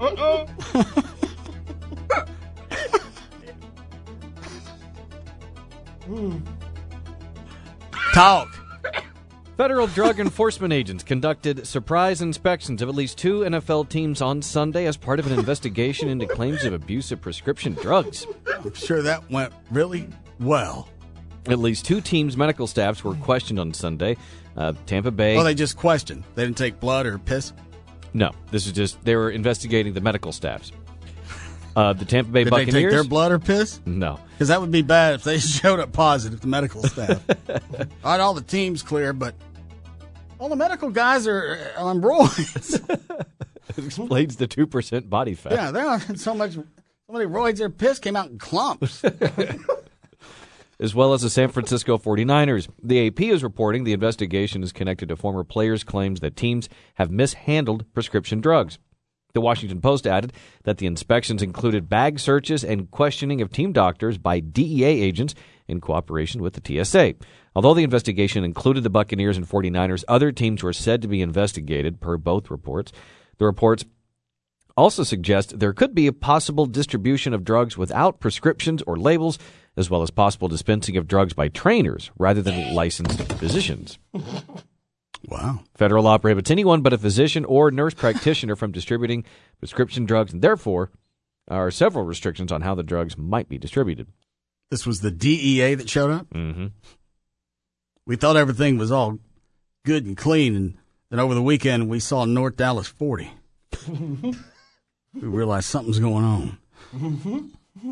Talk. Federal drug enforcement agents conducted surprise inspections of at least 2 NFL teams on Sunday as part of an investigation into claims of abuse of prescription drugs. I'm sure that went really well. At least 2 teams' medical staffs were questioned on Sunday. Tampa Bay. Oh, they just questioned. They didn't take blood or piss? No, this is just they were investigating the medical staffs. The Tampa Bay Buccaneers. Did they take their blood or piss? No. Because that would be bad if they showed up positive, the medical staff. All right, all the teams clear, but all the medical guys are on roids. It explains the 2% body fat. Yeah, they're on so many roids, their piss came out in clumps. As well as the San Francisco 49ers. The AP is reporting the investigation is connected to former players' claims that teams have mishandled prescription drugs. The Washington Post added that the inspections included bag searches and questioning of team doctors by DEA agents in cooperation with the TSA. Although the investigation included the Buccaneers and 49ers, other teams were said to be investigated, per both reports. The reports also suggest there could be a possible distribution of drugs without prescriptions or labels, as well as possible dispensing of drugs by trainers rather than licensed physicians. Wow. Federal law prohibits anyone but a physician or nurse practitioner from distributing prescription drugs, and therefore are several restrictions on how the drugs might be distributed. This was the DEA that showed up? Mm-hmm. We thought everything was all good and clean, and then over the weekend we saw North Dallas 40. We realized something's going on.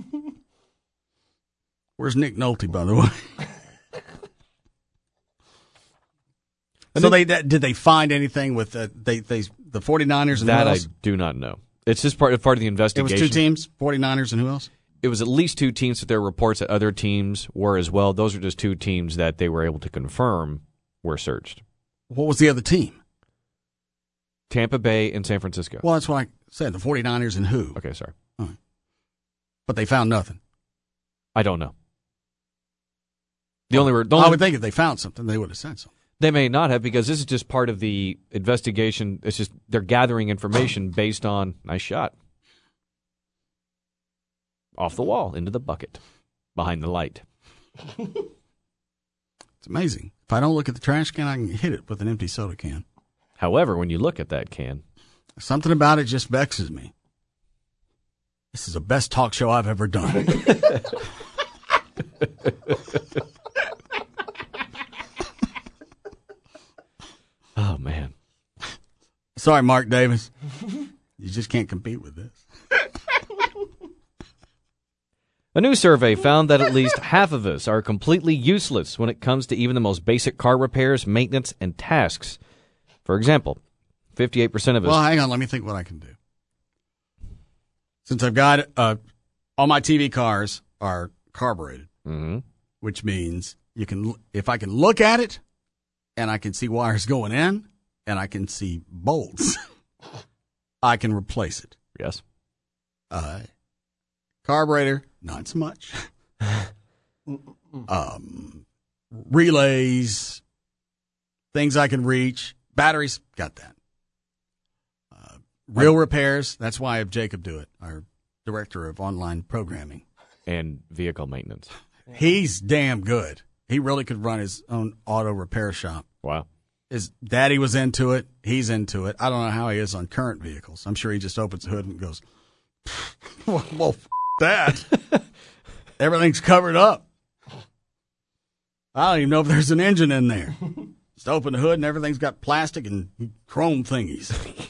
Where's Nick Nolte, by the way? So did they find anything with the 49ers and that who else? I do not know. It's just part of the investigation. It was 2 teams, 49ers and who else? It was at least 2 teams, but there were reports that other teams were as well. Those are just 2 teams that they were able to confirm were searched. What was the other team? Tampa Bay and San Francisco. Well, that's what I said, the 49ers and who? Okay, sorry. Right. But they found nothing. I don't know. I would think if they found something, they would have said something. They may not have, because this is just part of the investigation. It's just they're gathering information based on nice shot. Off the wall, into the bucket, behind the light. It's amazing. If I don't look at the trash can, I can hit it with an empty soda can. However, when you look at that can, something about it just vexes me. This is the best talk show I've ever done. Oh, man. Sorry, Mark Davis. You just can't compete with this. A new survey found that at least half of us are completely useless when it comes to even the most basic car repairs, maintenance, and tasks. For example, 58% of us... Well, hang on. Let me think what I can do. Since I've got... all my TV cars are carbureted, which means if I can look at it, and I can see wires going in, and I can see bolts, I can replace it. Yes. Carburetor, not so much. Relays, things I can reach. Batteries, got that. Real repairs, that's why I have Jacob do it, our director of online programming. And vehicle maintenance. He's damn good. He really could run his own auto repair shop. Wow. His daddy was into it. He's into it. I don't know how he is on current vehicles. I'm sure he just opens the hood and goes, well, that. Everything's covered up. I don't even know if there's an engine in there. Just open the hood and everything's got plastic and chrome thingies.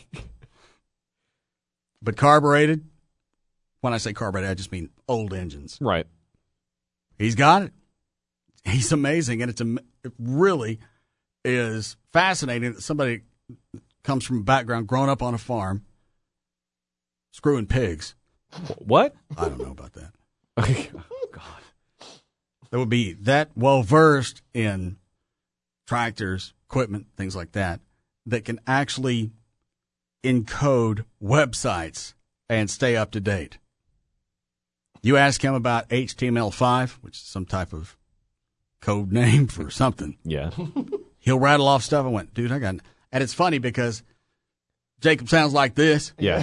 But carbureted, when I say carbureted, I just mean old engines. Right. He's got it. He's amazing, and it really is fascinating that somebody comes from a background, grown up on a farm, screwing pigs. What? I don't know about that. Oh, God. That would be that well-versed in tractors, equipment, things like that can actually encode websites and stay up to date. You ask him about HTML5, which is some type of code name for something. Yeah. He'll rattle off stuff. I went, dude, I got... And it's funny because Jacob sounds like this. Yeah.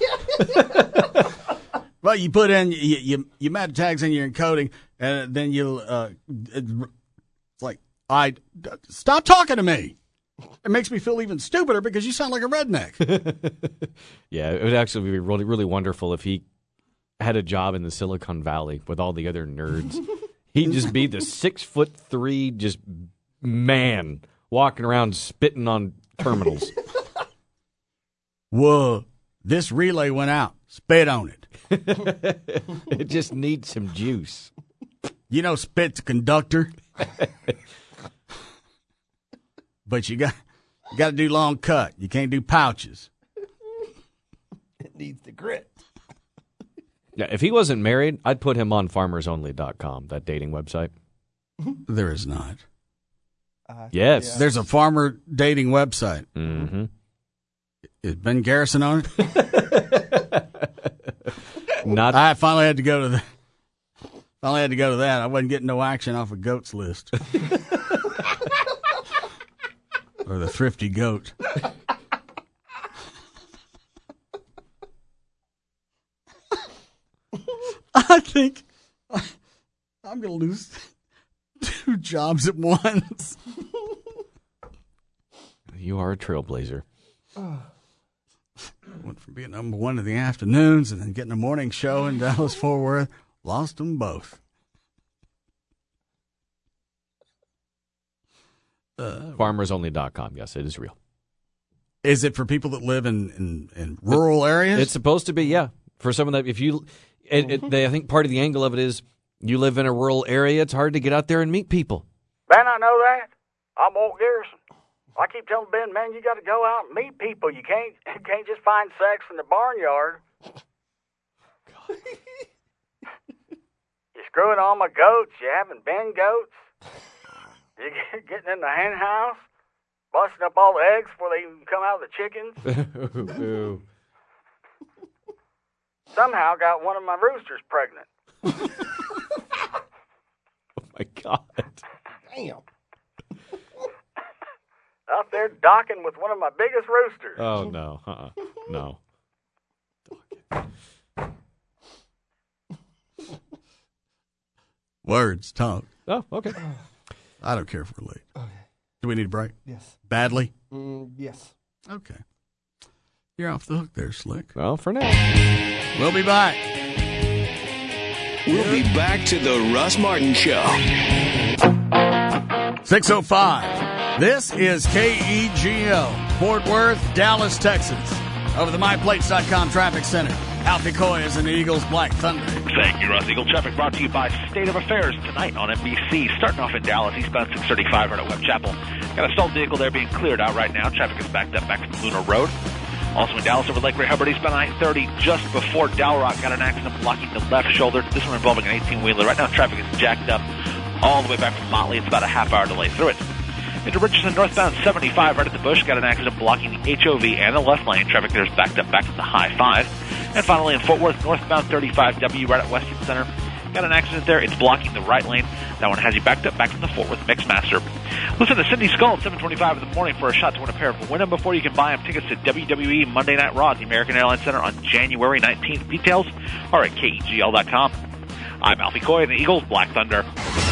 Well, you put in, you meta tags in your encoding, and then you'll, it's like, stop talking to me. It makes me feel even stupider because you sound like a redneck. Yeah, it would actually be really, really wonderful if he had a job in the Silicon Valley with all the other nerds. He'd just be the 6'3" just man walking around spitting on terminals. Whoa, this relay went out. Spit on it. It just needs some juice. You know, spit's a conductor. But you got to do long cut. You can't do pouches. It needs the grit. Yeah, if he wasn't married, I'd put him on farmersonly.com, that dating website. There is not. Yes. There's a farmer dating website. Mm-hmm. Is Ben Garrison on it? Not. I finally had to go to that. I wasn't getting no action off a goat's list. Or the thrifty goat. I think I'm going to lose 2 jobs at once. You are a trailblazer. Went from being number 1 in the afternoons and then getting a morning show in Dallas-Fort Worth. Lost them both. Farmersonly.com. Yes, it is real. Is it for people that live in rural areas? It's supposed to be, yeah. For someone that, if you, I think part of the angle of it is you live in a rural area, it's hard to get out there and meet people. Ben, I know that. I'm Walt Garrison. I keep telling Ben, man, you got to go out and meet people. You can't just find sex in the barnyard. You're screwing all my goats. You haven't been goats. You're getting in the hen house, busting up all the eggs before they even come out of the chickens. Ooh. Somehow got one of my roosters pregnant. Oh, my God. Damn. Out there docking with one of my biggest roosters. Oh, no. No. Words, talk. Oh, okay. I don't care if we're late. Okay. Do we need a break? Yes. Badly? Yes. Okay. You're off the hook there, Slick. Well, for now. We'll be back. We'll be back to the Russ Martin Show. 6:05. This is KEGL, Fort Worth, Dallas, Texas. Over the MyPlates.com Traffic Center. Alfie Coy is in the Eagles Black Thunder. Thank you, Russ. Eagle Traffic brought to you by State of Affairs tonight on NBC. Starting off in Dallas, eastbound 635 right at Webb Chapel. Got a stalled vehicle there being cleared out right now. Traffic is backed up back from Lunar Road. Also in Dallas over Lake Ray Hubbard, eastbound I-30 just before Dalrock. Got an accident blocking the left shoulder. This one involving an 18-wheeler. Right now traffic is jacked up all the way back from Motley. It's about a half-hour delay through it. Into Richardson, northbound 75 right at the Bush. Got an accident blocking the HOV and the left lane. Traffic there is backed up back from the high 5. And finally in Fort Worth, northbound 35W right at Weston Center. Got an accident there. It's blocking the right lane. That one has you backed up back from the Fort Worth Mixmaster. Listen to Cindy Skull at 7:25 in the morning for a shot to win a pair of Win 'em Before You Can Buy 'em tickets to WWE Monday Night Raw at the American Airlines Center on January 19th. Details are at KEGL.com. I'm Alfie Coy in the Eagles Black Thunder.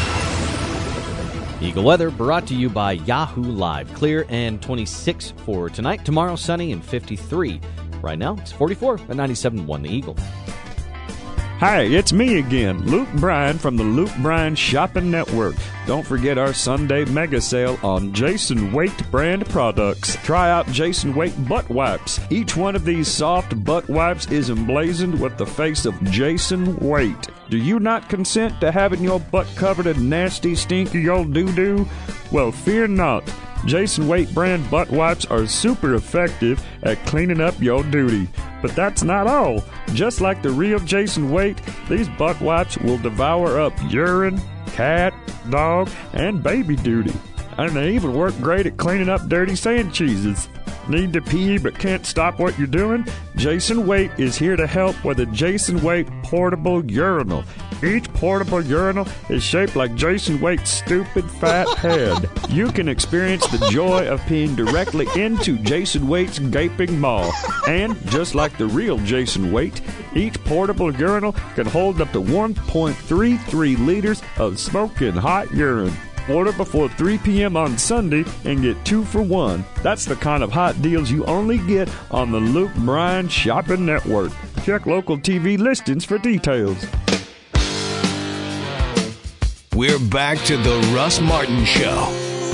Eagle weather brought to you by Yahoo Live. Clear and 26 for tonight. Tomorrow, sunny and 53. Right now, it's 44 at 97.1 The Eagle. Hi, it's me again, Luke Bryan from the Luke Bryan Shopping Network. Don't forget our Sunday mega sale on Jason Waite brand products. Try out Jason Waite butt wipes. Each one of these soft butt wipes is emblazoned with the face of Jason Waite. Do you not consent to having your butt covered in nasty, stinky old doo-doo? Well, fear not. Jason Waite brand butt wipes are super effective at cleaning up your duty. But that's not all. Just like the real Jason Waite, these buck wipes will devour up urine, cat, dog, and baby duty. And they even work great at cleaning up dirty sand cheeses. Need to pee but can't stop what you're doing? Jason Waite is here to help with a Jason Waite portable urinal. Each portable urinal is shaped like Jason Waite's stupid fat head. You can experience the joy of peeing directly into Jason Waite's gaping maw. And just like the real Jason Waite, each portable urinal can hold up to 1.33 liters of smoking hot urine. Order before 3 p.m. on Sunday and get 2 for 1. That's the kind of hot deals you only get on the Luke Bryan Shopping Network. Check local TV listings for details. We're back to the Russ Martin Show.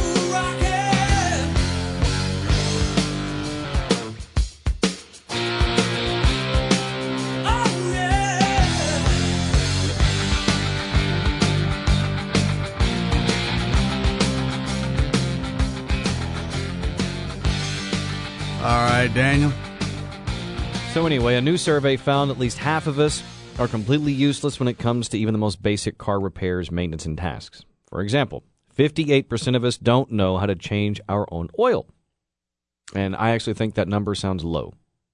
All right, Daniel. So anyway, a new survey found at least half of us are completely useless when it comes to even the most basic car repairs, maintenance, and tasks. For example, 58% of us don't know how to change our own oil. And I actually think that number sounds low.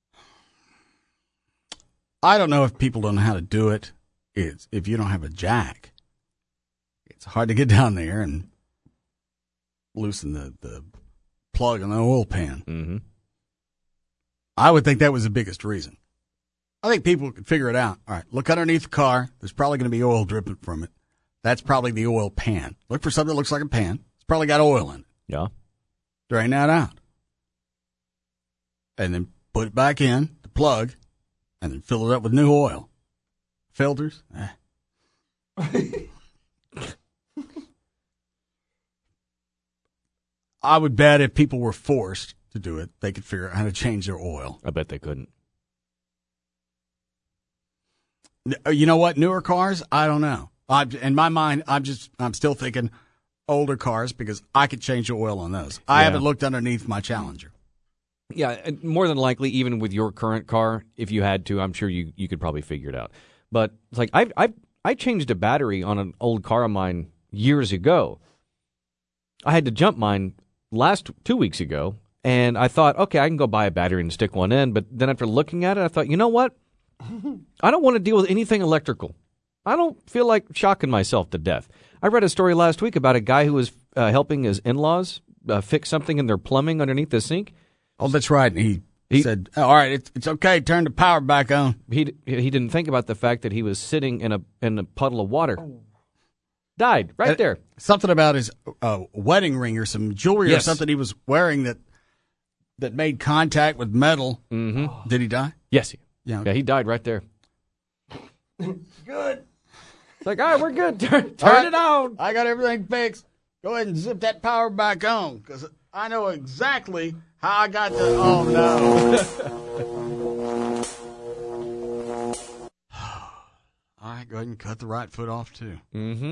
I don't know if people don't know how to do it. It's if you don't have a jack. It's hard to get down there and loosen the plug on the oil pan. Mm-hmm. I would think that was the biggest reason. I think people could figure it out. All right, look underneath the car. There's probably going to be oil dripping from it. That's probably the oil pan. Look for something that looks like a pan. It's probably got oil in it. Yeah. Drain that out. And then put it back in, the plug, and then fill it up with new oil. Filters? I would bet if people were forced to do it, they could figure out how to change their oil. I bet they couldn't. You know what? Newer cars? I don't know. In my mind, I'm still thinking older cars because I could change the oil on those. I haven't looked underneath my Challenger. Yeah, more than likely, even with your current car, if you had to, I'm sure you could probably figure it out. But it's like I changed a battery on an old car of mine years ago. I had to jump mine 2 weeks ago, and I thought, okay, I can go buy a battery and stick one in. But then after looking at it, I thought, you know what? I don't want to deal with anything electrical. I don't feel like shocking myself to death. I read a story last week about a guy who was helping his in-laws fix something in their plumbing underneath the sink. Oh, that's right. He said, all right, it's okay, turn the power back on. He didn't think about the fact that he was sitting in a puddle of water. Died right there. Something about his wedding ring or some jewelry or something he was wearing that made contact with metal. Mm-hmm. Did he die? Yes. Yeah, he died right there. Good. It's like, all right, we're good. Turn it on. I got everything fixed. Go ahead and zip that power back on because I know exactly how I got the. Oh, no. All right, go ahead and cut the right foot off, too. Mm-hmm.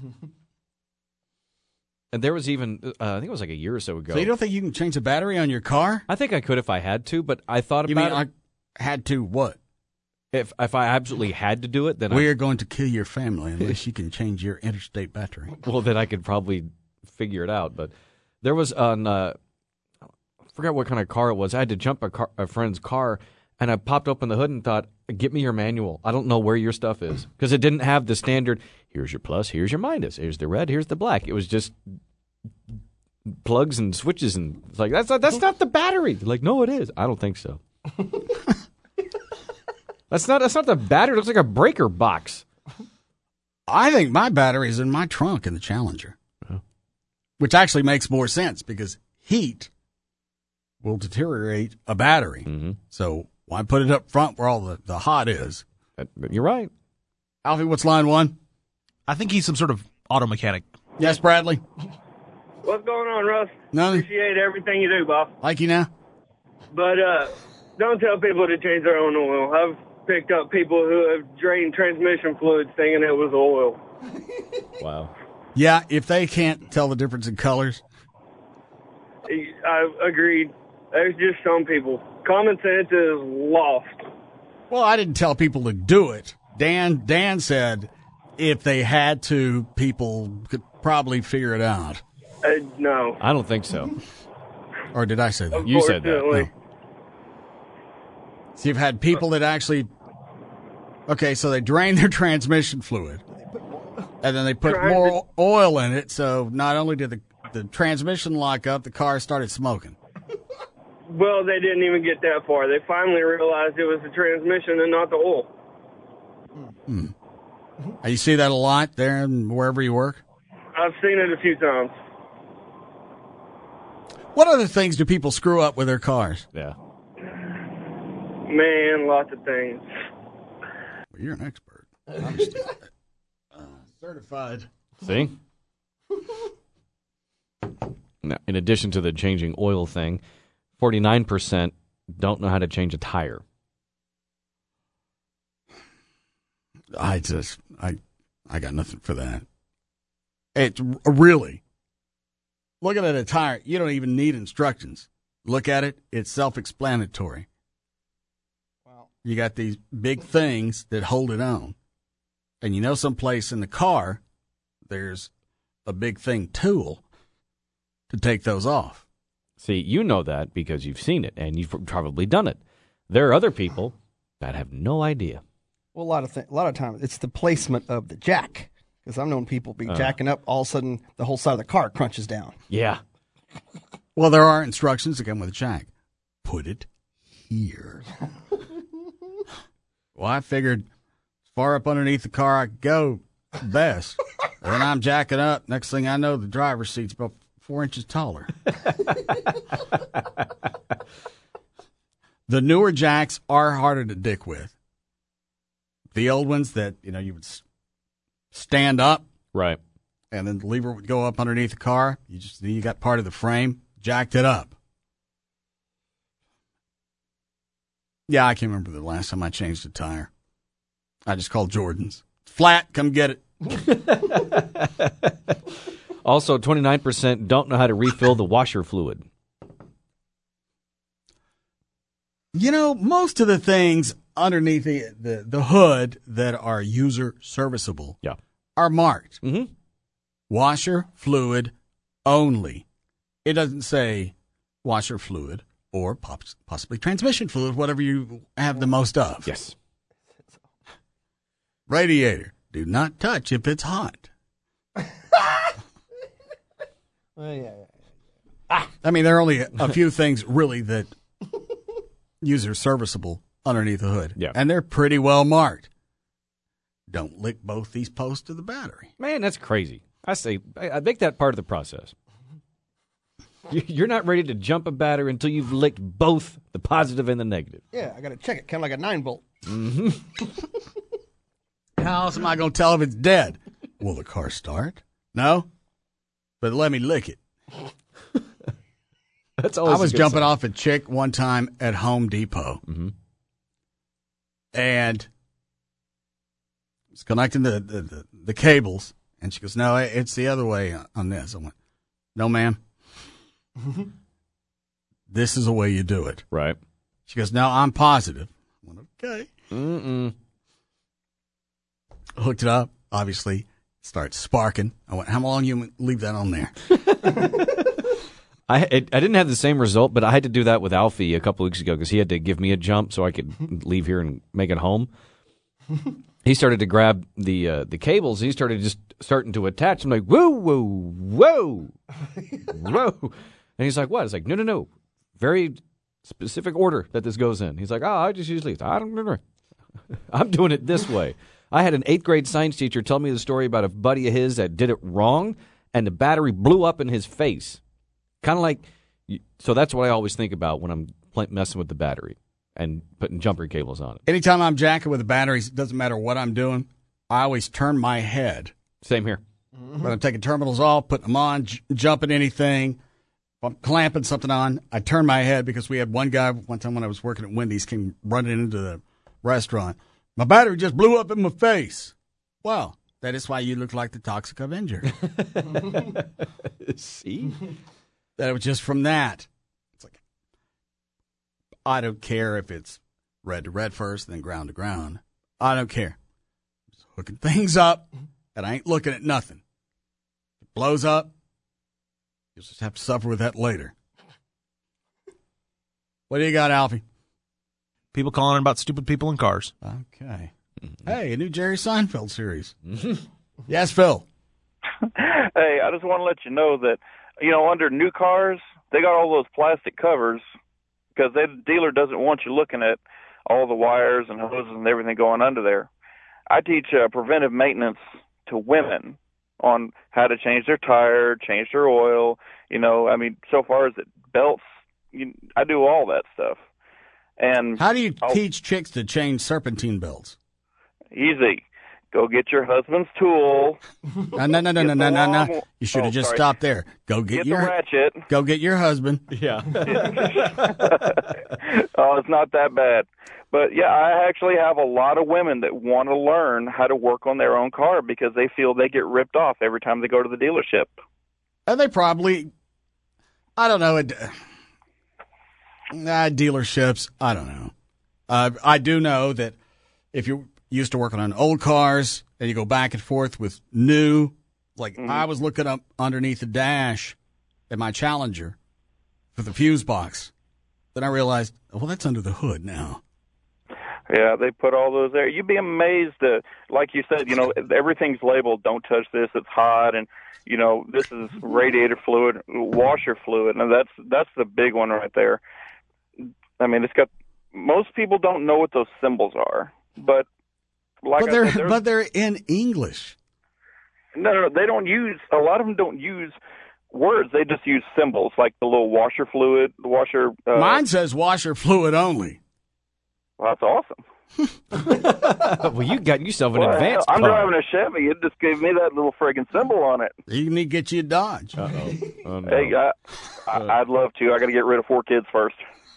And there was even, I think it was like a year or so ago. So you don't think you can change the battery on your car? I think I could if I had to, but I thought about it. I had to what? If I absolutely had to do it, then we are going to kill your family unless you can change your interstate battery. Well, then I could probably figure it out. But there was I forgot what kind of car it was. I had to jump a friend's car, and I popped open the hood and thought, "Get me your manual. I don't know where your stuff is," because it didn't have the standard. Here's your plus. Here's your minus. Here's the red. Here's the black. It was just plugs and switches, and it's like that's not the battery. They're like, no, it is. I don't think so. That's not the battery. It looks like a breaker box. I think my battery is in my trunk in the Challenger, which actually makes more sense because heat will deteriorate a battery. Mm-hmm. So why put it up front where all the hot is? You're right. Alfie, what's line one? I think he's some sort of auto mechanic. Yes, Bradley. What's going on, Russ? Nothing. Appreciate everything you do, boss. Like you now? But don't tell people to change their own oil. I've picked up people who have drained transmission fluids thinking it was oil. Wow. Yeah, if they can't tell the difference in colors. I agreed. There's just some people. Common sense is lost. Well, I didn't tell people to do it. Dan said if they had to, people could probably figure it out. No. I don't think so. Or did I say that? You said that. Unfortunately. So you've had people that actually... Okay, so they drain their transmission fluid, and then they put more oil in it, so not only did the transmission lock up, the car started smoking. Well, they didn't even get that far. They finally realized it was the transmission and not the oil. You see that a lot there and wherever you work? I've seen it a few times. What other things do people screw up with their cars? Yeah. Man, lots of things. Well, you're an expert. I'm certified. See? Now, in addition to the changing oil thing, 49% don't know how to change a tire. I got nothing for that. It's really, looking at a tire, you don't even need instructions. Look at it, it's self-explanatory. Wow. You got these big things that hold it on. And you know someplace in the car, there's a big thing tool to take those off. See, you know that because you've seen it and you've probably done it. There are other people that have no idea. Well, a lot of times it's the placement of the jack. Because I've known people be jacking up, all of a sudden the whole side of the car crunches down. Yeah. Well, there are instructions that come with a jack. Put it here. Well, I figured as far up underneath the car I could go best. And then I'm jacking up. Next thing I know, the driver's seat's about 4 inches taller. The newer jacks are harder to dick with. The old ones that, you would stand up. Right. And then the lever would go up underneath the car. You got part of the frame, jacked it up. Yeah, I can't remember the last time I changed a tire. I just called Jordan's. Flat, come get it. Also, 29% don't know how to refill the washer fluid. Most of the things underneath the hood that are user serviceable are marked. Mm-hmm. Washer fluid only. It doesn't say washer fluid or possibly transmission fluid, whatever you have the most of. Yes. Radiator. Do not touch if it's hot. I mean, there are only a few things really that user serviceable underneath the hood. Yeah. And they're pretty well marked. Don't lick both these posts of the battery. Man, that's crazy. I make that part of the process. You're not ready to jump a battery until you've licked both the positive and the negative. Yeah, I got to check it, kind of like a 9-volt. Mm-hmm. How else am I going to tell if it's dead? Will the car start? No? But let me lick it. That's always I was jumping off a chick one time at Home Depot. Mm-hmm. And I was connecting the cables. And she goes, no, it's the other way on this. I went, no, ma'am. This is the way you do it. Right. She goes, no, I'm positive. I went, okay. Mm-mm. Hooked it up. Obviously, starts sparking. I went, how long you leave that on there? I didn't have the same result, but I had to do that with Alfie a couple weeks ago because he had to give me a jump so I could leave here and make it home. He started to grab the cables. He starting to attach. I'm like, whoa, whoa, whoa, whoa. And he's like, what? It's like, no. Very specific order that this goes in. He's like, I just usually, I don't remember. I'm doing it this way. I had an 8th grade science teacher tell me the story about a buddy of his that did it wrong, and the battery blew up in his face. Kind of like, so that's what I always think about when I'm messing with the battery and putting jumper cables on it. Anytime I'm jacking with the batteries, it doesn't matter what I'm doing, I always turn my head. Same here. Mm-hmm. When I'm taking terminals off, putting them on, jumping anything, if I'm clamping something on, I turn my head because we had one guy one time when I was working at Wendy's came running into the restaurant. My battery just blew up in my face. Well, that is why you look like the Toxic Avenger. See? That was just from that. It's like, I don't care if it's red to red first, then ground to ground. I don't care. Just hooking things up, and I ain't looking at nothing. If it blows up, you'll just have to suffer with that later. What do you got, Alfie? People calling about stupid people in cars. Okay. Hey, a new Jerry Seinfeld series. Yes, Phil. Hey, I just want to let you know that, under new cars, they got all those plastic covers because the dealer doesn't want you looking at all the wires and hoses and everything going under there. I teach preventive maintenance to women on how to change their tire, change their oil. So far as belts, I do all that stuff. And how do you teach chicks to change serpentine belts? Easy. Go get your husband's tool. No. You should have just stopped there. Go get your ratchet. Go get your husband. Yeah. Oh, it's not that bad. But yeah, I actually have a lot of women that want to learn how to work on their own car because they feel they get ripped off every time they go to the dealership. And they probably, I don't know, dealerships, I don't know. I do know that if you're used to working on old cars and you go back and forth with new, like I was looking up underneath the dash at my Challenger for the fuse box. Then I realized, well, that's under the hood now. Yeah, they put all those there. You'd be amazed that, like you said, everything's labeled, don't touch this, it's hot, and, this is radiator fluid, washer fluid, and that's the big one right there. I mean, most people don't know what those symbols are, but they're in English. No, they don't use, a lot of them don't use words, they just use symbols, like the little washer fluid, the washer. Mine says washer fluid only. Well, that's awesome. Well, you got yourself an advanced I'm car. driving a Chevy. It just gave me that little friggin' symbol on it. You need to get you a Dodge. Uh-oh. Oh, no. Hey, I'd love to. I got to get rid of 4 kids first.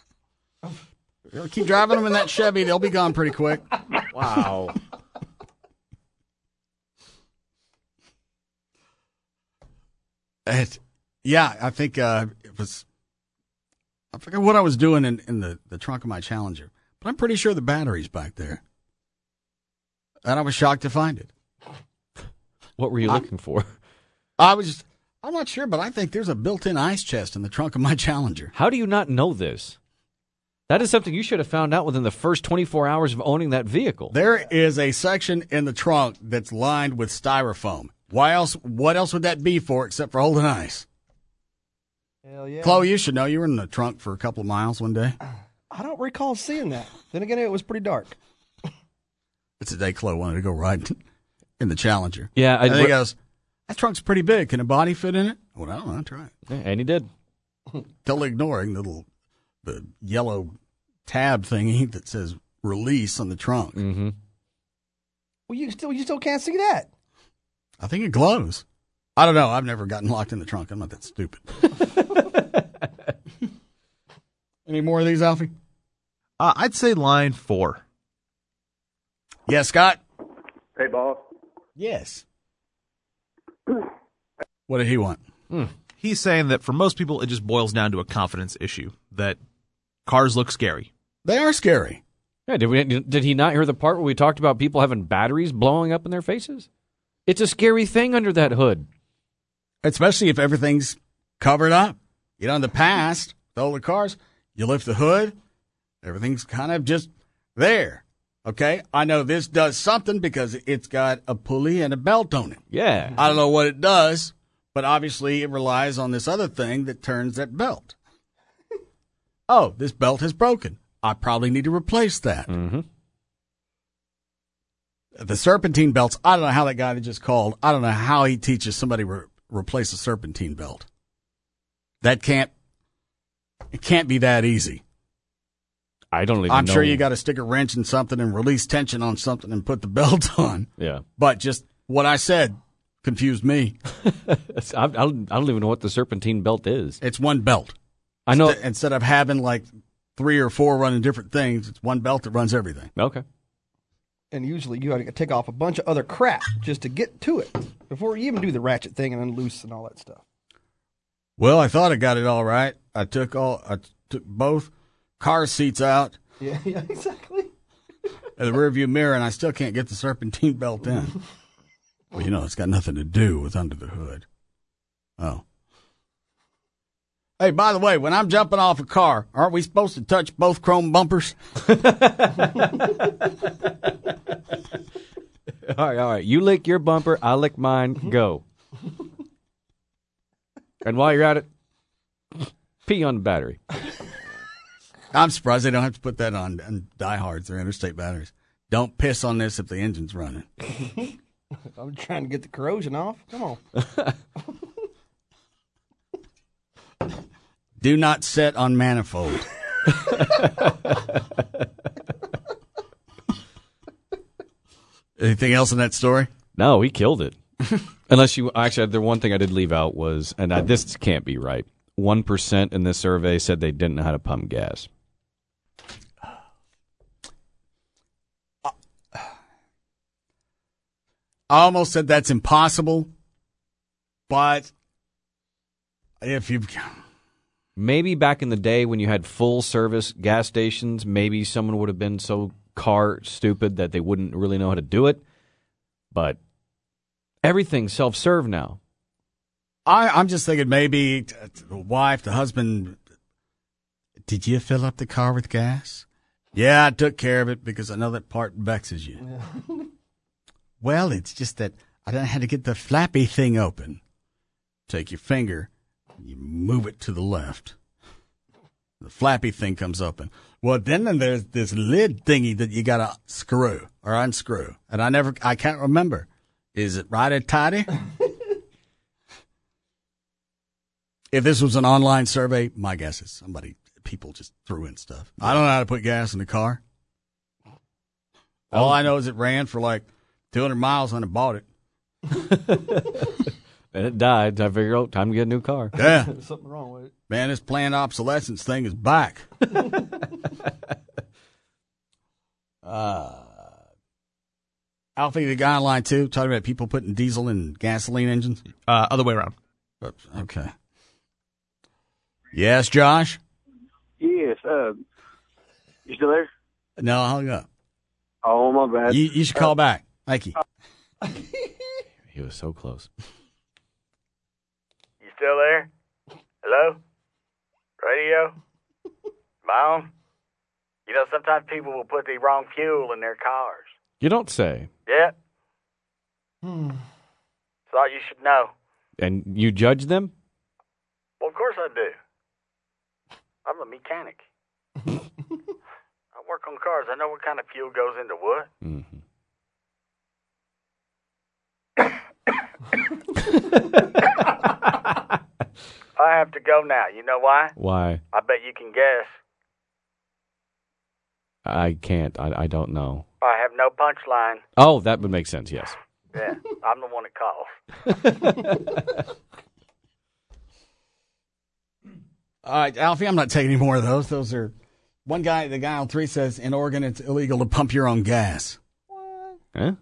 Keep driving them in that Chevy. They'll be gone pretty quick. Wow. Yeah, I think it was. I forgot what I was doing in the trunk of my Challenger, but I'm pretty sure the battery's back there. And I was shocked to find it. What were you looking for? I'm not sure, but I think there's a built-in ice chest in the trunk of my Challenger. How do you not know this? That is something you should have found out within the first 24 hours of owning that vehicle. There is a section in the trunk that's lined with styrofoam. Why else? What else would that be for except for holding ice? Hell yeah. Chloe, you should know. You were in the trunk for a couple of miles one day. I don't recall seeing that. Then again, it was pretty dark. It's the day Chloe wanted to go ride in the Challenger. Yeah. And he goes, that trunk's pretty big. Can a body fit in it? Well, I don't know. Try it. Yeah, and he did. Totally ignoring the yellow tab thingy that says release on the trunk. Mm-hmm. Well, you still can't see that. I think it glows. I don't know. I've never gotten locked in the trunk. I'm not that stupid. Any more of these, Alfie? I'd say line 4. Yes, Scott? Hey, boss. Yes. What did he want? He's saying that for most people, it just boils down to a confidence issue, that cars look scary. They are scary. Yeah, did he not hear the part where we talked about people having batteries blowing up in their faces? It's a scary thing under that hood. Especially if everything's covered up. In the past, the older cars, you lift the hood, everything's kind of just there. Okay? I know this does something because it's got a pulley and a belt on it. Yeah. I don't know what it does, but obviously it relies on this other thing that turns that belt. Oh, this belt is broken. I probably need to replace that. Mm-hmm. The serpentine belts, I don't know how that guy that just called, I don't know how he teaches somebody replace a serpentine belt. It can't be that easy. I don't even know. I'm sure you got to stick a wrench in something and release tension on something and put the belt on. Yeah. But just what I said confused me. I don't even know what the serpentine belt is. It's one belt. I know. Instead of having like 3 or 4 running different things, it's one belt that runs everything. Okay. And usually you got to take off a bunch of other crap just to get to it before you even do the ratchet thing and unloose and all that stuff. Well, I thought I got it all right. I took both car seats out, Yeah, exactly. In the rearview mirror, and I still can't get the serpentine belt in. Well, it's got nothing to do with under the hood. Oh. Hey, by the way, when I'm jumping off a car, aren't we supposed to touch both chrome bumpers? All right. You lick your bumper, I lick mine, go. And while you're at it, pee on the battery. I'm surprised they don't have to put that on diehards or interstate batteries. Don't piss on this if the engine's running. I'm trying to get the corrosion off. Come on. Do not set on manifold. Anything else in that story? No, he killed it. Unless you actually, the one thing I did leave out was, and this can't be right. 1% in this survey said they didn't know how to pump gas. I almost said that's impossible, but if you've... Maybe back in the day when you had full service gas stations, maybe someone would have been so car stupid that they wouldn't really know how to do it. But everything's self-serve now. I'm just thinking maybe the wife, the husband, did you fill up the car with gas? Yeah, I took care of it because I know that part vexes you. Yeah. Well, it's just that I don't know how to get the flappy thing open. Take your finger, you move it to the left. The flappy thing comes open. Well, then there's this lid thingy that you got to screw or unscrew. And I can't remember. Is it righty tighty? If this was an online survey, my guess is people just threw in stuff. I don't know how to put gas in the car. All I know is it ran for like 200 miles when I bought it. And it died. I figured, time to get a new car. Yeah. There's something wrong with it. Man, this planned obsolescence thing is back. Alfie, the guy on line 2, talking about people putting diesel in gasoline engines? Other way around. Okay. Yes, Josh? Yes. You still there? No, I hung up. Oh, my bad. You should call back. Thank you. He was so close. You still there? Hello? Radio? Am I on? Sometimes people will put the wrong fuel in their cars. You don't say. Yeah. Thought you should know. And you judge them? Well, of course I do. I'm a mechanic. I work on cars. I know what kind of fuel goes into what. Mm-hmm. I have to go now. You know why? Why? I bet you can guess. I can't. I don't know. I have no punchline. Oh, that would make sense, yes. Yeah, I'm the one that calls. All right, Alfie, I'm not taking any more of those. Those are the guy on 3 says in Oregon it's illegal to pump your own gas. What? Huh?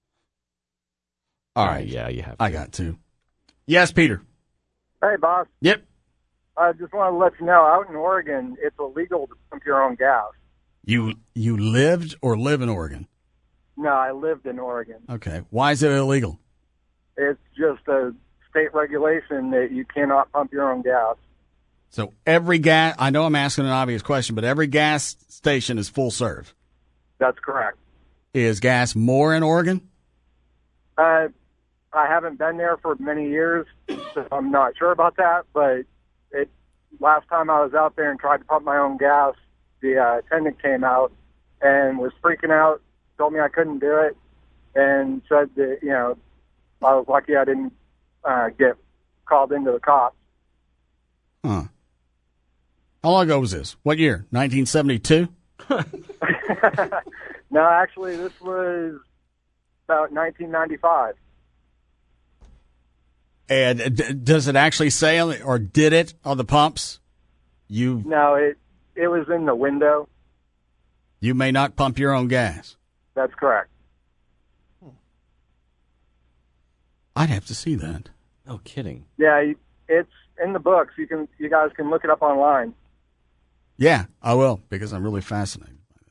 All right. Yeah, you have to. I got to. Yes, Peter. Hey, boss. Yep. I just want to let you know, out in Oregon, it's illegal to pump your own gas. You lived or live in Oregon? No, I lived in Oregon. Okay. Why is it illegal? It's just a state regulation that you cannot pump your own gas. So every gas, I know I'm asking an obvious question, but every gas station is full serve. That's correct. Is gas more in Oregon? I haven't been there for many years, so I'm not sure about that, but last time I was out there and tried to pump my own gas, the attendant came out and was freaking out, told me I couldn't do it, and said that, I was lucky I didn't get called into the cops. Huh. How long ago was this? What year? 1972? No, actually, this was about 1995. And does it actually say, or did it on the pumps? No, it was in the window. You may not pump your own gas. That's correct. I'd have to see that. No kidding. Yeah, it's in the books. You guys can look it up online. Yeah, I will, because I'm really fascinated by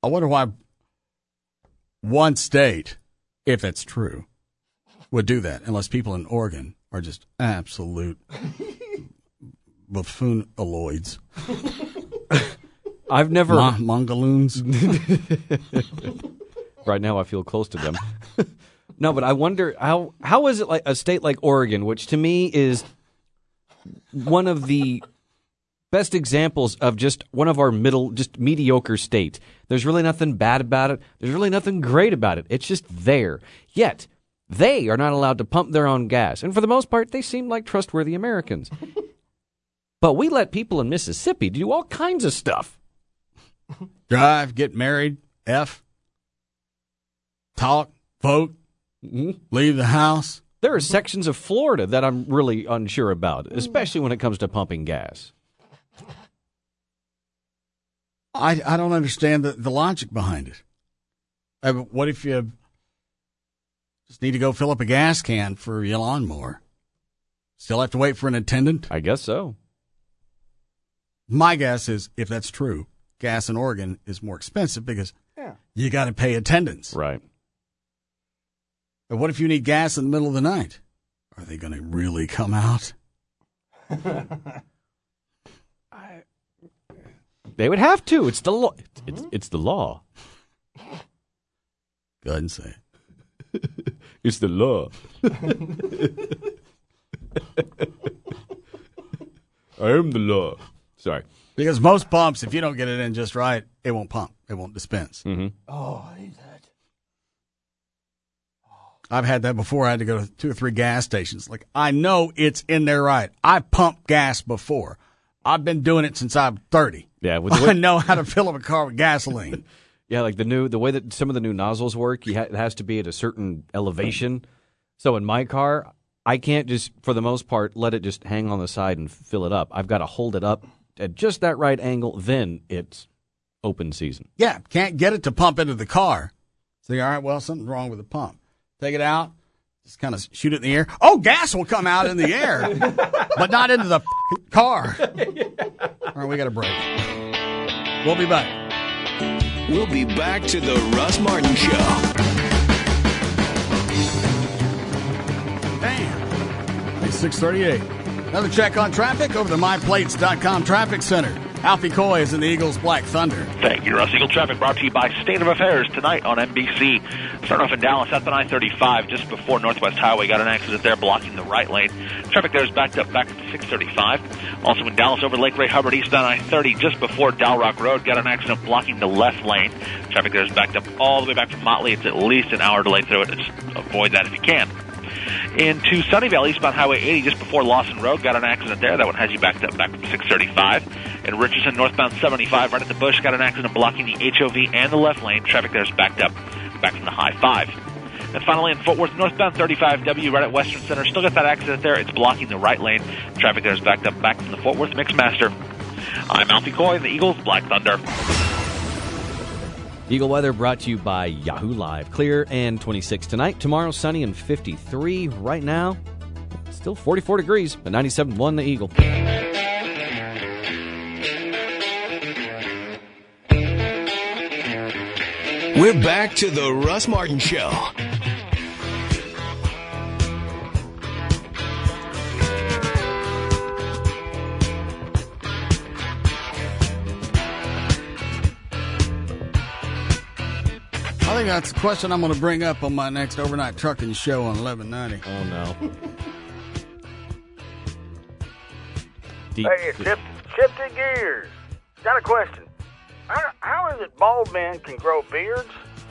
I wonder why one state, if it's true, would do that, unless people in Oregon are just absolute buffoon-aloids. I've never... Mongoloons. Right now I feel close to them. No, but I wonder, how is it like a state like Oregon, which to me is one of the best examples of just one of our just mediocre states. There's really nothing bad about it. There's really nothing great about it. It's just there. Yet, they are not allowed to pump their own gas. And for the most part, they seem like trustworthy Americans. But we let people in Mississippi do all kinds of stuff. Drive, get married, talk, vote, leave the house. There are sections of Florida that I'm really unsure about, especially when it comes to pumping gas. I don't understand the logic behind it. What if you just need to go fill up a gas can for your lawnmower? Still have to wait for an attendant? I guess so. My guess is, if that's true, gas in Oregon is more expensive because you got to pay attendance. Right. But what if you need gas in the middle of the night? Are they going to really come out? They would have to. It's the law. It's the law. Go ahead and say it. It's the law. I am the law. Sorry. Because most pumps, if you don't get it in just right, it won't pump. It won't dispense. Mm-hmm. Oh, I hate that. I've had that before. I had to go to 2 or 3 gas stations. Like, I know it's in there right. I pumped gas before. I've been doing it since I'm 30. Yeah, I know how to fill up a car with gasoline. Yeah, like the way that some of the new nozzles work, it has to be at a certain elevation. So in my car, I can't just, for the most part, let it just hang on the side and fill it up. I've got to hold it up at just that right angle. Then it's open season. Yeah, can't get it to pump into the car. So all right, well, something's wrong with the pump. Take it out, just kind of shoot it in the air. Oh, gas will come out in the air, but not into the car. All right, we got a break. We'll be back. We'll be back to the Russ Martin Show. Damn. It's 6:38. Another check on traffic over the MyPlates.com Traffic Center. Alfie Coy is in the Eagles Black Thunder. Thank you, Russ. Eagle Traffic brought to you by State of Affairs tonight on NBC. Starting off in Dallas at the 935, just before Northwest Highway. Got an accident there blocking the right lane. Traffic there is backed up back at the 635. Also in Dallas over Lake Ray Hubbard eastbound I-30, just before Dalrock Road. Got an accident blocking the left lane. Traffic there is backed up all the way back from Motley. It's at least an hour delay through it. Just avoid that if you can. Into Sunnyvale, eastbound Highway 80, just before Lawson Road. Got an accident there. That one has you backed up back from 635. In Richardson, northbound 75, right at the Bush. Got an accident blocking the HOV and the left lane. Traffic there is backed up back from the high 5. And finally, in Fort Worth, northbound 35W, right at Western Center. Still got that accident there. It's blocking the right lane. Traffic there is backed up back from the Fort Worth Mixmaster. I'm Alfie Coy, the Eagles Black Thunder. Eagle weather brought to you by Yahoo Live. Clear and 26 tonight. Tomorrow, sunny and 53. Right now, still 44 degrees, but 97.1 the Eagle. We're back to the Russ Martin Show. I think that's the question I'm going to bring up on my next overnight trucking show on 1190. Oh, no. Hey, Shifty Gears. Got a question. How is it bald men can grow beards?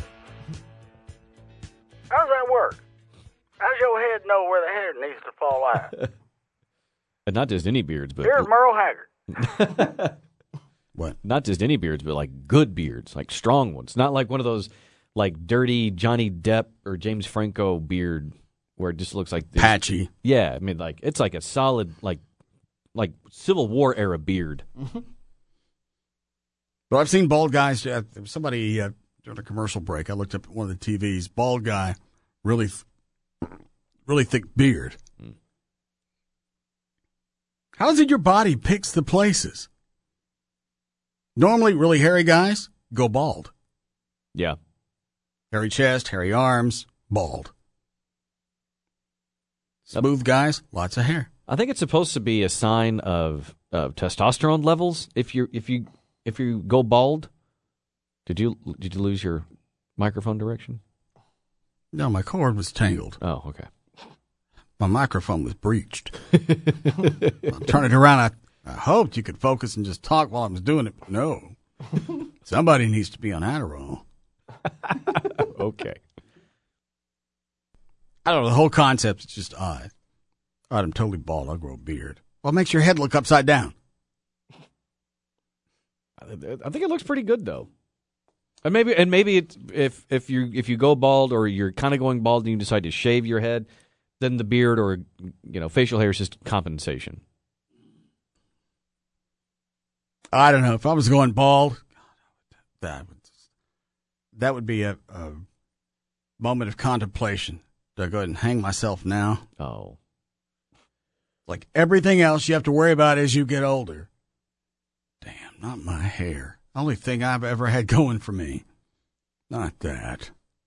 How does that work? How's your head know where the hair needs to fall out? And not just any beards, but... Here's Merle Haggard. What? Not just any beards, but like good beards, like strong ones. Not like one of those like dirty Johnny Depp or James Franco beard where it just looks like... patchy. Yeah, I mean, like it's like a solid, like Civil War era beard. Mm-hmm. But I've seen bald guys. Somebody during a commercial break, I looked up at one of the TVs. Bald guy, really thick beard. Mm. How is it your body picks the places? Normally, really hairy guys go bald. Yeah. Hairy chest, hairy arms, bald. Smooth guys, lots of hair. I think it's supposed to be a sign of testosterone levels. If you go bald, did you lose your microphone direction? No, my cord was tangled. Oh, okay. My microphone was breached. I'll turn it around. I hoped you could focus and just talk while I was doing it, but no. Somebody needs to be on Adderall. Okay. I don't know. The whole concept is just odd. All right, I'm totally bald. I'll grow a beard. Well, it makes your head look upside down. I think it looks pretty good, though. And maybe it's, if you go bald or you're kind of going bald and you decide to shave your head, then the beard or facial hair is just compensation. I don't know. If I was going bald, that would be a moment of contemplation. Do I go ahead and hang myself now? Oh. Like everything else you have to worry about as you get older. Damn, not my hair. Only thing I've ever had going for me. Not that.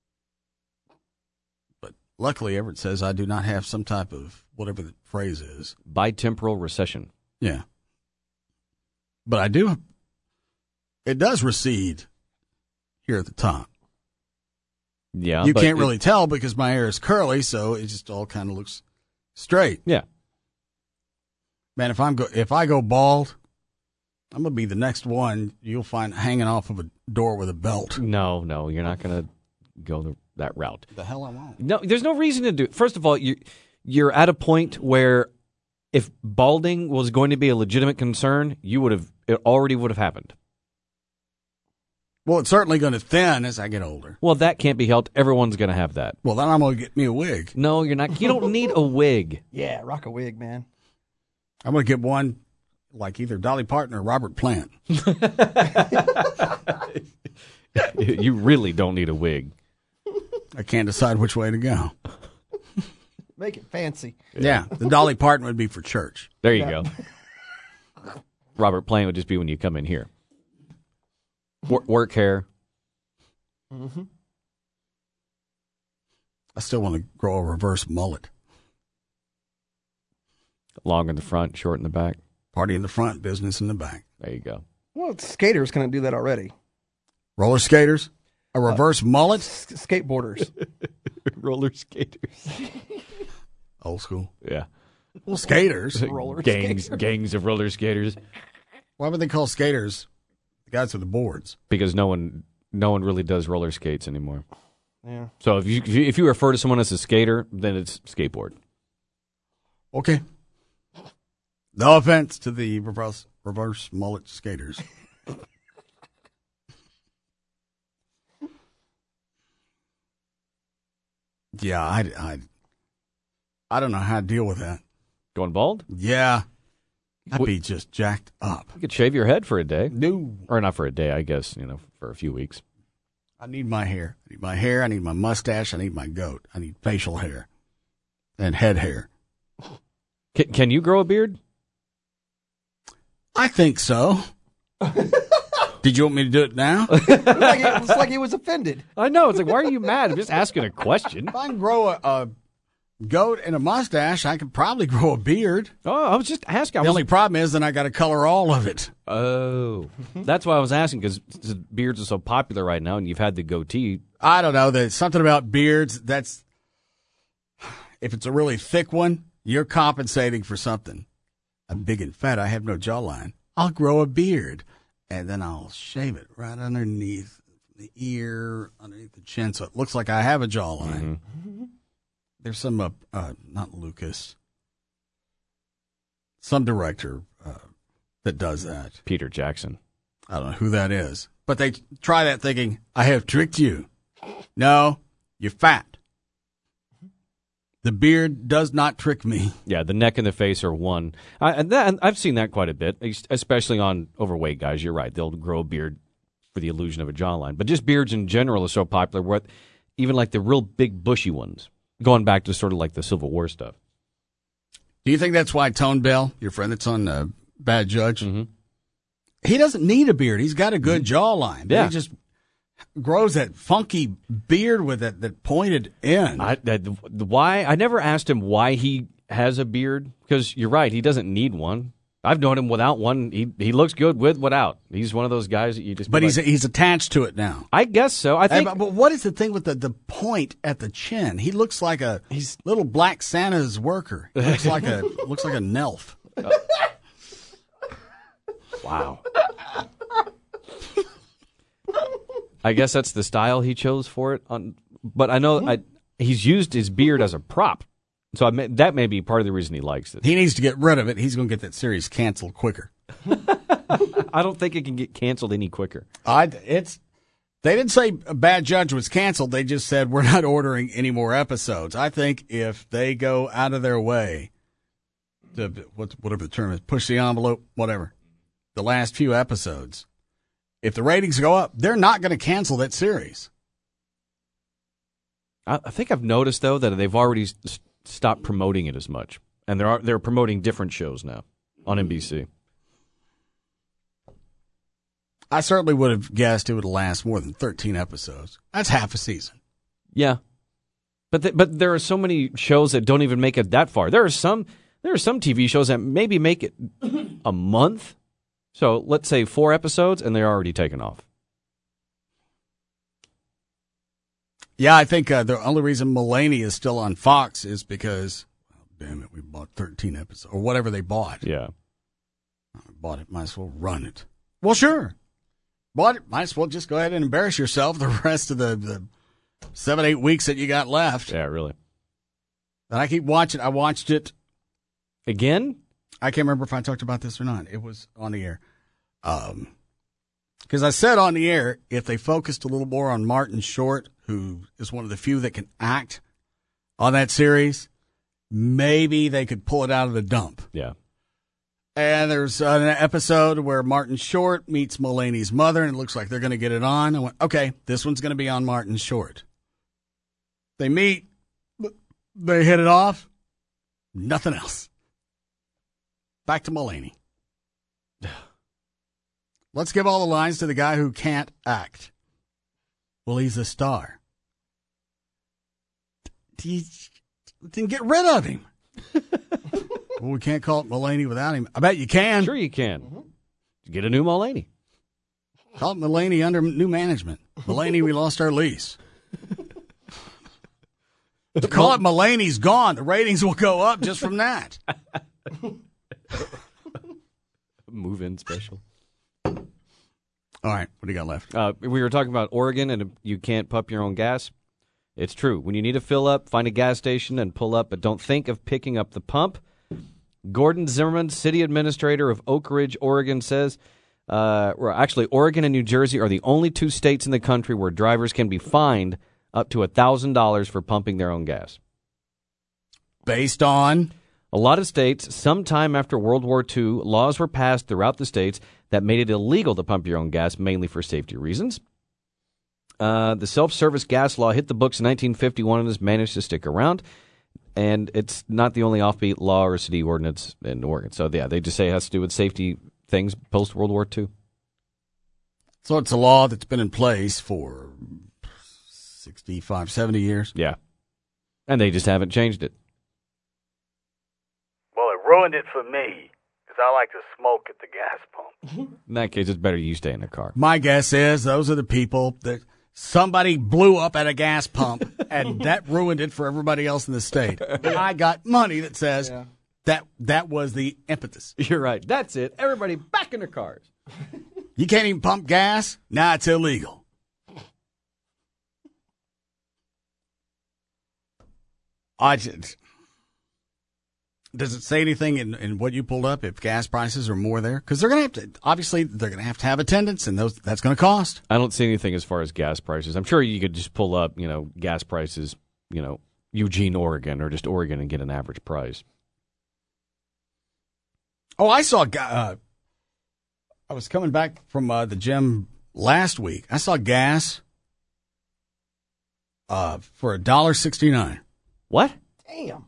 But luckily, Everett says I do not have some type of, whatever the phrase is. Bitemporal recession. Yeah. But I do. It does recede here at the top. Yeah. You can't really tell because my hair is curly, so it just all kind of looks straight. Yeah. Man, if I go bald, I'm going to be the next one you'll find hanging off of a door with a belt. No, you're not going to go that route. The hell I won't. No, there's no reason to do it. First of all, you're at a point where if balding was going to be a legitimate concern, it already would have happened. Well, it's certainly going to thin as I get older. Well, that can't be helped. Everyone's going to have that. Well, then I'm going to get me a wig. No, you're not. You don't need a wig. Yeah, rock a wig, man. I'm going to get one like either Dolly Parton or Robert Plant. You really don't need a wig. I can't decide which way to go. Make it fancy. Yeah, the Dolly Parton would be for church. There you go. Robert Plant would just be when you come in here. Work hair. Mm-hmm. I still want to grow a reverse mullet. Long in the front, short in the back. Party in the front, business in the back. There you go. Well, skaters kind of do that already. Roller skaters? A reverse mullet? Skateboarders. Roller skaters. Old school. Yeah. Well, skaters. Gangs of roller skaters. Why would they call skaters the guys with the boards? Because no one really does roller skates anymore. Yeah. So if you refer to someone as a skater, then it's skateboard. Okay. No offense to the reverse mullet skaters. Yeah, I don't know how to deal with that. Going bald? Yeah. I'd be just jacked up. You could shave your head for a day. No. Or not for a day, I guess, for a few weeks. I need my hair. I need my hair. I need my mustache. I need my goat. I need facial hair and head hair. Can you grow a beard? I think so. Did you want me to do it now? It's like he was offended. I know. It's like, why are you mad? I'm just asking a question. If I can grow a goat and a mustache, I could probably grow a beard. Oh, I was just asking. The only problem is then I got to color all of it. Oh. That's why I was asking, because beards are so popular right now, and you've had the goatee. I don't know. There's something about beards that's, if it's a really thick one, you're compensating for something. I'm big and fat. I have no jawline. I'll grow a beard, and then I'll shave it right underneath the ear, underneath the chin, so it looks like I have a jawline. Mm-hmm. There's some, not Lucas, some director that does that. Peter Jackson. I don't know who that is. But they try that thinking, I have tricked you. No, you're fat. The beard does not trick me. Yeah, the neck and the face are one. And I've seen that quite a bit, especially on overweight guys. You're right. They'll grow a beard for the illusion of a jawline. But just beards in general are so popular, even like the real big bushy ones, going back to sort of like the Civil War stuff. Do you think that's why Tone Bell, your friend that's on Bad Judge, he doesn't need a beard. He's got a good jawline. Yeah. grows that funky beard with that pointed end. Why? I never asked him why he has a beard, because you're right, he doesn't need one. I've known him without one. He looks good without. He's one of those guys that you just. But he's attached to it now. I guess so. I think. But what is the thing with the point at the chin? He looks like he's little black Santa's worker. He looks like a Nelf. Wow. I guess that's the style he chose for it. But I know he's used his beard as a prop. So that may be part of the reason he likes it. He needs to get rid of it. He's going to get that series canceled quicker. I don't think it can get canceled any quicker. They didn't say Bad Judge was canceled. They just said we're not ordering any more episodes. I think if they go out of their way to whatever the term is, push the envelope, whatever, the last few episodes, if the ratings go up, they're not going to cancel that series. I think I've noticed though that they've already stopped promoting it as much, and they're promoting different shows now on NBC. I certainly would have guessed it would last more than 13 episodes. That's half a season. Yeah, but there are so many shows that don't even make it that far. There are some TV shows that maybe make it a month. So let's say 4 episodes, and they're already taken off. Yeah, I think the only reason Mulaney is still on Fox is because, damn it, we bought 13 episodes, or whatever they bought. Yeah. Bought it, might as well run it. Well, sure. Bought it, might as well just go ahead and embarrass yourself the rest of the 7-8 weeks that you got left. Yeah, really. And I keep watching. I watched it. Again? I can't remember if I talked about this or not. It was on the air. Because I said on the air, if they focused a little more on Martin Short, who is one of the few that can act on that series, maybe they could pull it out of the dump. Yeah. And there's an episode where Martin Short meets Mulaney's mother, and it looks like they're going to get it on. I went, okay, this one's going to be on Martin Short. They meet, they hit it off, nothing else. Back to Mulaney. Let's give all the lines to the guy who can't act. Well, he's a star. Then get rid of him. Well, we can't call it Mulaney without him. I bet you can. Sure you can. Get a new Mulaney. Call it Mulaney under new management. Mulaney, we lost our lease. Call it Mulaney's gone. The ratings will go up just from that. Move-in special. All right, what do you got left? We were talking about Oregon, and you can't pump your own gas. It's true. When you need to fill up, find a gas station and pull up, but don't think of picking up the pump. Gordon Zimmerman, city administrator of Oak Ridge, Oregon, says, Oregon and New Jersey are the only 2 states in the country where drivers can be fined up to $1,000 for pumping their own gas. Based on? A lot of states, sometime after World War II, laws were passed throughout the states that made it illegal to pump your own gas, mainly for safety reasons. The self-service gas law hit the books in 1951 and has managed to stick around. And it's not the only offbeat law or city ordinance in Oregon. So, yeah, they just say it has to do with safety things post-World War II. So it's a law that's been in place for 65, 70 years? Yeah. And they just haven't changed it. Well, it ruined it for me, because I like to smoke at the gas pump. In that case, it's better you stay in the car. My guess is those are the people that somebody blew up at a gas pump, and that ruined it for everybody else in the state. And I got money that says that was the impetus. You're right. That's it. Everybody back in their cars. You can't even pump gas? Nah, it's illegal. Does it say anything in what you pulled up if gas prices are more there? Because they're going to have to, obviously, they're going to have attendance, and that's going to cost. I don't see anything as far as gas prices. I'm sure you could just pull up, gas prices, Eugene, Oregon, or just Oregon and get an average price. Oh, I saw, I was coming back from the gym last week. I saw gas for $1.69. What? Damn.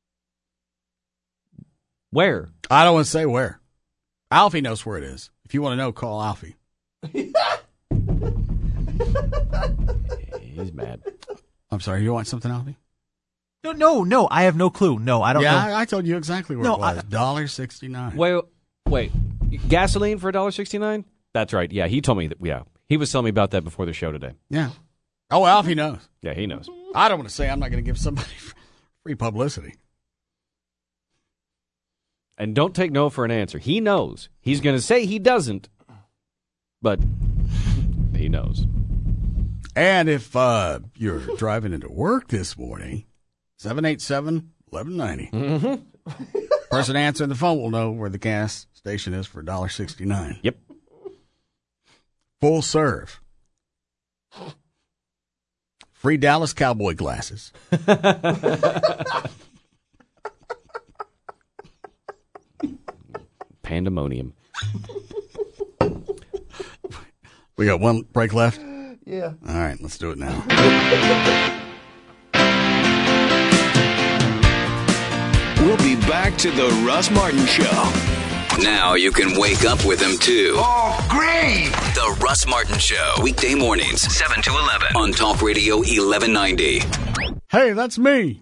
Where? I don't want to say where. Alfie knows where it is. If you want to know, call Alfie. He's mad. I'm sorry, you want something, Alfie? No, I have no clue. No, I don't know. Yeah, I told you exactly where it was. $1.69. Wait. Gasoline for $1.69? That's right. Yeah, he told me that. Yeah, he was telling me about that before the show today. Yeah. Oh, Alfie knows. Yeah, he knows. I don't want to say I'm not going to give somebody free publicity. And don't take no for an answer. He knows. He's going to say he doesn't, but he knows. And if you're driving into work this morning, 787-1190. Mm-hmm. Person answering the phone will know where the gas station is for $1.69. Yep. Full serve. Free Dallas Cowboy glasses. Pandemonium. We got one break left? Yeah. All right, let's do it now. We'll be back to the Russ Martin Show. Now you can wake up with him, too. Oh, great! The Russ Martin Show. Weekday mornings, 7 to 11. On Talk Radio 1190. Hey, that's me.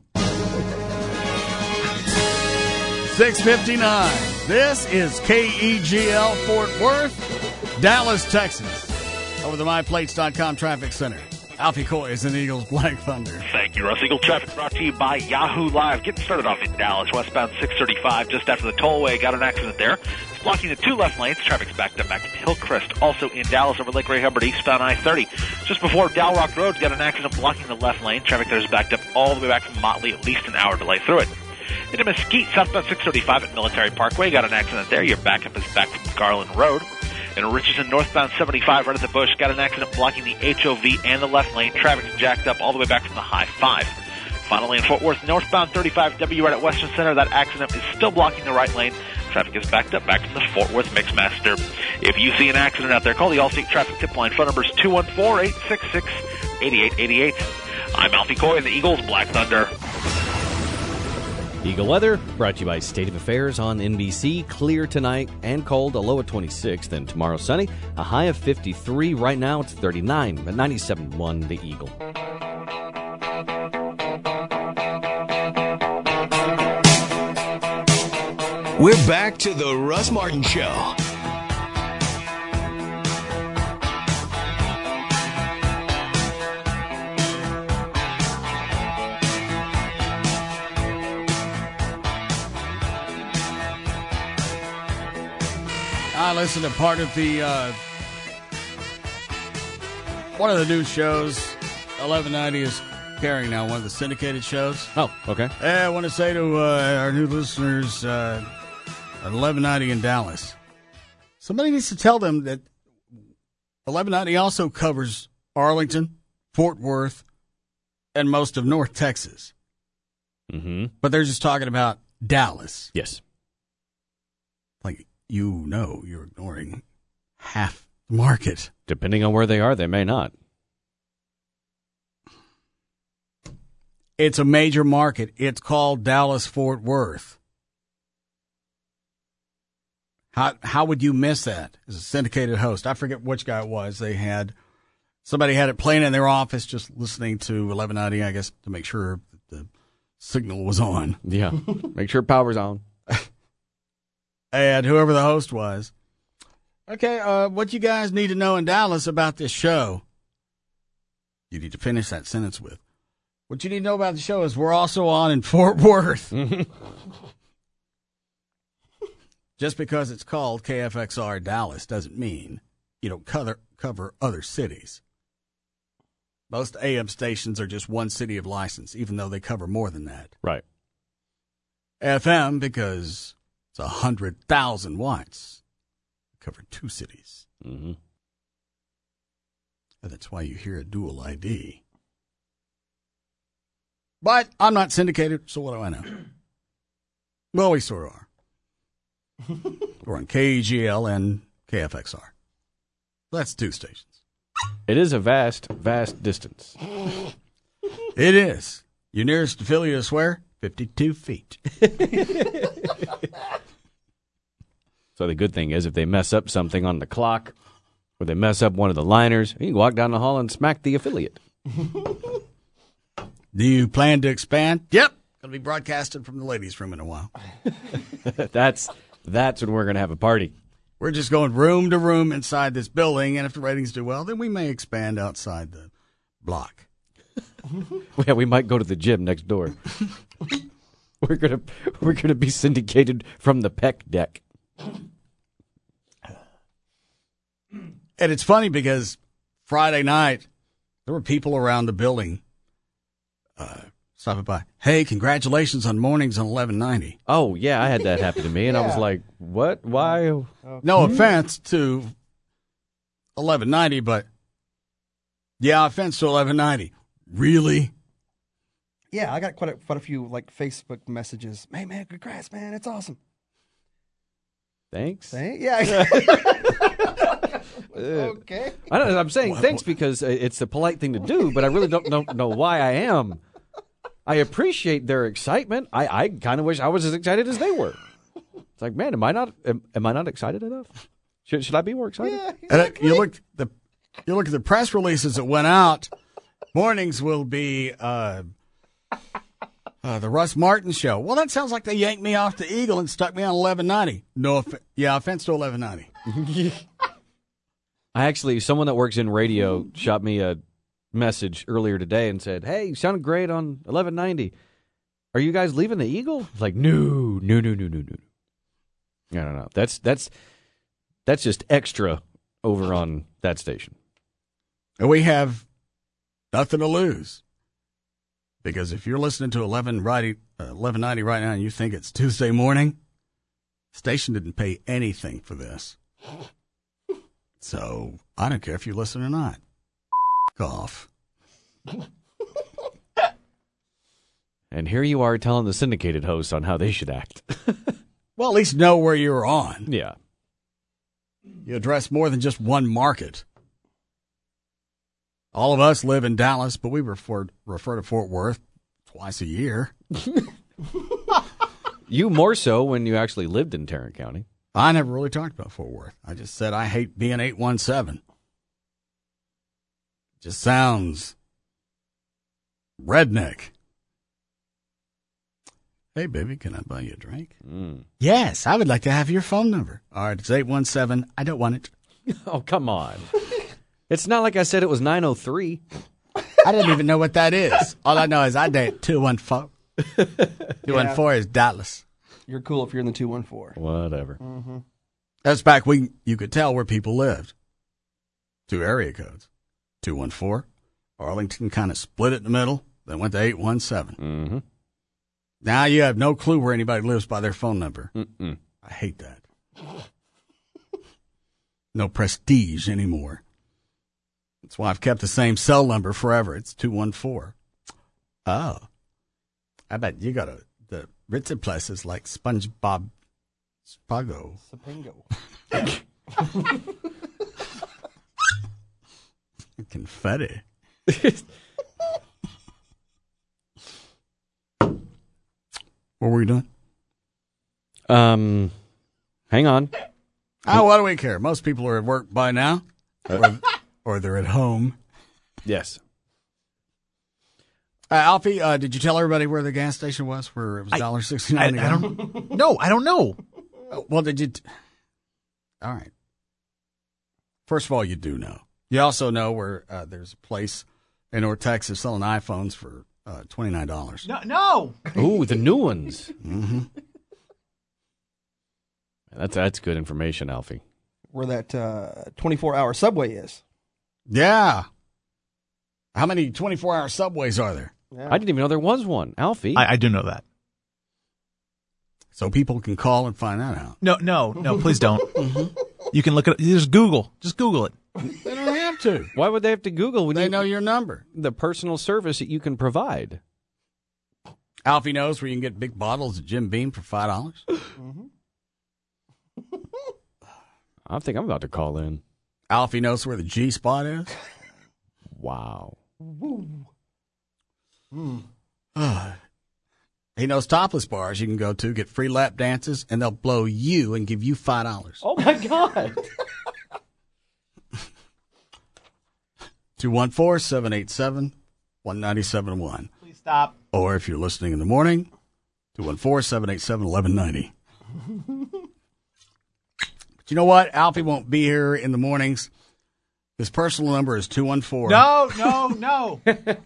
6:59. This is KEGL Fort Worth, Dallas, Texas. Over the MyPlates.com traffic center. Alfie Coy is in Eagles Black Thunder. Thank you, Russ. Eagle traffic brought to you by Yahoo Live. Getting started off in Dallas, westbound 635, just after the tollway. Got an accident there. It's blocking the two left lanes. Traffic's backed up back to Hillcrest. Also in Dallas, over Lake Ray Hubbard, eastbound I-30. Just before Dow Rock Road, got an accident blocking the left lane. Traffic there is backed up all the way back from Motley, at least an hour delay through it. Into Mesquite, southbound 635 at Military Parkway. Got an accident there. Your backup is back from Garland Road. In Richardson, northbound 75, right at the Bush, got an accident blocking the HOV and the left lane. Traffic's jacked up all the way back from the High 5. Finally, in Fort Worth, northbound 35W right at Western Center, that accident is still blocking the right lane. Traffic is backed up back from the Fort Worth Mixmaster. If you see an accident out there, call the Allstate Traffic Tip Line. Phone number is 214-866-8888. I'm Alfie Coy in the Eagles Black Thunder. Eagle weather brought to you by State of Affairs on NBC. Clear tonight and cold, a low of 26. Then tomorrow sunny, a high of 53. Right now it's 39, but 97.1 the Eagle. We're back to the Russ Martin Show. I listened to part of the one of the news shows 1190 is carrying now, one of the syndicated shows. Oh, okay. I want to say to our new listeners at 1190 in Dallas, somebody needs to tell them that 1190 also covers Arlington, Fort Worth, and most of North Texas. Mm-hmm. But they're just talking about Dallas. Yes. Like, you know you're ignoring half the market. Depending on where they are, they may not. It's a major market. It's called Dallas-Fort Worth. How would you miss that as a syndicated host? I forget which guy it was. Somebody had it playing in their office, just listening to 1190, I guess, to make sure that the signal was on. Yeah, make sure power's on. And whoever the host was, okay, what you guys need to know in Dallas about this show? You need to finish that sentence with, what you need to know about the show is we're also on in Fort Worth. Just because it's called KFXR Dallas doesn't mean you don't cover other cities. Most AM stations are just one city of license, even though they cover more than that. Right. FM, because it's 100,000 watts, cover two cities. Mm-hmm. And that's why you hear a dual ID. But I'm not syndicated, so what do I know? Well, we sort of are. We're on KEGL and KFXR. That's two stations. It is a vast, vast distance. It is. Your nearest affiliate, I swear, 52 feet. So the good thing is if they mess up something on the clock, or they mess up one of the liners, you can walk down the hall and smack the affiliate. Do you plan to expand? Yep. Going to be broadcasted from the ladies' room in a while. That's when we're going to have a party. We're just going room to room inside this building, and if the ratings do well, then we may expand outside the block. Yeah, we might go to the gym next door. We're gonna be syndicated from the Peck deck. And it's funny because Friday night there were people around the building stopping by. Hey, congratulations on mornings on 1190. Oh yeah, I had that happen to me, and I was like, "What? Why?" No offense to 1190, but yeah, offense to 1190. Really? Yeah, I got quite a few like Facebook messages. Hey man, congrats, man, it's awesome. Thanks. Yeah. Okay. I'm saying thanks because it's a polite thing to do, but I really don't know why I am. I appreciate their excitement. I kind of wish I was as excited as they were. It's like, man, am I not excited enough? Should I be more excited? Yeah. And you look at the press releases that went out. Mornings will be the Russ Martin Show. Well, that sounds like they yanked me off the Eagle and stuck me on 1190. Offense to 1190. Someone that works in radio shot me a message earlier today and said, "Hey, you sounded great on 1190. Are you guys leaving the Eagle?" I was like, no. I don't know. That's just extra over on that station. And we have nothing to lose. Because if you're listening to 1190 right now and you think it's Tuesday morning, station didn't pay anything for this. So I don't care if you listen or not. Off. And here you are telling the syndicated hosts on how they should act. Well, at least know where you're on. Yeah. You address more than just one market. All of us live in Dallas, but we refer to Fort Worth twice a year. You more so when you actually lived in Tarrant County. I never really talked about Fort Worth. I just said I hate being 817. Just sounds redneck. Hey, baby, can I buy you a drink? Yes, I would like to have your phone number. All right, it's 817. I don't want it. Oh, come on. It's not like I said it was 903. I didn't even know what that is. All I know is I date 214. 214 is Dallas. You're cool if you're in the 214. Whatever. Mm-hmm. That's back when you could tell where people lived. 2 area codes. 214. Arlington kind of split it in the middle, then went to 817. Mm-hmm. Now you have no clue where anybody lives by their phone number. Mm-mm. I hate that. No prestige anymore. That's why I've kept the same cell number forever. It's 214. Oh. I bet you got the ritzy places like SpongeBob Spago. Confetti. What were we doing? Hang on. Oh, what do we care? Most people are at work by now, or they're at home. Yes. Alfie, did you tell everybody where the gas station was, where it was $1.69 a gallon? No, I don't know. Well, did you? All right. First of all, you do know. You also know where there's a place in North Texas selling iPhones for $29. No. Ooh, the new ones. Mm-hmm. That's good information, Alfie. Where that 24-hour subway is. Yeah. How many 24-hour subways are there? Yeah. I didn't even know there was one. Alfie. I do know that. So people can call and find that out. No, please don't. You can look at it. Just Google it. They don't have to. Why would they have to Google when they know your number? The personal service that you can provide. Alfie knows where you can get big bottles of Jim Beam for $5. Mm-hmm. I think I'm about to call in. Alfie knows where the G spot is. Wow. He knows topless bars you can go to, get free lap dances, and they'll blow you and give you $5. Oh, my God. 214-787-1971. Please stop. Or if you're listening in the morning, 214-787-1190. But you know what? Alfie won't be here in the mornings. His personal number is 214. No.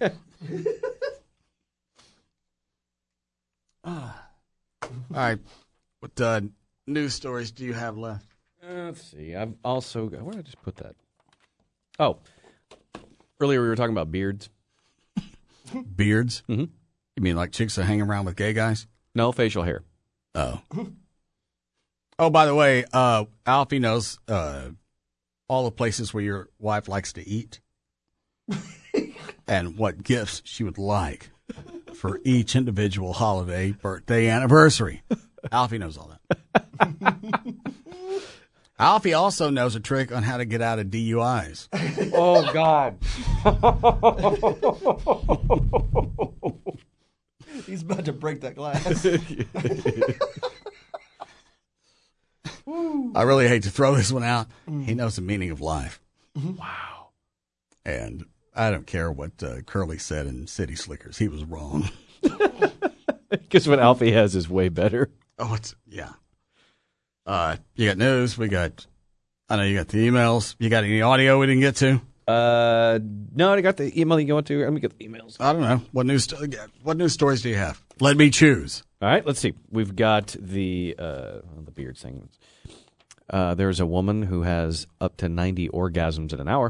All right. What news stories do you have left? Let's see. I've also got, where did I just put that? Oh, earlier we were talking about beards. Beards? Mm-hmm. You mean like chicks that hang around with gay guys? No, facial hair. Oh. Oh, by the way, Alfie knows all the places where your wife likes to eat and what gifts she would like for each individual holiday, birthday, anniversary. Alfie knows all that. Alfie also knows a trick on how to get out of DUIs. Oh, God. He's about to break that glass. I really hate to throw this one out. He knows the meaning of life. Wow. And I don't care what Curly said in City Slickers. He was wrong. Because what Alfie has is way better. Oh, yeah. You got news. I know you got the emails. You got any audio we didn't get to? No, I got the email you go into. Let me get the emails. I don't know. What news stories do you have? Let me choose. All right, let's see. We've got the beard thing. There's a woman who has up to 90 orgasms in an hour.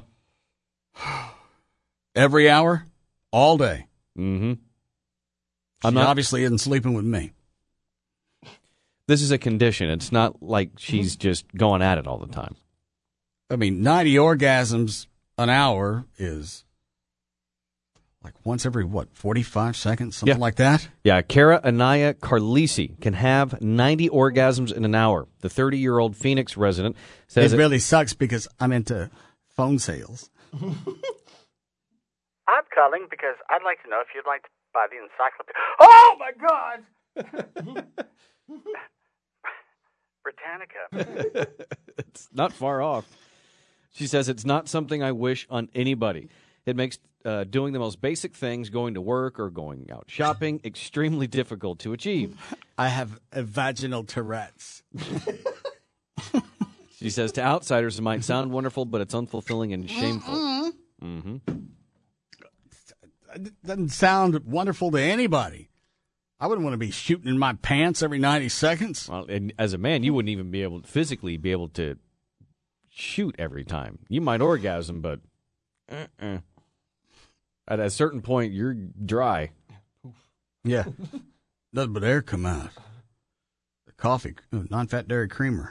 Every hour? All day? Mm-hmm. She obviously isn't sleeping with me. This is a condition. It's not like she's just going at it all the time. I mean, 90 orgasms an hour is like once every, 45 seconds? Something like that? Yeah, Cara Anaya Carlisi can have 90 orgasms in an hour. The 30-year-old Phoenix resident says it really sucks because I'm into phone sales. I'm calling because I'd like to know if you'd like to buy the encyclopedia. Oh, my God! Britannica. It's not far off. She says it's not something I wish on anybody. It makes doing the most basic things, going to work or going out shopping, extremely difficult to achieve. I have a vaginal Tourette's. She says to outsiders it might sound wonderful, but it's unfulfilling and shameful. Mm-hmm. It doesn't sound wonderful to anybody. I wouldn't want to be shooting in my pants every 90 seconds. Well, and as a man, you wouldn't even be able to physically be able to shoot every time. You might orgasm, but at a certain point, you're dry. Yeah. Nothing but air come out. The coffee, non-fat dairy creamer.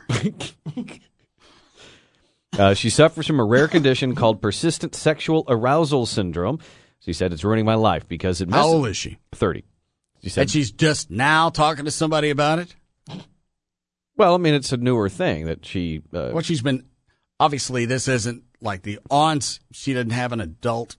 She suffers from a rare condition called persistent sexual arousal syndrome. She said it's ruining my life because it messes. How old is she? 30. She said, and she's just now talking to somebody about it? Well, I mean, it's a newer thing that she... Well, she's been... Obviously, this isn't like the she didn't have an adult.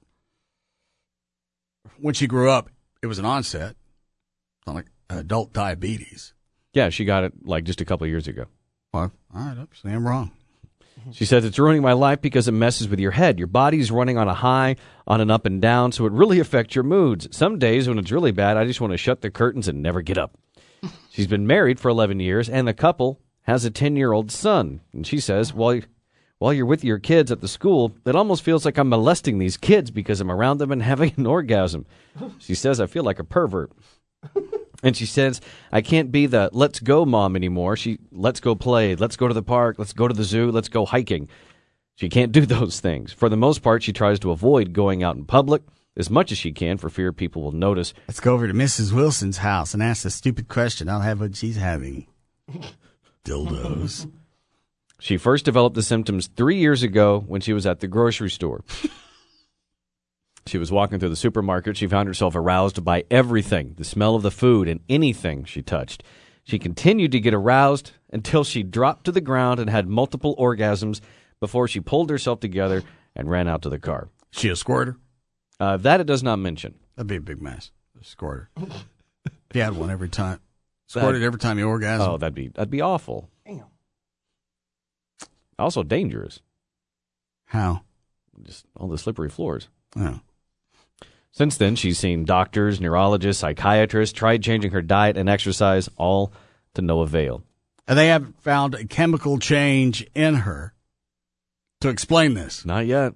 When she grew up, it was an onset. It's not like adult diabetes. Yeah, she got it like just a couple of years ago. Well, all right, obviously I'm wrong. She says it's ruining my life because it messes with your head. Your body's running on a high, on an up and down, so it really affects your moods. Some days when it's really bad, I just want to shut the curtains and never get up. She's been married for 11 years, and the couple has a 10-year-old son. And she says, while you're with your kids at the school, it almost feels like I'm molesting these kids because I'm around them and having an orgasm. She says, I feel like a pervert. And she says, I can't be the let's go mom anymore. Let's go play. Let's go to the park. Let's go to the zoo. Let's go hiking. She can't do those things. For the most part, she tries to avoid going out in public as much as she can for fear people will notice. Let's go over to Mrs. Wilson's house and ask a stupid question. I'll have what she's having. Dildos. She first developed the symptoms 3 years ago when she was at the grocery store. She was walking through the supermarket. She found herself aroused by everything, the smell of the food and anything she touched. She continued to get aroused until she dropped to the ground and had multiple orgasms before she pulled herself together and ran out to the car. She a squirter? That it does not mention. That'd be a big mess. A squirter. If you had one every time. Squirted every time you orgasm. Oh, that'd be awful. Damn. Also dangerous. How? just all the slippery floors. Oh. Since then, she's seen doctors, neurologists, psychiatrists, tried changing her diet and exercise, all to no avail. And they haven't found a chemical change in her to explain this. Not yet.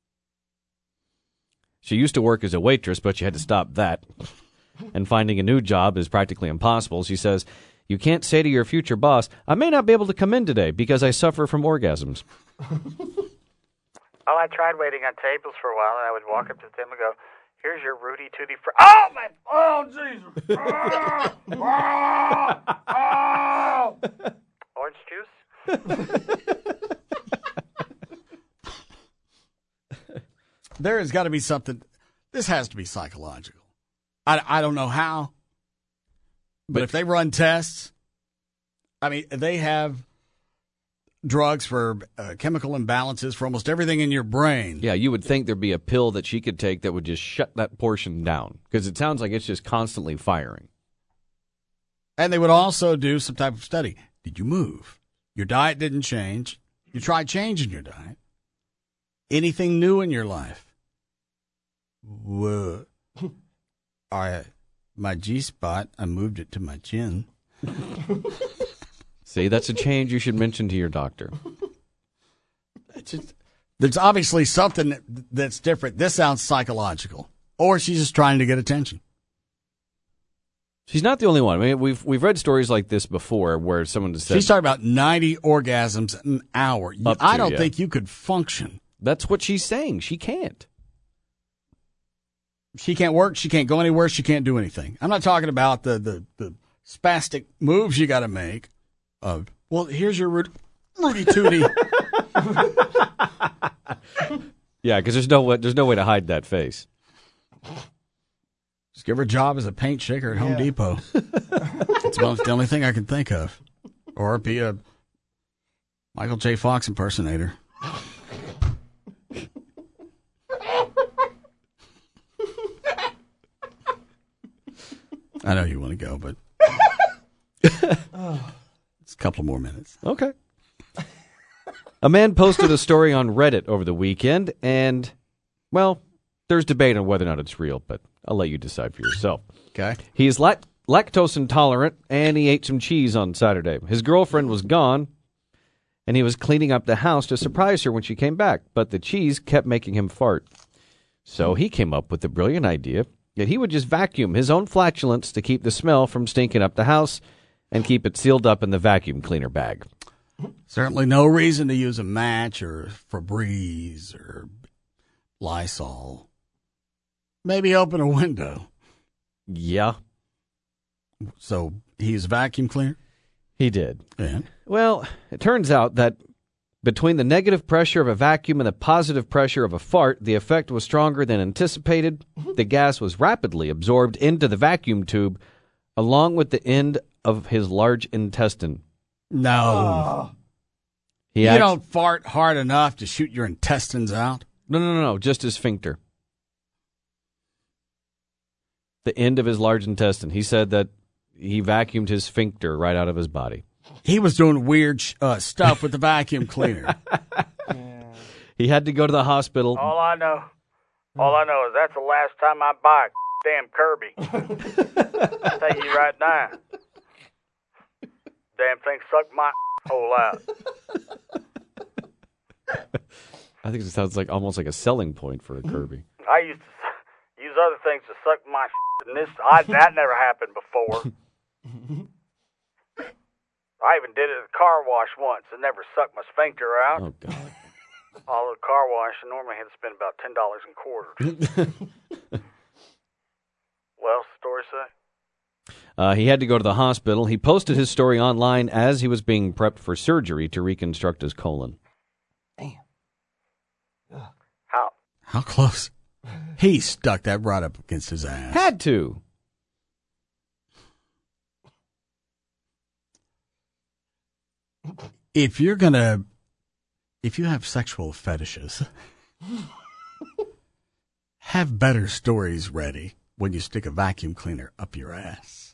She used to work as a waitress, but she had to stop that. And finding a new job is practically impossible. She says, you can't say to your future boss, I may not be able to come in today because I suffer from orgasms. Well, I tried waiting on tables for a while, and I would walk up to them and go, here's your Rudy Tooty Oh, my... Oh, Jesus. Orange juice? There has got to be something. This has to be psychological. I don't know how. But if they run tests, I mean, they have drugs for chemical imbalances for almost everything in your brain. Yeah, you would think there'd be a pill that she could take that would just shut that portion down, because it sounds like it's just constantly firing. And they would also do some type of study. Did you move? Your diet didn't change. You tried changing your diet. Anything new in your life? Whoa. My G-spot, I moved it to my chin. See, that's a change you should mention to your doctor. There's obviously something that's different. This sounds psychological. Or she's just trying to get attention. She's not the only one. I mean, we've read stories like this before where someone just said... She's talking about 90 orgasms an hour. I don't think you could function. That's what she's saying. She can't. She can't work. She can't go anywhere. She can't do anything. I'm not talking about the spastic moves you got to make. Well, here's your Rudy Tooty. Yeah, because there's no way to hide that face. Just give her a job as a paint shaker at Home Depot. It's about the only thing I can think of. Or be a Michael J. Fox impersonator. I know you want to go, but it's a couple more minutes. Okay. A man posted a story on Reddit over the weekend, and, well, there's debate on whether or not it's real, but I'll let you decide for yourself. Okay. He is lactose intolerant, and he ate some cheese on Saturday. His girlfriend was gone, and he was cleaning up the house to surprise her when she came back, but the cheese kept making him fart. So he came up with the brilliant idea that he would just vacuum his own flatulence to keep the smell from stinking up the house and keep it sealed up in the vacuum cleaner bag. Certainly no reason to use a match or Febreze or Lysol. Maybe open a window. Yeah. So he used a vacuum cleaner? He did. Yeah. Well, it turns out that between the negative pressure of a vacuum and the positive pressure of a fart, the effect was stronger than anticipated. The gas was rapidly absorbed into the vacuum tube, along with the end of his large intestine. No. You don't fart hard enough to shoot your intestines out? No, just his sphincter. The end of his large intestine. He said that he vacuumed his sphincter right out of his body. He was doing weird stuff with the vacuum cleaner. He had to go to the hospital. All I know is that's the last time I buy a damn Kirby. I'll tell you right now. Damn thing sucked my hole out. I think it sounds like almost like a selling point for a Kirby. I used to use other things to suck my and that never happened before. I even did it at a car wash once and never sucked my sphincter out. Oh, God. All the car wash, I normally had to spend about $10 in quarters. Well, story say? He had to go to the hospital. He posted his story online as he was being prepped for surgery to reconstruct his colon. Damn. How close? He stuck that right up against his ass. Had to. If you have sexual fetishes, have better stories ready when you stick a vacuum cleaner up your ass.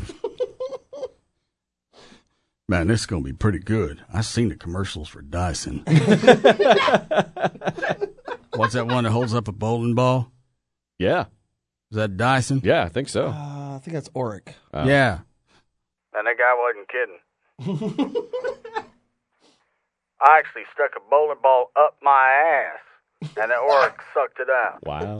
Man, this is going to be pretty good. I've seen the commercials for Dyson. What's that one that holds up a bowling ball? Yeah. Is that Dyson? Yeah, I think so. I think that's Oric. Yeah. And that guy wasn't kidding. I actually stuck a bowling ball up my ass, and the Oric sucked it out. Wow.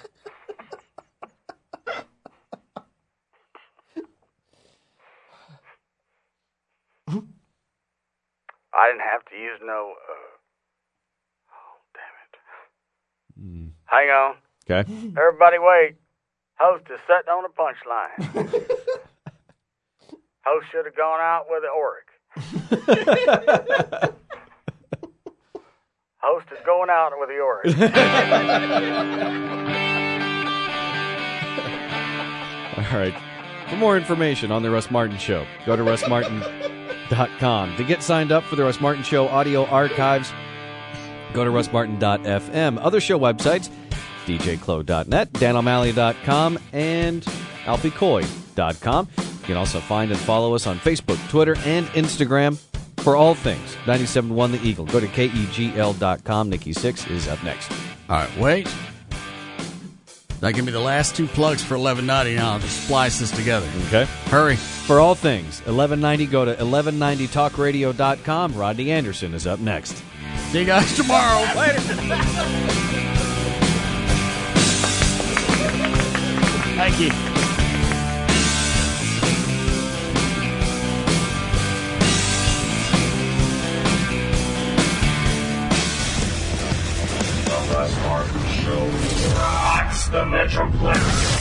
I didn't have to use no. Oh, damn it! Hang on. Okay. Everybody, wait. Host is sitting on the punchline. Host should have gone out with the Oric. Host is going out with the Oric. All right. For more information on The Russ Martin Show, go to russmartin.com. To get signed up for The Russ Martin Show audio archives, go to russmartin.fm. Other show websites, djclo.net, danO'Malley.com, and alfiecoy.com. You can also find and follow us on Facebook, Twitter, and Instagram for all things 97.1 The Eagle. Go to KEGL.com. Nikki Sixx is up next. All right, wait. That can be the last two plugs for 1190. Now I'll just splice this together. Okay. Hurry. For all things 1190, go to 1190talkradio.com. Rodney Anderson is up next. See you guys tomorrow. Later. Thank you. The Russ Martin Show rocks the Metroplex.